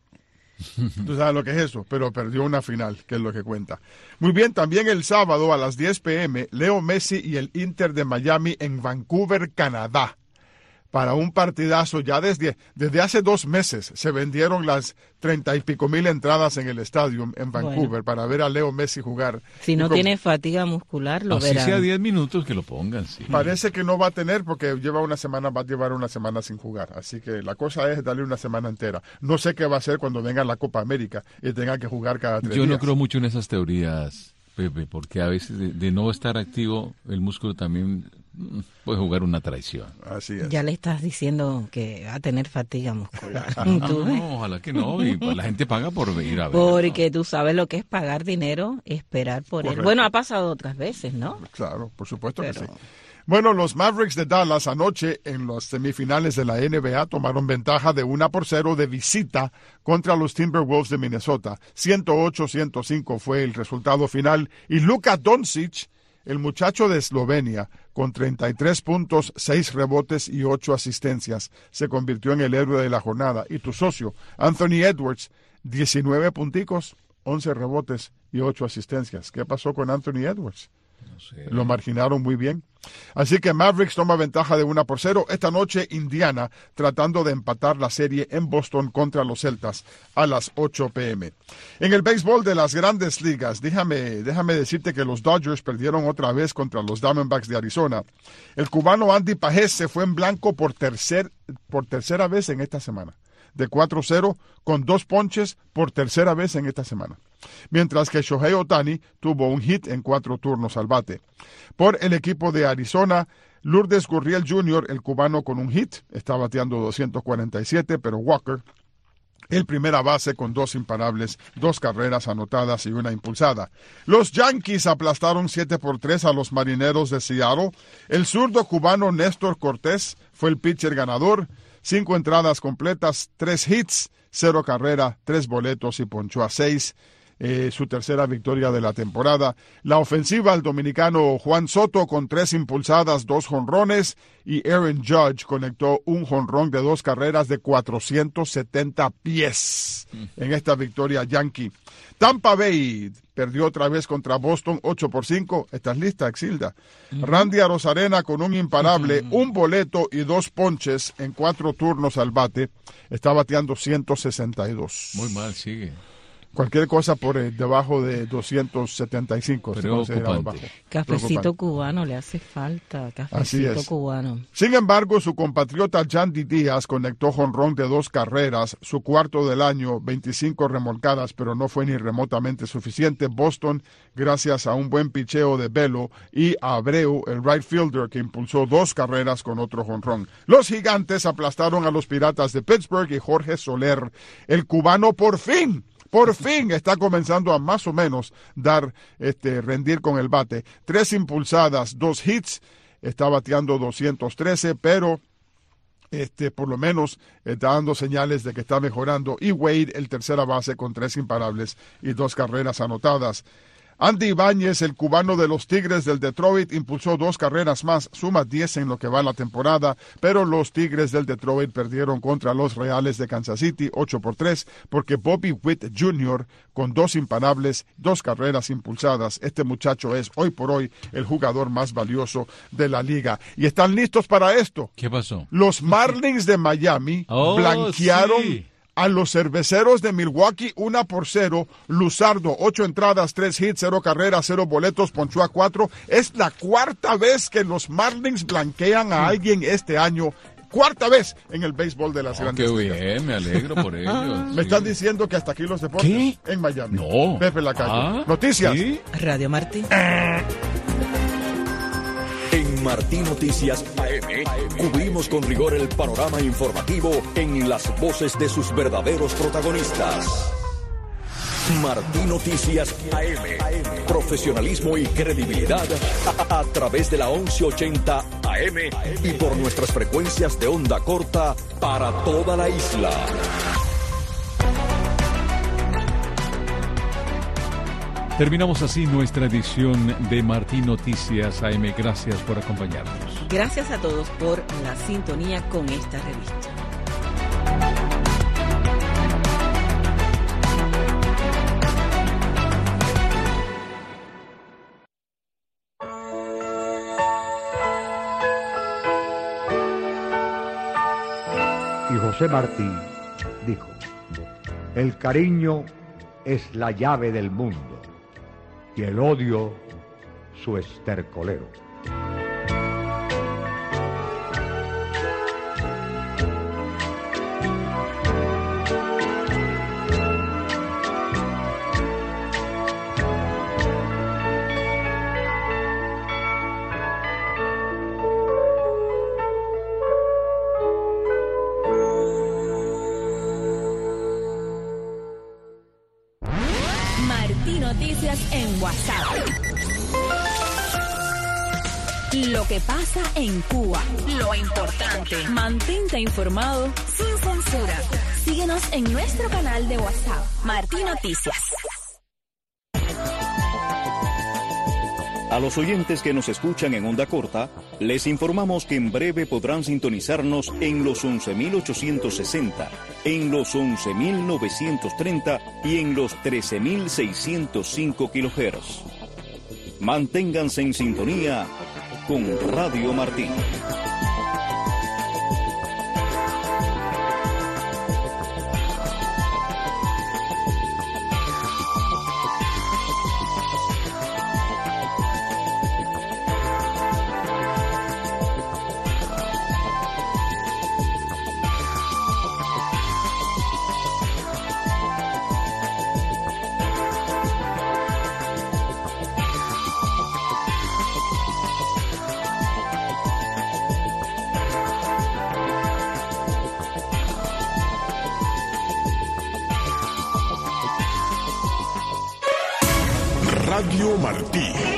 Tú sabes lo que es eso, pero perdió una final, que es lo que cuenta. Muy bien, también el sábado a las diez pe eme, Leo Messi y el Inter de Miami en Vancouver, Canadá. Para un partidazo, ya desde, desde hace dos meses se vendieron las treinta y pico mil entradas en el estadio en Vancouver bueno. para ver a Leo Messi jugar. Si no tiene fatiga muscular, lo Así verán. sea diez minutos que lo pongan, sí. Parece que no va a tener porque lleva una semana, va a llevar una semana sin jugar. Así que la cosa es darle una semana entera. No sé qué va a hacer cuando venga la Copa América y tenga que jugar cada tres Yo días. no creo mucho en esas teorías, Pepe, porque a veces de, de no estar activo, el músculo también puede jugar una traición. Así es. Ya le estás diciendo que va a tener fatiga muscular. No, no, no, ojalá que no. Y pues la gente paga por ir a ver. Porque tú sabes lo que es pagar dinero, esperar por Correcto. él. Bueno, ha pasado otras veces, ¿no? Claro, por supuesto Pero... que sí. Bueno, los Mavericks de Dallas anoche en las semifinales de la N B A tomaron ventaja de una por cero de visita contra los Timberwolves de Minnesota. ciento ocho a ciento cinco fue el resultado final. Y Luka Doncic, el muchacho de Eslovenia, con treinta y tres puntos, seis rebotes y ocho asistencias, se convirtió en el héroe de la jornada. Y tu socio, Anthony Edwards, diecinueve punticos, once rebotes y ocho asistencias. ¿Qué pasó con Anthony Edwards? No sé. Lo marginaron muy bien. Así que Mavericks toma ventaja de una por cero. Esta noche Indiana tratando de empatar la serie en Boston contra los Celtas a las ocho pe eme. En el béisbol de las grandes ligas, déjame, déjame decirte que los Dodgers perdieron otra vez contra los Diamondbacks de Arizona. El cubano Andy Pajés se fue en blanco por, tercer, por tercera vez en esta semana. De cuatro cero con dos ponches por tercera vez en esta semana. Mientras que Shohei Ohtani tuvo un hit en cuatro turnos al bate. Por el equipo de Arizona, Lourdes Gurriel junior, el cubano con un hit, está bateando doscientos cuarenta y siete, pero Walker, el primera base con dos imparables, dos carreras anotadas y una impulsada. Los Yankees aplastaron siete por tres a los Marineros de Seattle. El zurdo cubano Néstor Cortés fue el pitcher ganador. Cinco entradas completas, tres hits, cero carrera, tres boletos y ponchó a seis. Eh, su tercera victoria de la temporada. La ofensiva al dominicano Juan Soto con tres impulsadas, dos jonrones, y Aaron Judge conectó un jonrón de dos carreras de cuatrocientos setenta pies en esta victoria yankee. Tampa Bay perdió otra vez contra Boston ocho por cinco. ¿Estás lista, Exilda? Uh-huh. Randy Arozarena con un imparable, uh-huh. un boleto y dos ponches en cuatro turnos al bate. Está bateando ciento sesenta y dos. Muy mal, sigue. Cualquier cosa por eh, debajo de doscientos setenta y cinco. Preocupante. Cafecito cubano le hace falta. Cafecito cubano. Sin embargo, su compatriota Yandy Díaz conectó jonrón de dos carreras, su cuarto del año, veinticinco remolcadas, pero no fue ni remotamente suficiente. Boston, gracias a un buen picheo de Velo y a Abreu, el right fielder, que impulsó dos carreras con otro jonrón. Los Gigantes aplastaron a los Piratas de Pittsburgh y Jorge Soler, el cubano, por fin. Por fin está comenzando a más o menos dar, este, rendir con el bate. Tres impulsadas, dos hits, está bateando doscientos trece, pero este, por lo menos está dando señales de que está mejorando. Y Wade, el tercera base, con tres imparables y dos carreras anotadas. Andy Ibáñez, el cubano de los Tigres del Detroit, impulsó dos carreras más, suma diez en lo que va la temporada, pero los Tigres del Detroit perdieron contra los Reales de Kansas City ocho por tres, porque Bobby Witt junior, con dos imparables, dos carreras impulsadas, este muchacho es hoy por hoy el jugador más valioso de la liga. ¿Y están listos para esto? ¿Qué pasó? Los Marlins de Miami oh, blanquearon sí. a los Cerveceros de Milwaukee, una por cero. Luzardo, ocho entradas, tres hits, cero carreras, cero boletos, ponchó a cuatro. Es la cuarta vez que los Marlins blanquean a alguien este año. Cuarta vez en el béisbol de las oh, grandes qué ligas. Bien, me alegro por ellos. Me sí. están diciendo que hasta aquí los deportes. ¿Qué? En Miami. No. Pepe Lacalle. Ah, Noticias. ¿sí? Radio Martí. En Martí Noticias A M, cubrimos con rigor el panorama informativo en las voces de sus verdaderos protagonistas. Martí Noticias A M, profesionalismo y credibilidad a, a través de la once ochenta A M y por nuestras frecuencias de onda corta para toda la isla. Terminamos así nuestra edición de Martín Noticias A M. Gracias por acompañarnos. Gracias a todos por la sintonía con esta revista. Y José Martí dijo: el cariño es la llave del mundo y el odio su estercolero. Noticias en WhatsApp. Lo que pasa en Cuba, lo importante. Mantente informado sin censura. Síguenos en nuestro canal de WhatsApp, Martín Noticias. A los oyentes que nos escuchan en onda corta, les informamos que en breve podrán sintonizarnos en los once mil ochocientos sesenta, en los once mil novecientos treinta y en los trece mil seiscientos cinco kilohertz. Manténganse en sintonía con Radio Martín. Radio Martí.